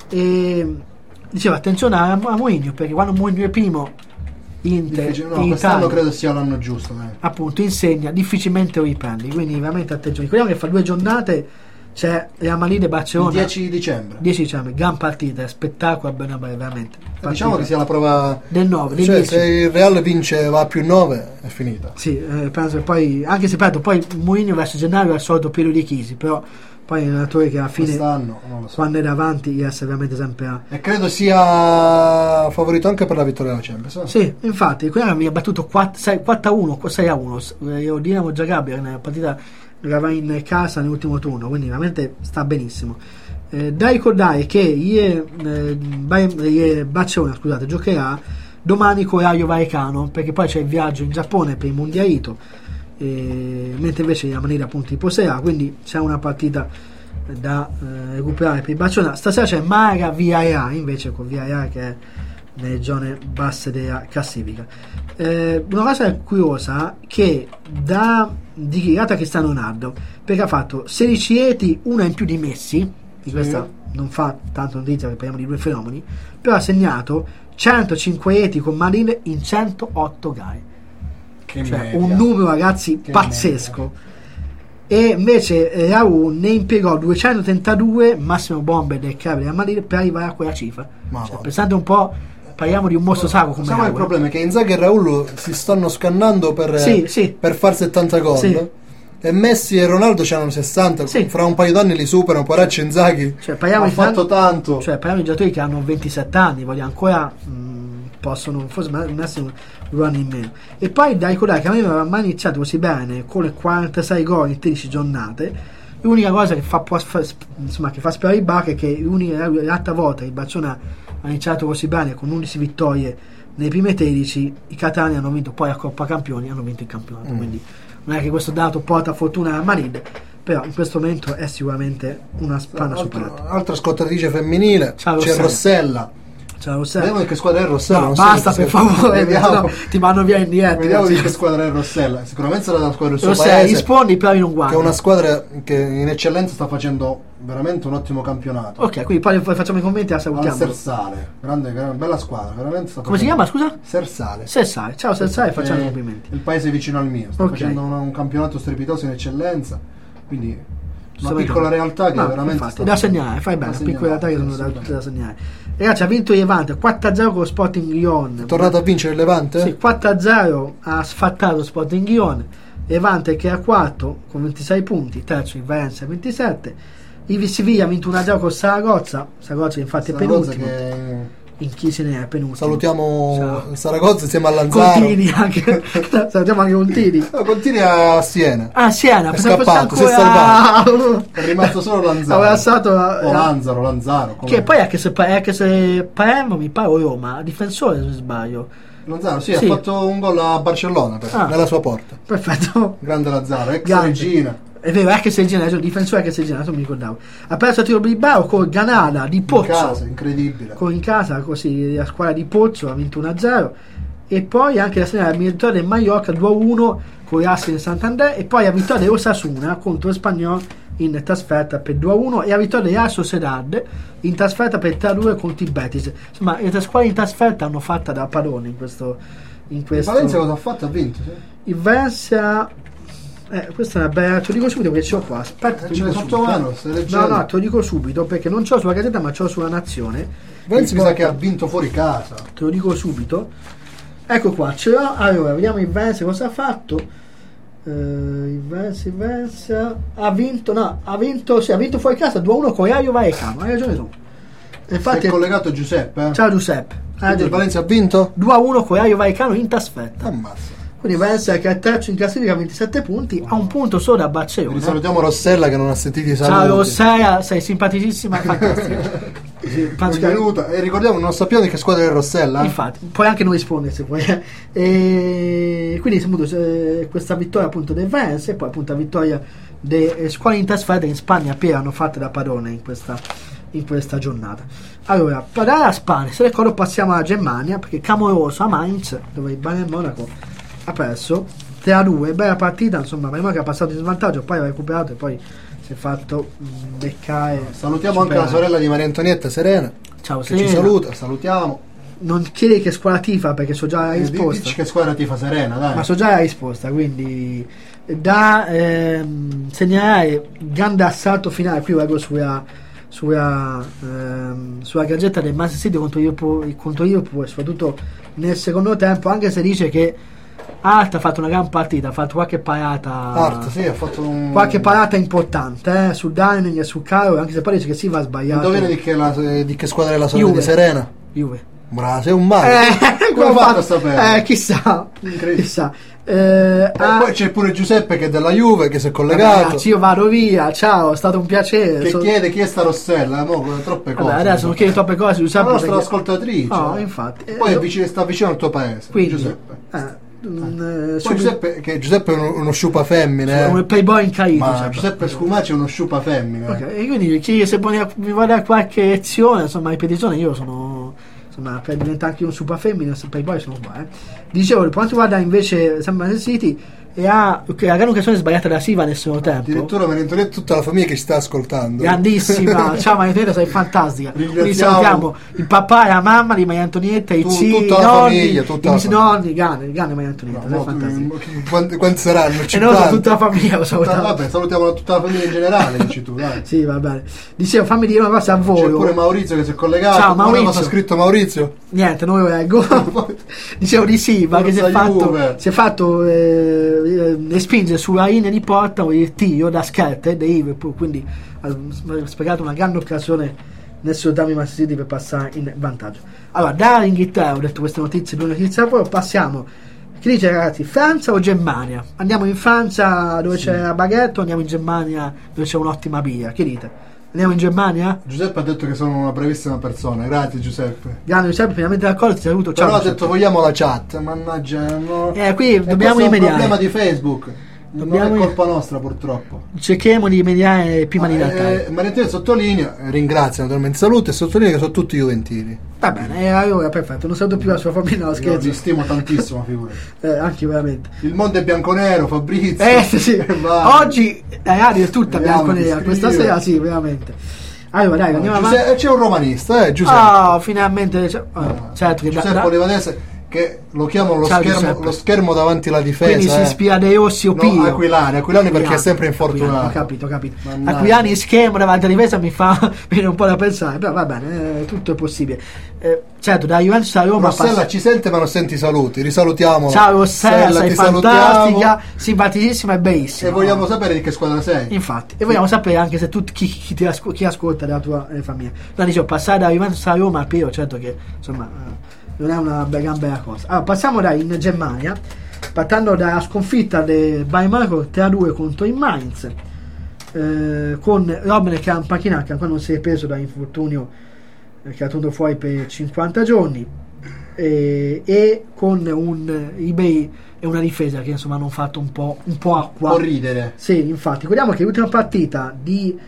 E diceva attenzione a, a Mourinho, perché quando Mourinho è primo Inter,
No,
in
quest'anno
Italia,
credo sia l'anno giusto. Dai.
appunto insegna, difficilmente lo riprendi, quindi veramente attenzione. Ricordiamo che fra due giornate c'è Real Madrid e Barcellona,
Il dieci dicembre.
dieci dicembre, gran partita, spettacolo a Bernabéu, veramente.
Eh, diciamo che sia la prova
del nove, del
cioè,
dieci.
se il Real vince va a più nove è finita.
Sì, eh, penso che poi, anche se ripeto, poi Mourinho verso gennaio è il solito periodo di crisi, però poi è un allenatore che alla fine,
Quest'anno non lo so.
quando è davanti, riesce veramente sempre a...
E credo sia favorito anche per la vittoria della Champions. eh?
Sì, infatti, qui mi ha battuto quattro a uno, sei a uno. Io Dinamo Zagabria nella partita eravamo in casa nell'ultimo turno, quindi veramente sta benissimo. Eh, da ricordare che ieri, eh, Bayern- ieri Barcellona, scusate, giocherà domani con Rayo Vallecano, perché poi c'è il viaggio in Giappone per il Mondialito, eh, mentre invece la maniera appunto riposerà, quindi c'è una partita da eh, recuperare per il Barcellona. Stasera c'è Mara Villarreal invece, con Villarreal che è nelle zone basse della classifica. Eh, una cosa curiosa che da di Ghirata Cristiano Ronaldo, perché ha fatto sedici reti, una in più di Messi, di
Sì.
questa non fa tanto notizia perché parliamo di due fenomeni, però ha segnato centocinque reti con Madrid in centootto gare,
Che
cioè
media.
un numero ragazzi
Che
pazzesco. E invece eh, Raul ne impiegò duecentotrentadue, massimo bombe del club del Madrid, per arrivare a quella cifra.
Ma
Cioè,
va.
pensate un po', parliamo di un mostro sacro come
Sai qual è il
Raul.
problema? È che Inzaghi e Raul si stanno scannando per,
Sì,
eh,
sì.
per far settanta gol.
Sì.
E Messi e Ronaldo c'hanno sessanta.
Sì.
Fra un paio d'anni li superano. Poraccio Inzaghi
Cioè, parliamo
ha
di
fatto
tan-
tanto.
Cioè, parliamo di giocatori che hanno ventisette anni, voglio ancora mh, possono forse Messi due anni in meno. E poi da ricordare che non aveva mai iniziato così bene, con le quarantasei gol in tredici giornate. L'unica cosa che fa, può, fa- insomma, che fa sperare il Barca è che l'unica, l'altra volta il Barcellona ha iniziato così bene con undici vittorie nelle prime tredici, i catalani hanno vinto poi la Coppa Campioni, hanno vinto il campionato,
Mm.
quindi non è che questo dato porta fortuna a Madrid, però in questo momento è sicuramente una spanna superata.
Altra, altra scottatrice femminile.
Ciao,
c'è
Rossella.
Rossella.
Ciao,
Vediamo di che squadra è Rossella.
No,
non so
basta
se-
per favore,
Vediamo,
no, ti vanno via in diretta.
vediamo di
ragazzi.
che squadra è Rossella. Sicuramente sarà la squadra del suo
Rossella,
paese.
rispondi però io non
Che
guardo.
è una squadra che in eccellenza sta facendo veramente un ottimo campionato.
Ok, quindi poi poi facciamo i commenti e la
Al
salutiamo.
Sersale, grande, grande, bella squadra, veramente sta
Come si
facendo-
chiama, scusa?
Sersale.
Sessai. Ciao Sessai, facciamo i
Eh,
complimenti.
Il paese vicino al mio, sta
Ok.
facendo un, un campionato strepitoso in eccellenza, quindi una
Giustamente.
piccola realtà che
No,
veramente
infatti,
sta
da segnare, fai bene,
da
piccole realtà che sono
segnare,
da,
assolutamente.
da segnare. Ragazzi, ha vinto Levante quattro a zero con lo Sporting Lyon.
È tornato a vincere il Levante?
Sì, quattro a zero ha sfattato lo Sporting Lyon. Levante che è a quarto con ventisei punti, terzo il Valencia ventisette, il Siviglia ha vinto uno a zero con Saragozza, Saragozza infatti
Saragozza
è penultimo,
che...
in chi se ne è penultimo.
Salutiamo
Ciao.
Saragozza insieme a Lanzaro.
Contini anche, salutiamo anche Contini.
No, Contini a Siena.
Ah, Siena,
è scappato, si è salvato. È rimasto solo Lanzaro.
Aveva stato,
o Lanzaro, Lanzaro. Come...
Che poi anche se, anche se Palermo mi pare o Roma, difensore se non sbaglio.
Lanzaro, sì,
sì,
ha fatto un gol a Barcellona per,
ah,
nella sua porta.
Perfetto.
Grande Lanzaro, ex
Grande.
regina.
È vero, anche se il genere, difensore anche se il genere, non mi ricordavo. Ha perso a tiro Bilbao con Granada di Pozzo.
In casa, incredibile.
Con in casa, così la squadra di Pozzo ha vinto uno a zero. E poi anche la sera la vittoria del Mallorca due a uno con Racing Santander. E poi la vittoria dell'Osasuna contro il Spagnol in trasferta per due a uno. E la vittoria del Real Sociedad in trasferta per tre a due contro il Betis. Insomma, le tre squadre in trasferta hanno fatta da padrone in questo. In questo...
Il Valencia cosa ha fatto? Ha vinto, sì.
Il Valencia. Eh, questa è una bella, te lo dico subito perché ce l'ho qua. Aspetta,
eh, ce l'hai sotto mano,
no, no, te lo dico subito perché non ce l'ho sulla gazzetta ma ce l'ho sulla Nazione.
Valencia mi sa che ha vinto fuori casa.
Te lo dico subito. Ecco qua, ce l'ho. Allora, vediamo il Valencia cosa ha fatto. Uh, il Valencia, il Valencia ha vinto, no, ha vinto, sì, ha vinto fuori casa due a uno con Rayo Vallecano. Hai ragione tu.
Infatti è collegato Giuseppe. Eh?
Ciao Giuseppe.
Quindi il Valencia ha vinto
due a uno con Rayo Vallecano in trasferta.
Ammazza.
Quindi Valencia che è terzo in classifica, ventisette punti, a un punto solo da Barcellona.
Salutiamo Rossella che non ha sentito i saluti.
Ciao Rossella, sei simpaticissima, fantastica. Sì,
benvenuta. E ricordiamo, non sappiamo di che squadra è Rossella.
Infatti, puoi anche non rispondere se vuoi. E quindi appunto, questa vittoria appunto del Valencia e poi appunto la vittoria delle squadre in trasferta in Spagna per hanno fatto da padrone in questa, in questa giornata. Allora, per dare la Spagna, se ricordo passiamo alla Germania perché clamoroso a Mainz, dove il Bayern Monaco ha perso tre a due, bella partita, insomma, Bayern Monaco ha passato in svantaggio, poi ha recuperato e poi si è fatto beccare.
Salutiamo anche la sorella di Maria Antonietta, Serena.
Ciao
che
Serena.
Ci saluta, salutiamo.
Non chiedi che squadra tifa perché so già la risposta.
Dici che squadra tifa Serena, dai.
Ma so già la risposta, quindi da ehm, segnalare grande assalto finale, qui leggo sulla sulla, ehm, sulla gazzetta del Man City contro Liverpool, contro Liverpool e soprattutto nel secondo tempo, anche se dice che Art ha fatto una gran partita, ha fatto qualche parata
Art, sì, ha fatto un...
qualche parata importante eh, su Dining e su Caro, anche se poi dice che si va sbagliato.
Indovina di che, la, di che squadra è la sorella
Juve.
di Serena?
Juve.
Bravo, sei un mago.
Eh,
come hai fatto a sapere?
Eh, chissà, chissà. Eh,
e
ah,
poi c'è pure Giuseppe che è della Juve, che si è collegato.
Ragazzi, io vado via, ciao, è stato un piacere.
Che
so...
chiede chi è sta Rossella, mo, con troppe cose.
Vabbè, adesso non chiedi troppe cose, Giuseppe.
La nostra
perché...
ascoltatrice.
No, infatti.
Poi
eh,
è vicino, sta vicino al tuo paese,
quindi,
Giuseppe.
Eh,
eh.
eh,
Poi Giuseppe, che Giuseppe è uno, uno sciupa femmine.
Un playboy incarito.
Ma
Giuseppe,
Giuseppe Scumacci è uno sciupa femmine.
Ok, e quindi chi se poi mi vuole dare qualche lezione, insomma, ripetizione, io sono... insomma, per diventare anche un super femmina, per i poi sono qua, eh. Dicevo, per quanto riguarda invece San Man City, e ha okay, la gran occasione sbagliata da Siva nel secondo tempo.
Addirittura Maria Antonietta, tutta la famiglia che ci sta ascoltando.
Grandissima, ciao Maria Antonietta, sei fantastica. Quindi salutiamo il papà e la mamma di Maria Antonietta, i
tu,
zii, i
tutta
nonni,
la famiglia, tutta
i nonni, grande, grande Maria Antonietta,
no,
sei fantastica.
Quanti, quanti saranno?
E noi sono tutta la famiglia, lo salutiamo.
Vabbè, salutiamo tutta la famiglia in generale, dici tu, dai.
Sì, va bene. Dicevo, fammi dire una cosa a voi.
C'è pure Maurizio che si è collegato.
Ciao Maurizio.
Cosa ha scritto Maurizio?
Niente, non lo leggo. Dicevo di Silva che si è fatto, si è fatto eh, eh, spingere sulla linea di porta il tiro da scherte dei Liverpool, quindi ha spiegato una grande occasione nel suo dammi Man City per passare in vantaggio. Allora, dall'Inghilterra ho detto queste notizie, due notizie a voi, passiamo. Chi dice ragazzi, Francia o Germania? Andiamo in Francia dove sì. c'è la baguette o andiamo in Germania dove c'è un'ottima birra? Chi dite? Andiamo in Germania?
Giuseppe ha detto che sono una bravissima persona, grazie Giuseppe.
Grande Giuseppe, finalmente d'accordo, ti saluto. Ciao.
Però ha
Giuseppe.
detto vogliamo la chat, mannaggia. No.
Eh, qui dobbiamo rimediare.
È un problema di Facebook.
Dobbiamo
non è colpa nostra purtroppo.
Cerchiamo di rimediare prima
ah,
di Natale.
Eh, Maria Antonietta sottolinea, ringrazia naturalmente, saluta e sottolinea che sono tutti juventini.
Va bene, eh, allora perfetto, non saluto più la sua famiglia, no, scherzo.
Io vi stimo tantissimo, figurati.
eh, anche veramente.
Il mondo è bianconero, Fabrizio.
Eh sì, sì. Oggi la radio è tutta bianconera, questa sera sì, veramente. Allora dai, andiamo
Giuseppe,
avanti.
c'è un romanista, eh, Giuseppe.
Oh, finalmente c'è, oh, ah, certo che
Giuseppe
da,
Olivadese, che lo chiamano lo,
Ciao,
schermo, lo schermo davanti alla difesa.
Quindi si
eh.
ispira dei Rossi o Pio.
No, Aquilani, Aquilani perché è sempre infortunato.
Ho capito, ho capito. Aquilani schermo davanti alla difesa mi fa venire un po' da pensare, però va bene, eh, tutto è possibile. Eh, certo, da Juventus a Roma.
Rossella
passa...
ci sente ma non senti i saluti, risalutiamo.
Ciao Rossella, sei fantastica,
salutiamo.
simpaticissima e bellissima.
E vogliamo sapere di che squadra sei.
Infatti, e vogliamo sapere anche se tu chi, chi, ti asco- chi ascolta della tua eh, famiglia. No, dicevo, passare da Juventus a Roma, Pio, certo che insomma eh, non è una be- gran bella cosa. Allora, passiamo da in Germania, partendo dalla sconfitta del Bayern Monaco tre a due contro il Mainz, eh, con Robben che ha un panchina che ancora non si è preso da infortunio, eh, che ha tenuto fuori per cinquanta giorni, eh, e con un eBay e una difesa che insomma hanno fatto un po', un po' acqua.
Un po' ridere.
Sì, infatti, guardiamo che l'ultima partita di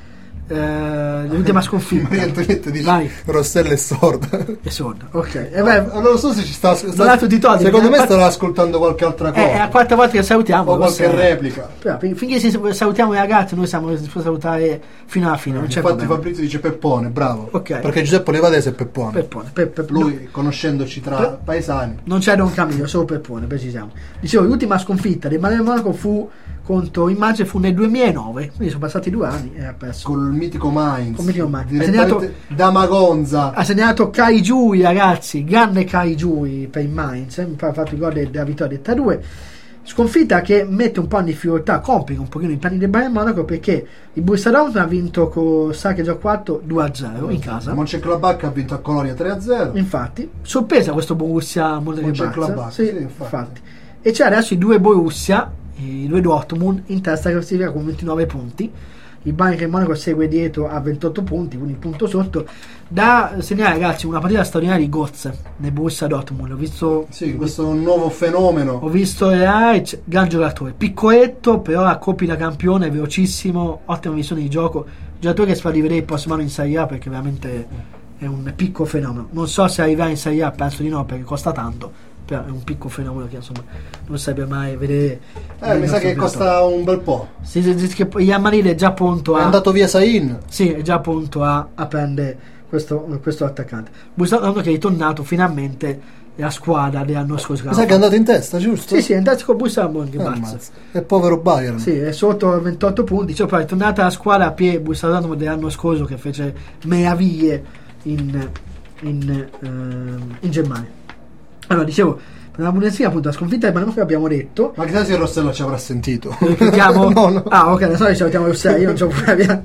eh, l'ultima sconfitta.
Maria Antonietta dice
Vai.
Rossella è sorda.
È sorda, ok. E beh,
non lo so se ci sta, sta
non ha tutti i toni,
secondo me
infatti-
starà ascoltando qualche altra cosa.
è la quarta volta che salutiamo.
o qualche
forse-
replica.
Però, fin- finché si- salutiamo i ragazzi, noi siamo disposti a salutare fino alla fine. Non c'è
Infatti
problema.
Fabrizio dice Peppone, bravo.
Ok.
Perché Giuseppe Olivadese è Peppone.
Peppone, Pe- Pe-
Lui, conoscendoci tra
Pe-
paesani.
non c'è Don Camillo, solo Peppone, precisiamo. Dicevo, l'ultima sconfitta del Bayern Monaco fu contro il Mainz, fu nel duemilanove, quindi sono passati due anni e ha perso.
Col mitico Mainz.
Col mitico Mainz.
Direttamente
Ha segnato-
da Magonza.
Ha segnato Kai Giui, ragazzi, grande Kai Giui per il Mainz, eh, ha fatto il gol de- della vittoria del tre a due. Sconfitta che mette un po' in difficoltà, complica un pochino i piani del Bayern Monaco, perché il Borussia Dortmund ha vinto con Schalke zero quattro due a zero in casa.
Mönchengladbach ha vinto a Colonia tre a zero.
Infatti, sorpresa questo Borussia
Mönchengladbach,
Mönchengladbach.
sì,
Sì,
infatti.
infatti. E c'è adesso i due Borussia, i due Dortmund in testa classifica con ventinove punti. Il Bayern Monaco segue dietro a ventotto punti, quindi un punto sotto. Da segnare, ragazzi, una partita straordinaria di Götze nel Borussia Dortmund. Ho visto,
Sì, questo è un nuovo fenomeno.
ho visto Reich, gran giocatore, piccoletto, però a colpi da campione, velocissimo, ottima visione di gioco. Giocatore che si fa rivedere il prossimo anno in Serie A, perché veramente è un piccolo fenomeno. Non so se arriverà in Serie A, penso di no, perché costa tanto. Però è un piccolo fenomeno che insomma non sarebbe mai vedere.
Eh, mi sa che costa un bel po'.
Sì, sì, sì, che Yamanile è già pronto
È
a.
andato via Sain.
Sì, è già pronto a, a prendere questo, questo attaccante. Busano che è ritornato finalmente la squadra dell'anno scorso.
Mi sa che è andato in testa, giusto?
Sì, sì, è andato con Busano anche
Eh,
Bazza.
ammazza. È povero Bayern.
Sì, è sotto ventotto punti. Cioè, poi è tornata la squadra a piedi Busano dell'anno scorso che fece meraviglie in, in, ehm, in Germania. Allora, dicevo, per la Bundesliga, appunto, la sconfitta del Bayern che abbiamo detto.
Ma chissà se Rossella ci avrà sentito.
Ripetiamo.
No, no.
Ah, ok, adesso ci salutiamo il sei, io non c'ho problemi.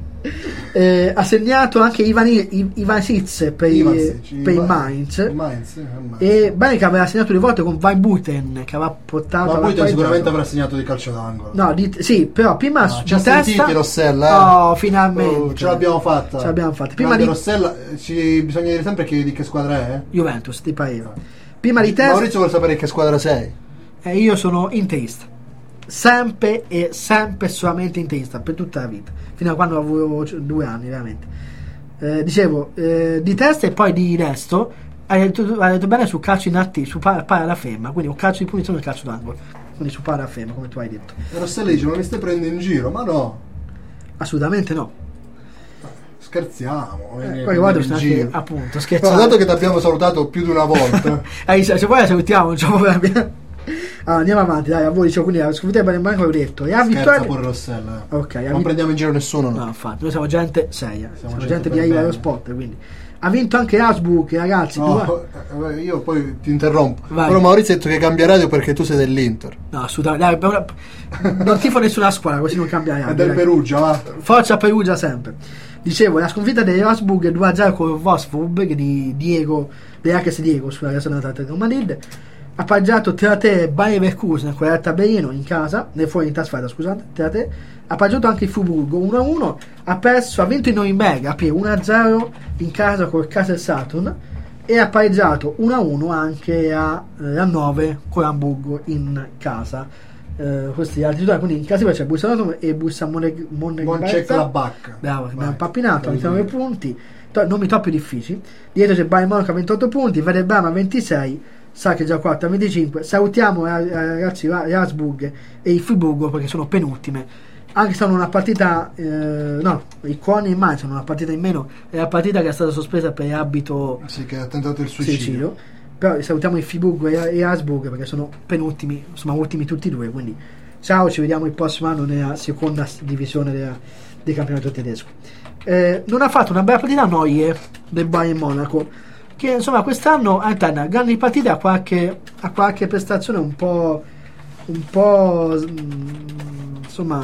Eh, ha segnato anche Ivan, I- Ivan Sitz per,
Ivansic,
per il
Ivan-
Mainz,
Mainz, eh, Mainz.
e bene che aveva segnato due volte con Weinbuiten che aveva portato
Ma
aveva
poi
pareggiato.
sicuramente avrà segnato di calcio d'angolo.
No, di, sì, però prima
No,
su-
ci ha
di testa.
sentiti Rossella, eh?
Oh, finalmente.
Oh, ce l'abbiamo fatta.
Ce l'abbiamo fatta. Prima
Grande
di
Rossella, eh, ci bisogna dire sempre che, di che squadra è. eh?
Juventus, ti pareva. Prima di testa.
Maurizio vuole sapere che squadra sei.
E io sono interista, sempre e sempre solamente interista per tutta la vita, fino a quando avevo due anni veramente. Eh, dicevo eh, di testa e poi di destro. Hai detto, hai detto bene su calcio in atti, su palla pa alla ferma, quindi un calcio di punizione e calcio d'angolo, quindi su palla a ferma, come tu hai detto.
E Rossella dice: ma mi stai prendendo in giro? Ma no,
Assolutamente no.
scherziamo.
Eh,
eh,
qualche volta
in
bisogna
giro.
anche, appunto,
No,
scherzare.
dato che ti abbiamo salutato più di una volta,
Eh, se, se poi la salutiamo, non c'è problema. Allora, andiamo avanti, dai, a voi dicevo, quindi la sconfitta del Bayern Monaco ho detto, e a
scherza
vittoria.
pure Rossella. eh.
Ok, a
Non
vit-
prendiamo in giro nessuno. No.
No, infatti, noi siamo gente seria, siamo,
gente
gente,
per
di arriva
bene.
allo sport, quindi. Ha vinto anche Hasbrook, ragazzi. due-
No, eh, io poi ti interrompo.
Vai.
Però Maurizio ha detto che cambia radio perché tu sei dell'Inter.
No, assolutamente. Dai, per- non tifo nessuna squadra, così non cambia
È
niente.
del
dai.
Perugia, va.
Forza Perugia sempre. Dicevo, la sconfitta degli Hasbrook due a zero con il Wolfsburg di Diego, dell'H S Diego sulla Real Atletico Madrid. Ha pareggiato tre a tre Bayer Leverkusen con il tabellino in casa, nel fuori in trasferta, scusate, tre a tre. Ha pareggiato anche il Friburgo uno a uno, ha perso, ha vinto in Norimberga a uno a zero in casa col Kassel Saturn, e ha pareggiato uno a uno anche a, eh, a nove con Hamburgo in casa. Eh, questi altri due, quindi in casa c'è Borussia Dortmund e Borussia Mönchengladbach.
Mönchengladbach.
Bravo, che mi
Vai.
hanno pappinato,
Vai.
ventinove punti, to- nomi troppo difficili. Dietro c'è Bayern Monaco a ventotto punti, Werder Bremen a ventisei, Schalke già quattro a venticinque. Salutiamo eh, eh, ragazzi Hasbrook e il Friburgo perché sono penultime. Anche se hanno una partita, eh, no, i Coni in Mainz hanno una partita in meno, è la partita che è stata sospesa per abito
Sì, che ha tentato il suicidio.
suicidio. Però salutiamo il Friburgo e, e Hasbrook perché sono penultimi, insomma ultimi tutti e due, quindi ciao, ci vediamo il prossimo anno nella seconda divisione della, del campionato tedesco. Eh, non ha fatto una bella partita Neuer del Bayern Monaco, che insomma quest'anno alterna grandi partite a qualche, a qualche prestazione un po' un po' insomma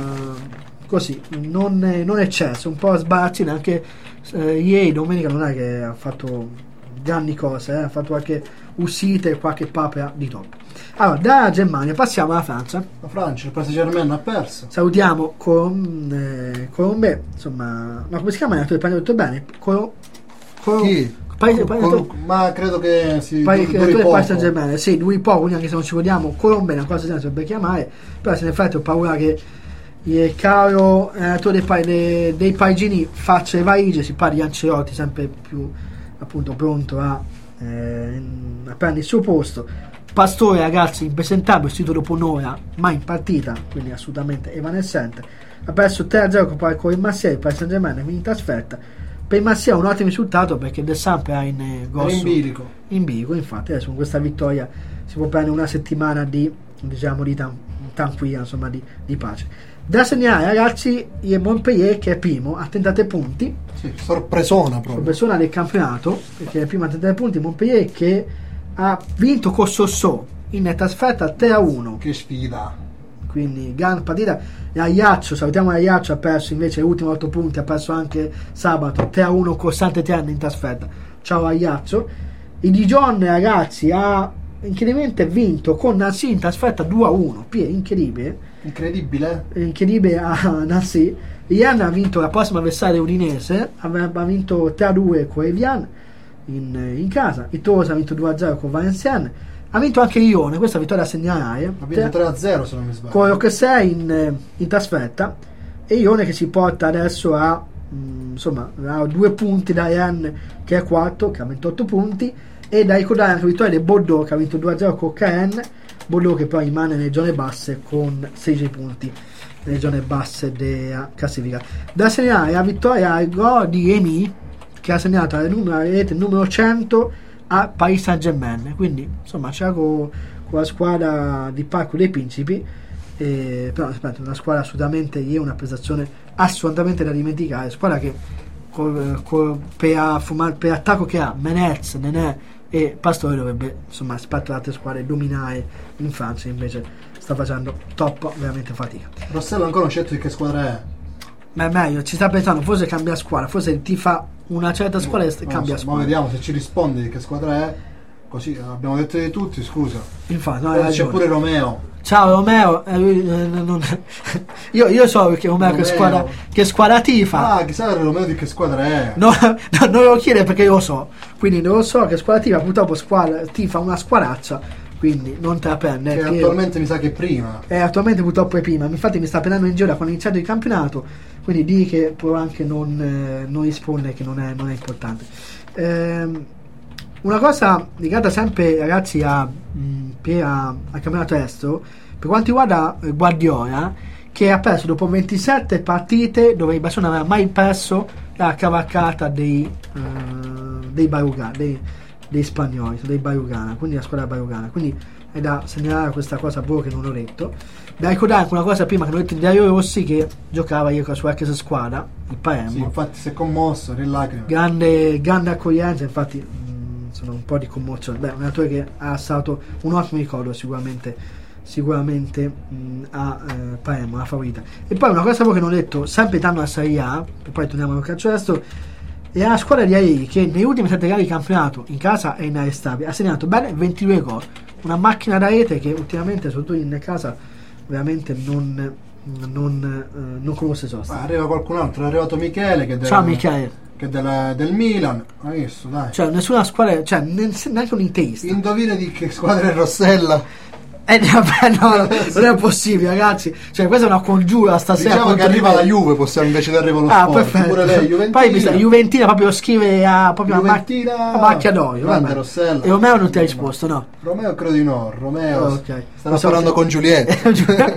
così, non, non eccesso, un po' sbarazzino. Anche eh, ieri domenica non è che ha fatto grandi cose, eh, ha fatto qualche uscita e qualche papera di top. Allora, da Germania passiamo alla Francia.
La Francia, il Paris Saint-Germain ha perso.
Salutiamo con eh, Colombe, insomma, ma come si chiama? Hai detto bene? Col, col,
Chi?
Paese,
Col,
paese,
col, ma credo che si
Paese,
duri poco.
Paris Saint-Germain, sì, lui poco, quindi anche se non ci vogliamo Colombe è una cosa che si dovrebbe chiamare, però se ne effetti ho paura che il caro allenatore dei, dei, dei parigini faccia le valigie, si parli di Ancelotti sempre più appunto pronto a, eh, a prendere il suo posto. Pastore, ragazzi, impresentabile, uscito dopo un'ora, ma in partita, quindi assolutamente evanescente. Ha perso tre a zero con il Marseille, il Paris Saint-Germain in trasferta. Per il Marseille è un ottimo risultato perché De Samp era in eh, grosso
in bilico.
in bilico, infatti adesso con questa vittoria si può prendere una settimana di, diciamo, di tan- tranquilla, insomma, di, di pace. Da segnalare, ragazzi, il Montpellier che è primo a trentatré punti,
sì, sorpresona proprio,
sorpresona del campionato, perché è primo a trentatré punti. Montpellier che ha vinto con Sossò in trasferta tre a uno,
che sfida,
quindi gran partita. Ajaccio, salutiamo Ajaccio, ha perso invece gli ultimi otto punti, ha perso anche sabato tre a uno con Saint-Étienne in trasferta. Ciao Ajaccio. Il Dijon, ragazzi, ha incredibilmente vinto con Nancy in trasferta due a uno, Pie, incredibile
incredibile
incredibile a Nancy. Ian ha vinto la prossima avversaria udinese, aveva vinto tre a due con Evian in, in casa. Il Tolosa ha vinto due a zero con Valenciennes, ha vinto anche Lione, questa vittoria a segnalare,
ha vinto tre a zero se non mi sbaglio
con lo che sei in, in trasferta, e Lione che si porta adesso a mh, insomma a due punti da Ian che è quarto, che ha ventotto punti, e da ricordare anche la vittoria del Bordeaux che ha vinto due a zero con Caen. Bordeaux che poi rimane nelle zone basse con sedici punti nelle zone basse della classifica. Da segnalare la vittoria al gol di Emi che ha segnato la numero, rete numero cento a Paris Saint-Germain, quindi insomma c'era con, con la squadra di Parco dei Principi, eh, però aspetta, una squadra assolutamente, è una prestazione assolutamente da dimenticare, squadra che col, col, per, per attacco che ha Menez, Nenè e Pastore dovrebbe insomma rispetto alle altre squadre dominare in Francia, invece sta facendo troppo veramente fatica.
Rossello ancora non scelto di che squadra è,
ma è meglio, ci sta pensando, forse cambia squadra, forse ti fa una certa squadra e cambia
so,
squadra.
Ma vediamo se ci risponde di che squadra è, così abbiamo detto di tutti, scusa.
Infatti, no,
poi c'è pure Romeo.
Ciao Romeo, eh, lui, eh, non, io, io so che Romeo, Romeo. Che, squadra, che squadra tifa.
Ah, chissà Romeo di che squadra è.
No, no, non lo chiede perché io lo so, quindi non lo so che squadra tifa, purtroppo squadra, tifa una squadraccia, quindi non te la prende.
Che attualmente io, mi sa che è prima.
Eh, attualmente purtroppo è prima, infatti mi sta prendendo in giro da quando è iniziato il campionato, quindi di che può anche non, eh, non rispondere, che non è, non è importante. Ehm, una cosa legata sempre, ragazzi, a, mh, per, a, al campionato estero, per quanto riguarda eh, Guardiola, che ha perso dopo ventisette partite dove il Barcellona non aveva mai perso la cavalcata dei, uh, dei Barugana, dei, dei spagnoli, dei Barugana, quindi la squadra Barugana, quindi è da segnalare questa cosa a voi che non ho detto. Da ricordare anche una cosa prima che non ho detto di Dario Rossi, che giocava ieri con la sua ex squadra, il Palermo.
Sì, infatti si è commosso, nel lacrime.
Grande, grande accoglienza, infatti mh, sono un po' di commozione. Beh, un allenatore che ha stato un ottimo ricordo sicuramente, sicuramente mh, a eh, Palermo, la favorita. E poi una cosa che non ho detto, sempre dando la Serie A, e poi torniamo al calcio estero, è la squadra di Airi che negli ultimi sette gare di campionato in casa è inarrestabile, ha segnato bene ventidue gol, una macchina da rete che ultimamente soprattutto in casa veramente non non, eh, non conosce sosta.
Ah, arriva qualcun altro, è arrivato Michele che,
Ciao Michele,
che della, del Milan, hai visto, dai,
cioè nessuna squadra, cioè neanche un interista.
Indovina di che squadra è Rossella.
Eh, vabbè, no, no, non è possibile, ragazzi. Cioè, questa è una congiura stasera.
Diciamo che arriva la Juve, possiamo invece di arrivare lo
ah,
sport.
Perfetto.
Pure lei, Juventina.
Poi mi sa, Juventina proprio scrive a proprio
Juventina,
a, mac- a macchia d'olio.
Grande Rossella.
E Romeo non ti ha risposto, no?
Romeo credo di no. Romeo
oh, okay.
stava parlando con Giulietta.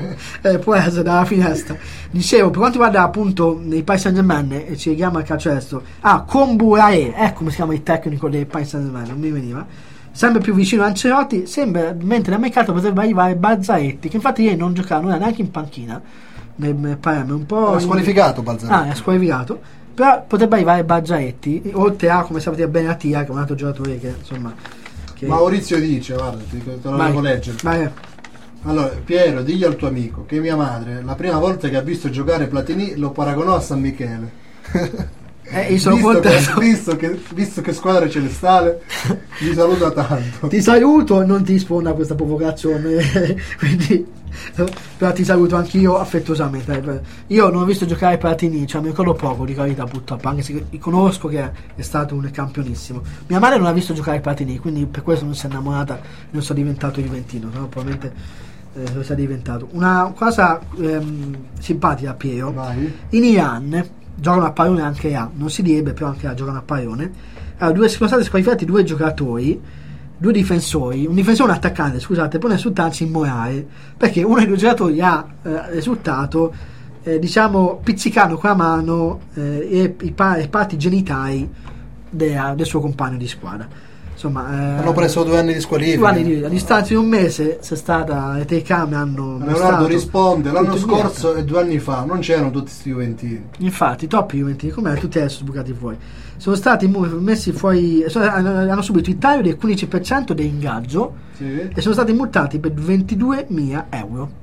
eh, può essere dalla finestra. Dicevo, per quanto riguarda appunto il Paris Saint-Germain, e ci chiama il calcio estero, ah, Komburae, ecco come si chiama il tecnico del Paris Saint-Germain, non mi veniva. Sempre più vicino a Ancelotti, sembra, mentre nel mercato potrebbe arrivare Balzaretti, che infatti ieri non giocava, non era neanche in panchina nel Palermo, un po'.
Era squalificato Balzaretti.
Ah, è squalificato. però potrebbe arrivare Baggiaretti, oltre a, come sapete bene, a Tia, che è un altro giocatore che insomma che...
Maurizio dice, guarda, ti, te lo devo leggere.
Vai.
Allora, Piero, digli al tuo amico che mia madre la prima volta che ha visto giocare Platini lo paragonò a San Michele.
Eh, io sono
visto,
contento.
che, visto, che, visto che squadra celestale, mi saluta tanto.
Ti saluto, non ti rispondo a questa provocazione, quindi però ti saluto anch'io affettuosamente. Io non ho visto giocare Platini, cioè mi ricordo poco di qualità purtroppo, anche se conosco che è stato un campionissimo. Mia madre non ha visto giocare Platini, quindi per questo non si è innamorata, non sono diventato juventino, no? Probabilmente eh, lo sia diventato. Una cosa ehm, simpatica a Piero.
Vai.
In Iran giocano a pallone anche A, non si direbbe, però anche A giocano a pallone. Allora, due, sono stati squalificati due giocatori, due difensori, un difensore e un attaccante, scusate, per risultarsi immorale, perché uno dei due giocatori ha eh, risultato, eh, diciamo, pizzicando con la mano eh, i, pa- i parti genitali de- del suo compagno di squadra. Insomma, eh,
hanno preso due anni di squalifica.
Due anni di, a distanza di un mese, c'è stata, le telecamere hanno
Leonardo risponde, l'anno scorso
via.
E due anni fa non c'erano tutti questi juventini.
Infatti, troppi juventini, come tutti adesso sbucati fuori. Sono stati messi fuori, sono, hanno subito il taglio del quindici per cento dell'ingaggio, sì, e sono stati multati per ventiduemila euro.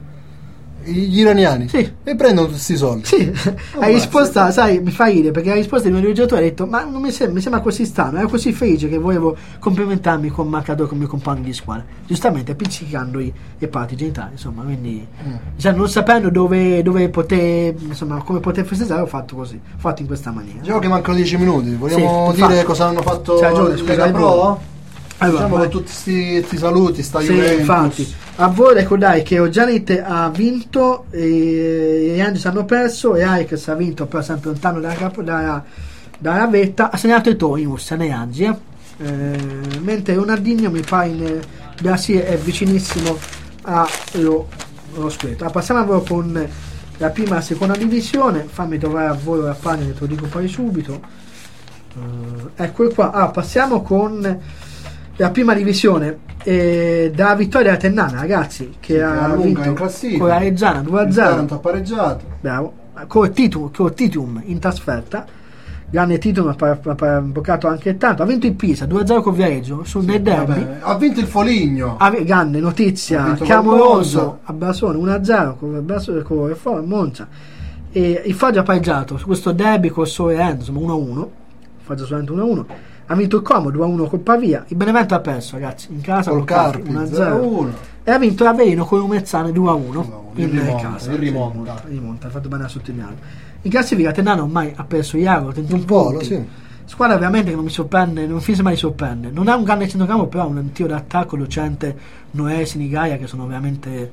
Gli iraniani?
Sì.
E prendono tutti questi soldi?
Sì. Oh, hai risposta, sai, mi fa ridere perché la risposta di uno dei giocatori ha detto: ma non mi sembra, mi sembra così strano, ero così felice che volevo complimentarmi con marcatore con i miei compagni di squadra, giustamente appiccicandogli le parti genitali, insomma, quindi mm. cioè, non sapendo dove, dove poter, insomma, come poter festeggiare, ho fatto così, ho fatto in questa maniera.
Diciamo che mancano dieci minuti, vogliamo
sì,
dire
infatti.
Cosa hanno fatto
cioè,
il Lega Pro?
Allora,
diciamo con tutti questi saluti, sta
sì,
Juventus.
Infatti, a voi ricordare che Ogianit ha vinto e gli Angels hanno perso e Ajax ha vinto, però sempre lontano dalla, capo, dalla, dalla vetta, ha segnato i Torimus nei Angels, eh, mentre Ronaldinho mi pare in Brasile è vicinissimo allo scudetto. Passiamo a voi con la prima e la seconda divisione, fammi trovare a voi la pagina, te lo dico poi subito. Uh, ecco qua. Ah, passiamo con la prima divisione, eh, da vittoria della Tennana, ragazzi, che
sì,
ha vinto
in classifica
con la Reggiana due a zero.
Tanto ha pareggiato.
Bravo. Con Titum, con Titum in trasferta. Grande Titum, ha imboccato anche tanto. Ha vinto il Pisa due a zero con Viareggio sul sì, derby.
Vabbè, ha vinto il Foligno.
Ha, grande notizia. Clamoroso a Brasone uno a zero con Brasone, con Monza. E il Foggia ha pareggiato su questo derby col Sole End, insomma uno a uno. Foggia solamente uno a uno. Ha vinto il Como due a uno col Pavia. Il Benevento ha perso, ragazzi, in casa
col Carpi
uno a zero. E ha vinto l'Avellino con un Mezzane due a uno in
rimonta,
casa.
Il rimonta.
Sì, rimonta, ha fatto bene a sottolineare. In classifica Tennana ormai ha perso Iago, trentuno punti. Sì. Squadra veramente che non mi sorprende, non finisce mai di sorprendere. Non ha un grande centrocampo, però ha un tiro d'attacco docente Noè Sinigaia che sono veramente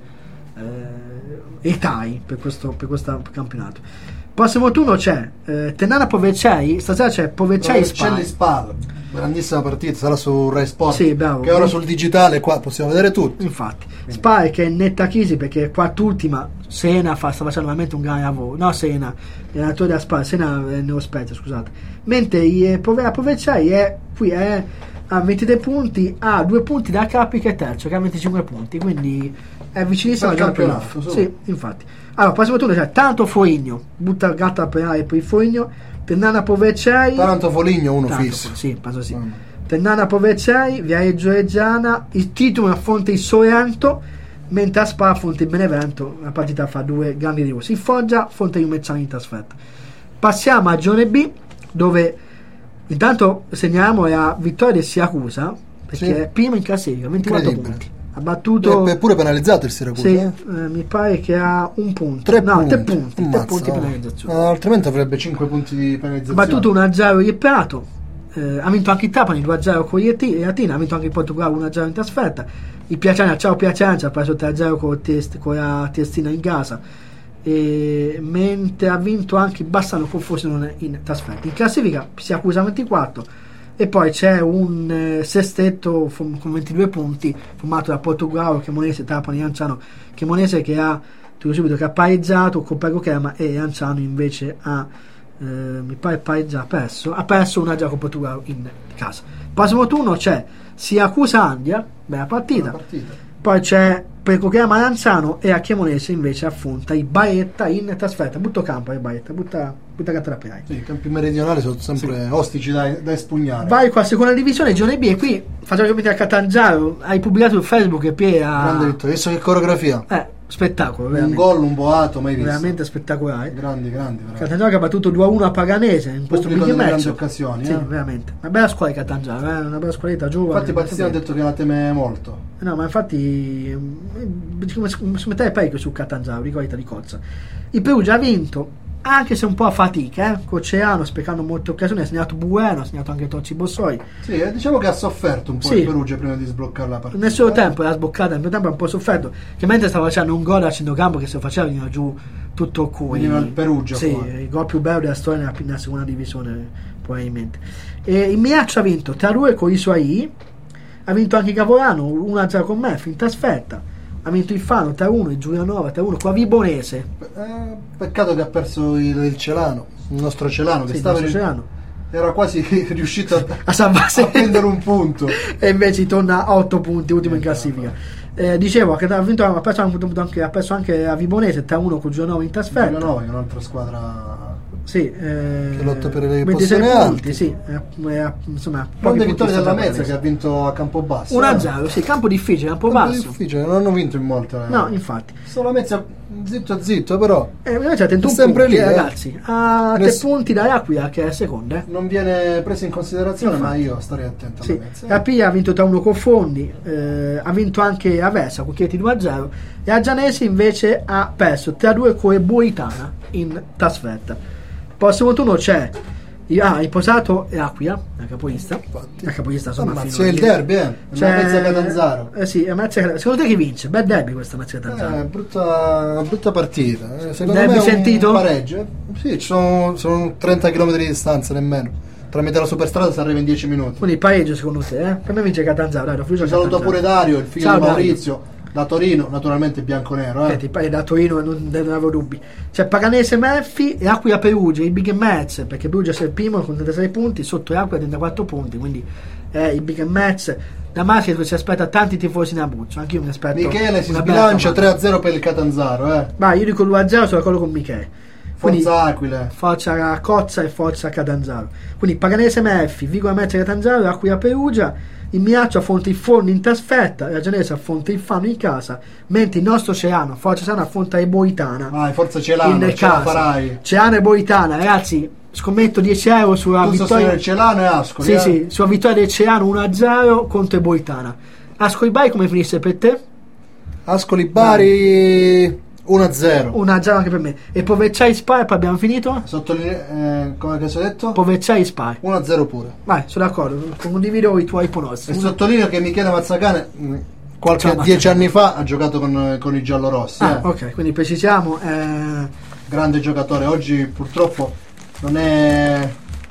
eh, etai per questo, per questo campionato. Prossimo turno c'è eh, Tennana Povercei, stasera c'è Povercei
Spal. Spal. Grandissima partita, sarà su Rai Sport.
Sì, bravo.
Che ora sul digitale qua possiamo vedere tutto.
Infatti, Spal che è in netta crisi perché quart'ultima Sena fa, sta facendo veramente un gran lavoro. No, Sena, l'allenatore della Spal, Sena è Neo Spezia, scusate. Mentre eh, Povercei è qui è a ventitré punti, ha due punti da Capi che è terzo, che ha venticinque punti, quindi è vicinissimo al campionato. Sì, infatti. Allora, prossimo turno c'è Taranto Foligno, butta il gatto a penale per il Foligno, Tennana Povercei.
Taranto Foligno uno
Tanto,
fisso.
Sì, penso sì.
Mm.
Tennana Povercei, Viareggio Reggiana, il titolo affronta il Sorrento, mentre a Spa affronta il Benevento, la partita fa due grandi rivali. Il Foggia affronta il Mezzano in trasferta. Passiamo a girone B, dove intanto segnaliamo la vittoria del Siracusa, perché sì, è primo in classifica, ventiquattro punti. Ha battuto,
è pure penalizzato il Siracusa.
Sì, eh, mi pare che ha un punto.
Tre
no,
punti.
tre punti,
Ammazza,
tre punti di penalizzazione.
No, altrimenti avrebbe cinque punti di penalizzazione.
Ha battuto uno a zero il Prato, eh, ha vinto anche il Trapani due a zero con gli Latina, ha vinto anche il Portogallo uno a zero in trasferta. Il Piacenza, ciao Piacenza, ha preso tre a zero con, test, con la Testina in casa. E, mentre ha vinto anche il Bassano con Frosinone in trasferta. In classifica si accusa ventiquattro. E poi c'è un eh, sestetto f- con ventidue punti formato da Portogallo, Cremonese, Trapani e Lanciano. Cremonese che ha, dico subito, che ha pareggiato con Prego Crema, e Lanciano invece ha eh, mi pare pareggiato, perso ha perso una già con Portogallo in casa. Prossimo turno c'è Siracusa Andia, bella partita,
partita.
Poi c'è per Cochiama Lanzano e a Cremonese invece affronta i Barletta in trasferta. Butto campo ai Barletta, butta, butta carta da penale.
Sì, i campi meridionali sono sempre sì. ostici da, da espugnare.
Vai qua, seconda divisione, Girone B, e qui facciamo capire a Catanzaro, hai pubblicato su Facebook e Pie ha...
Grande vittoria, visto che coreografia.
Eh, spettacolo,
un
veramente.
gol, un boato, mai visto.
Veramente spettacolare.
Grandi, grandi.
Catanzaro che ha battuto due a uno a Paganese in questo big match.
Grandi occasioni.
Sì,
eh?
veramente. Una bella squadra di Catanzaro, eh? Una bella squadretta giovane.
Infatti Battistini ha detto che la teme molto.
No, ma infatti si metteva parecchio su Catanzaro, ricorda di Cozza. Il Perugia ha vinto, anche se un po' a fatica, eh? Coceano sprecando molte occasioni, ha segnato Bueno, ha segnato anche Tocci Bossoi.
Sì, eh, diciamo che ha sofferto un po'
sì.
il Perugia prima di sbloccare la partita.
Nel suo
eh?
tempo era sboccata, nel mio tempo ha un po' sofferto, che mentre stava facendo un gol a centrocampo che se lo faceva veniva giù tutto cui.
Veniva il Perugia.
Sì,
fuori.
il gol più bello della storia nella, nella seconda divisione, probabilmente. E il Miaccio ha vinto tre a due con i suoi, ha vinto anche Cavolano uno a zero con Meffi in trasferta. Ha vinto il Fano tre a uno, il Giulianova tre a uno, qua Vibonese.
Eh, peccato che ha perso il, il Celano, il nostro Celano, che
sì,
stava
il nostro Celano.
Era quasi riuscito a,
a salvarsi,
a prendere un punto.
E invece torna a otto punti, ultimo eh, in classifica. Eh, dicevo che ha vinto, ha perso anche, ha perso anche a Vibonese tre a uno con il Giulianova in trasferta.
Giulianova che è un'altra squadra.
Sì, eh,
che lotta per le
posizioni
alti.
Sì, eh, eh, insomma,
grande vittoria della Mezza che ha vinto a Campobasso.
uno a zero, sì, campo difficile, Campobasso.
Campo difficile, non hanno vinto in molte. Eh.
No, infatti.
Solo la Mezza zitto zitto, però.
Eh, invece ha trentuno
sempre
punti,
lì,
ragazzi. Ha tre punti da Aquila che è seconda. Eh.
Non viene preso in considerazione,
infatti.
Ma io starei attento
sì.
alla Mezza.
La Pia ha vinto tre a uno con Fondi, eh, ha vinto anche Aversa con Chieti due a zero e a Gianesi invece ha perso tre a due con Boitana in trasferta. Prossimo turno c'è ah, il Posato e Aquila, la capolista. Infatti. La capolista insomma.
Ma c'è il derby, eh? C'è Mezza Catanzaro.
Eh sì, è Mezza, secondo te chi vince? Bel derby questa Mezza Catanzaro.
Eh, brutta, brutta partita. Eh, secondo
derby
me è
sentito?
Un pareggio. Sì, ci sono, sono trenta chilometri di distanza nemmeno. Tramite la superstrada si arriva in dieci minuti.
Quindi pareggio secondo te, eh? Per me vince Catanzaro, dai, lo
Ci saluto pure Dario, il figlio
Ciao,
di Maurizio. Dario. Da Torino, naturalmente bianco-nero. Eh.
Senti, da Torino non, non avevo dubbi. C'è Paganese Meffi e Aquila Perugia, il big match, perché Perugia è il primo con trentasei punti, sotto Aquila trentaquattro punti, quindi è il big match. Da Marchio si aspetta tanti tifosi in Abruzzo, anche io mi aspetto.
Michele si sbilancia tre a zero per il Catanzaro. Eh.
Ma io dico due a zero, sono d'accordo con Michele. Quindi,
forza Aquila.
Forza Cozza e forza Catanzaro. Quindi Paganese Meffi, Vigo Match Catanzaro, Aquila Perugia. Il Miaccio affronta il Forno in trasferta, la Gianese affronta il Fano in casa, mentre il nostro Ceano, Forza Ceano, affronta il Boitana.
Vai, forza Celano,
in
ce la
casa.
farai.
Ceano e Boitana, ragazzi, scommetto dieci euro sulla
tu
vittoria.
Celano e Ascoli.
Sì,
eh?
sì, sulla vittoria del Ceano uno a zero contro il Boitana. Ascoli Bari come finisce per te?
Ascoli Bari uno a zero.
uno a zero anche per me. E Povecciai Spar, poi abbiamo finito?
Sottolineo, eh, come che ho detto?
Povecciai Spar.
uno a zero pure.
Vai, sono d'accordo, condivido i tuoi pronostici.
E sottolineo che Michele Mazzacane qualche Ciao, dieci anni fa ha giocato con, con i giallorossi.
Ah,
eh.
ok, quindi precisiamo. Eh...
Grande giocatore, oggi purtroppo non è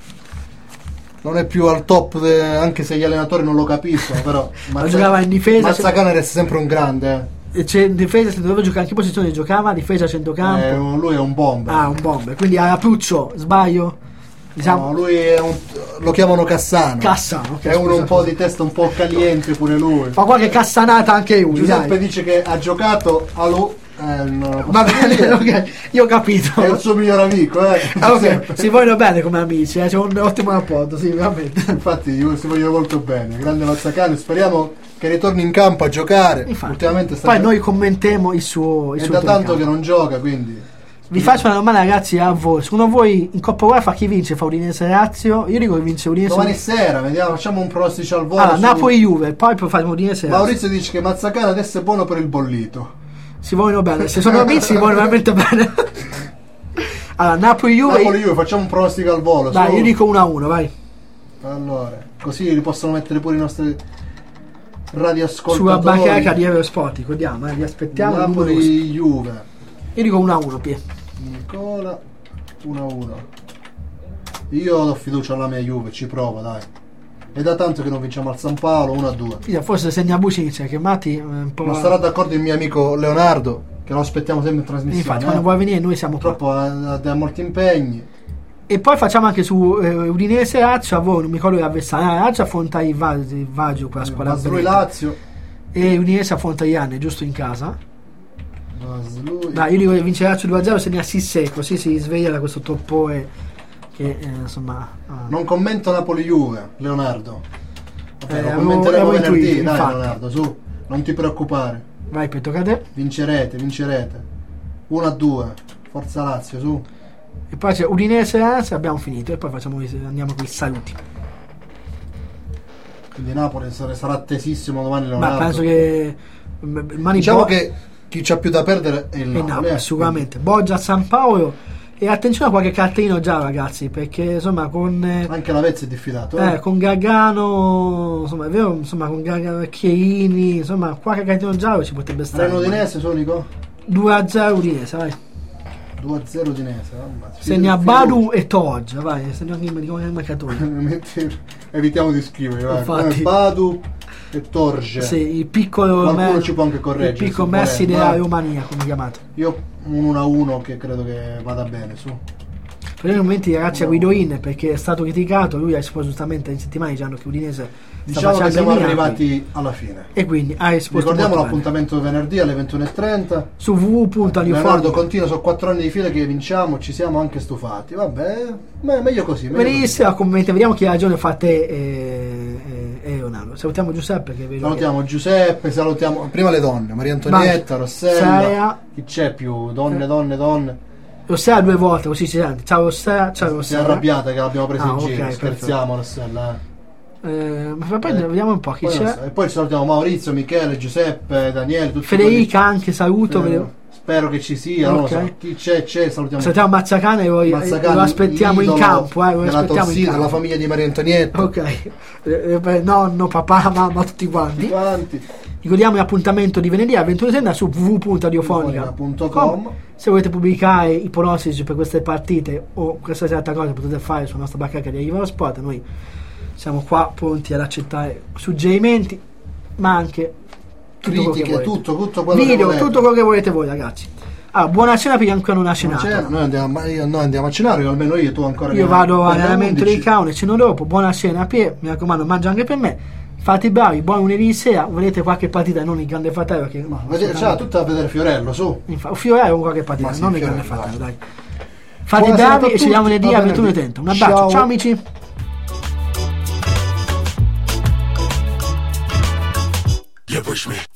non è più al top, de, anche se gli allenatori non lo capiscono, però
Mazza, giocava in difesa.
Mazzacane resta sempre un grande. Eh.
E c'è in difesa, se doveva giocare, anche posizione giocava, difesa centrocampo.
Eh, lui è un bomber.
Ah, un bomber. Quindi a Pruccio, sbaglio? Diciamo.
No, lui è un, lo chiamano Cassano.
Cassano, okay,
è uno un po' di testa un po' caliente pure lui.
Fa qualche cassanata anche lui.
Giuseppe
dai.
dice che ha giocato a lui. Eh, no,
va bene, ok, io ho capito.
È il suo miglior amico, eh.
Ah, okay. Si vogliono bene come amici, eh. C'è un ottimo rapporto, sì, veramente.
Infatti, io si voglio molto bene. Grande Mazzacane, speriamo che ritorni in campo a giocare.
Infatti.
Ultimamente sta
poi
gi-
noi commentiamo il suo. Il
è
suo
da tanto che non gioca, quindi.
Vi faccio una domanda, ragazzi, a voi. Secondo voi in Coppa UEFA chi vince? Fa Udinese Lazio? Io dico che vince Udinese.
Domani sera, vediamo, facciamo un pronostico al volo.
Allora,
su...
Napoli Juve, poi facciamo Udinese Lazio.
Maurizio dice che Mazzacane adesso è buono per il bollito.
Si vogliono bene, se sono amici si vogliono veramente bene. Allora, Napoli Juve.
Napoli Juve, facciamo un pronostico al volo.
Vai,
su...
io dico uno a uno, vai.
Allora, così li possono mettere pure i nostri radioascoltatori.
Sulla bacheca di Eurosport, ricordiamo, eh, vi aspettiamo.
Napoli Juve.
Io dico uno a uno, Pie.
Nicola uno a uno. Io do fiducia alla mia Juve, ci provo, dai. È da tanto che non vinciamo al San Paolo, uno a due.
Io forse segna Bucic, che Matti un po'.
Non sarà d'accordo il mio amico Leonardo, che lo aspettiamo sempre in trasmissione.
Infatti,
eh?
quando vuoi venire noi siamo
purtroppo ha, ha molti impegni.
E poi facciamo anche su eh, Udinese Lazio, a voi non mi ricordo l'avversario. Lazio affronta i Vaggio, quella squadra.
Lui Lazio.
e Udinese affronta Ianne giusto in casa.
Lui.
Dai, io dico che vincerà due a zero, segna Sissé, così si sveglia da questo toppone che eh, insomma ah.
Non commento Napoli-Juve, Leonardo. Vabbè,
eh,
lo commenteremo
avevo
venerdì,
intuito,
dai
infatti.
Leonardo, su, non ti preoccupare.
Vai, per tocca a te.
Vincerete, vincerete. uno a due, Forza Lazio, su.
E poi c'è Udinese, se abbiamo finito, e poi facciamo, andiamo con i saluti.
Quindi Napoli sarà attesissimo domani Leonardo.
Ma penso che mani
diciamo
Bo-
che chi c'ha più da perdere è il
e
Napoli,
Napoli,
eh.
sicuramente. Boggia, San Paolo, e attenzione a qualche cartellino già, ragazzi, perché insomma con eh,
anche la Vezza è diffidato, eh.
eh, con Gargano, insomma è vero, insomma con Gargano, Chiellini, insomma qualche cartellino giallo ci potrebbe stare.
Reno Udinese, Sonico?
due a zero Udinese, vai.
due a zero Udinese, mamma.
Segna Badu e Toggia, vai, segna anche i marcatori.
Evitiamo di scrivere, vai.
Infatti.
Come Badu e Torge.
Sì, il piccolo
Qualcuno
me-
ci può anche correggere,
il piccolo
se
Messi
volete,
della
vai.
Romania, come chiamato.
Io un uno a uno che credo che vada bene, su.
Per i momenti ragazzi a Guidoin, perché è stato criticato, lui ha risposto giustamente in settimana dicendo che Udinese sta
Diciamo che
facendo
siamo
i miracoli,
arrivati alla fine.
e quindi ha risposto
Ricordiamo
molto bene.
l'appuntamento venerdì alle ventuno e trenta.
Su w w w punto
Leonardo
aliofonica
continua, sono quattro anni di fila che vinciamo, ci siamo anche stufati. Vabbè, ma meglio così. Meglio così.
benissimo, commenti, vediamo chi ha ragione fa te e, e, e Leonardo. Salutiamo Giuseppe che vedo
Salutiamo Giuseppe, salutiamo prima le donne, Maria Antonietta,
Vai.
Rossella.
Sara.
Chi c'è più? Donne,
Eh.
donne, donne.
che Rossella due volte, così si sente. Ciao Rossella, ciao
Si è
Rossella.
arrabbiata che l'abbiamo presa
Ah,
in
ok,
giro.
perfetto.
Scherziamo, Rossella. Eh.
Eh, ma poi
Eh,
vediamo un po' chi
Poi non
c'è.
so. E poi salutiamo Maurizio, Michele, Giuseppe, Daniele, tutti
Federica anche saluto.
quelli-
vedo.
Eh, spero che ci sia, non lo
Ok.
so. Chi c'è, c'è, salutiamo.
Salutiamo Mazzacane e lo,
Mazzacani,
lo aspettiamo in
l'idolo
campo. Eh, lo
della
aspettiamo in
Torsina,
campo.
la famiglia di Maria Antonietta.
Ok, eh, eh, nonno, papà, mamma, tutti
Tutti
quanti.
quanti.
Ricordiamo l'appuntamento di venerdì alle ventuno e trenta su w w w punto radiofonica punto com. Se volete pubblicare i pronostici per queste partite o qualsiasi altra cosa potete fare sulla nostra bacheca di Arriva Sport. Noi siamo qua pronti ad accettare suggerimenti, ma anche tutto quello che
Critiche,
volete.
tutto, tutto quello che
Video,
volete.
tutto quello che volete voi, ragazzi. Allora, buona cena per chi ancora non ha cenato.
Cena, noi, andiamo, io- noi andiamo a cenare, almeno io e tu ancora.
Io
che-
vado
per le
all'allenamento dei
undici.
Caune, ceno dopo. Buona cena a Pier, mi raccomando, mangia anche per me. Fate i bravi, buon lunedì sera. Volete qualche partita, non il Grande Fratello, che
Ma vedi- c'ha tutto a vedere Fiorello, su.
Infatti, Fiorello con qualche partita,
Ma sì,
non il Grande
Fiorello,
Fratello, dai. Fate i
Buona serata
bravi
a
e ci vediamo
tutti,
venerdì
a
alle ventuno e
venerdì.
trenta. Un abbraccio,
Ciao.
ciao amici.
You push me.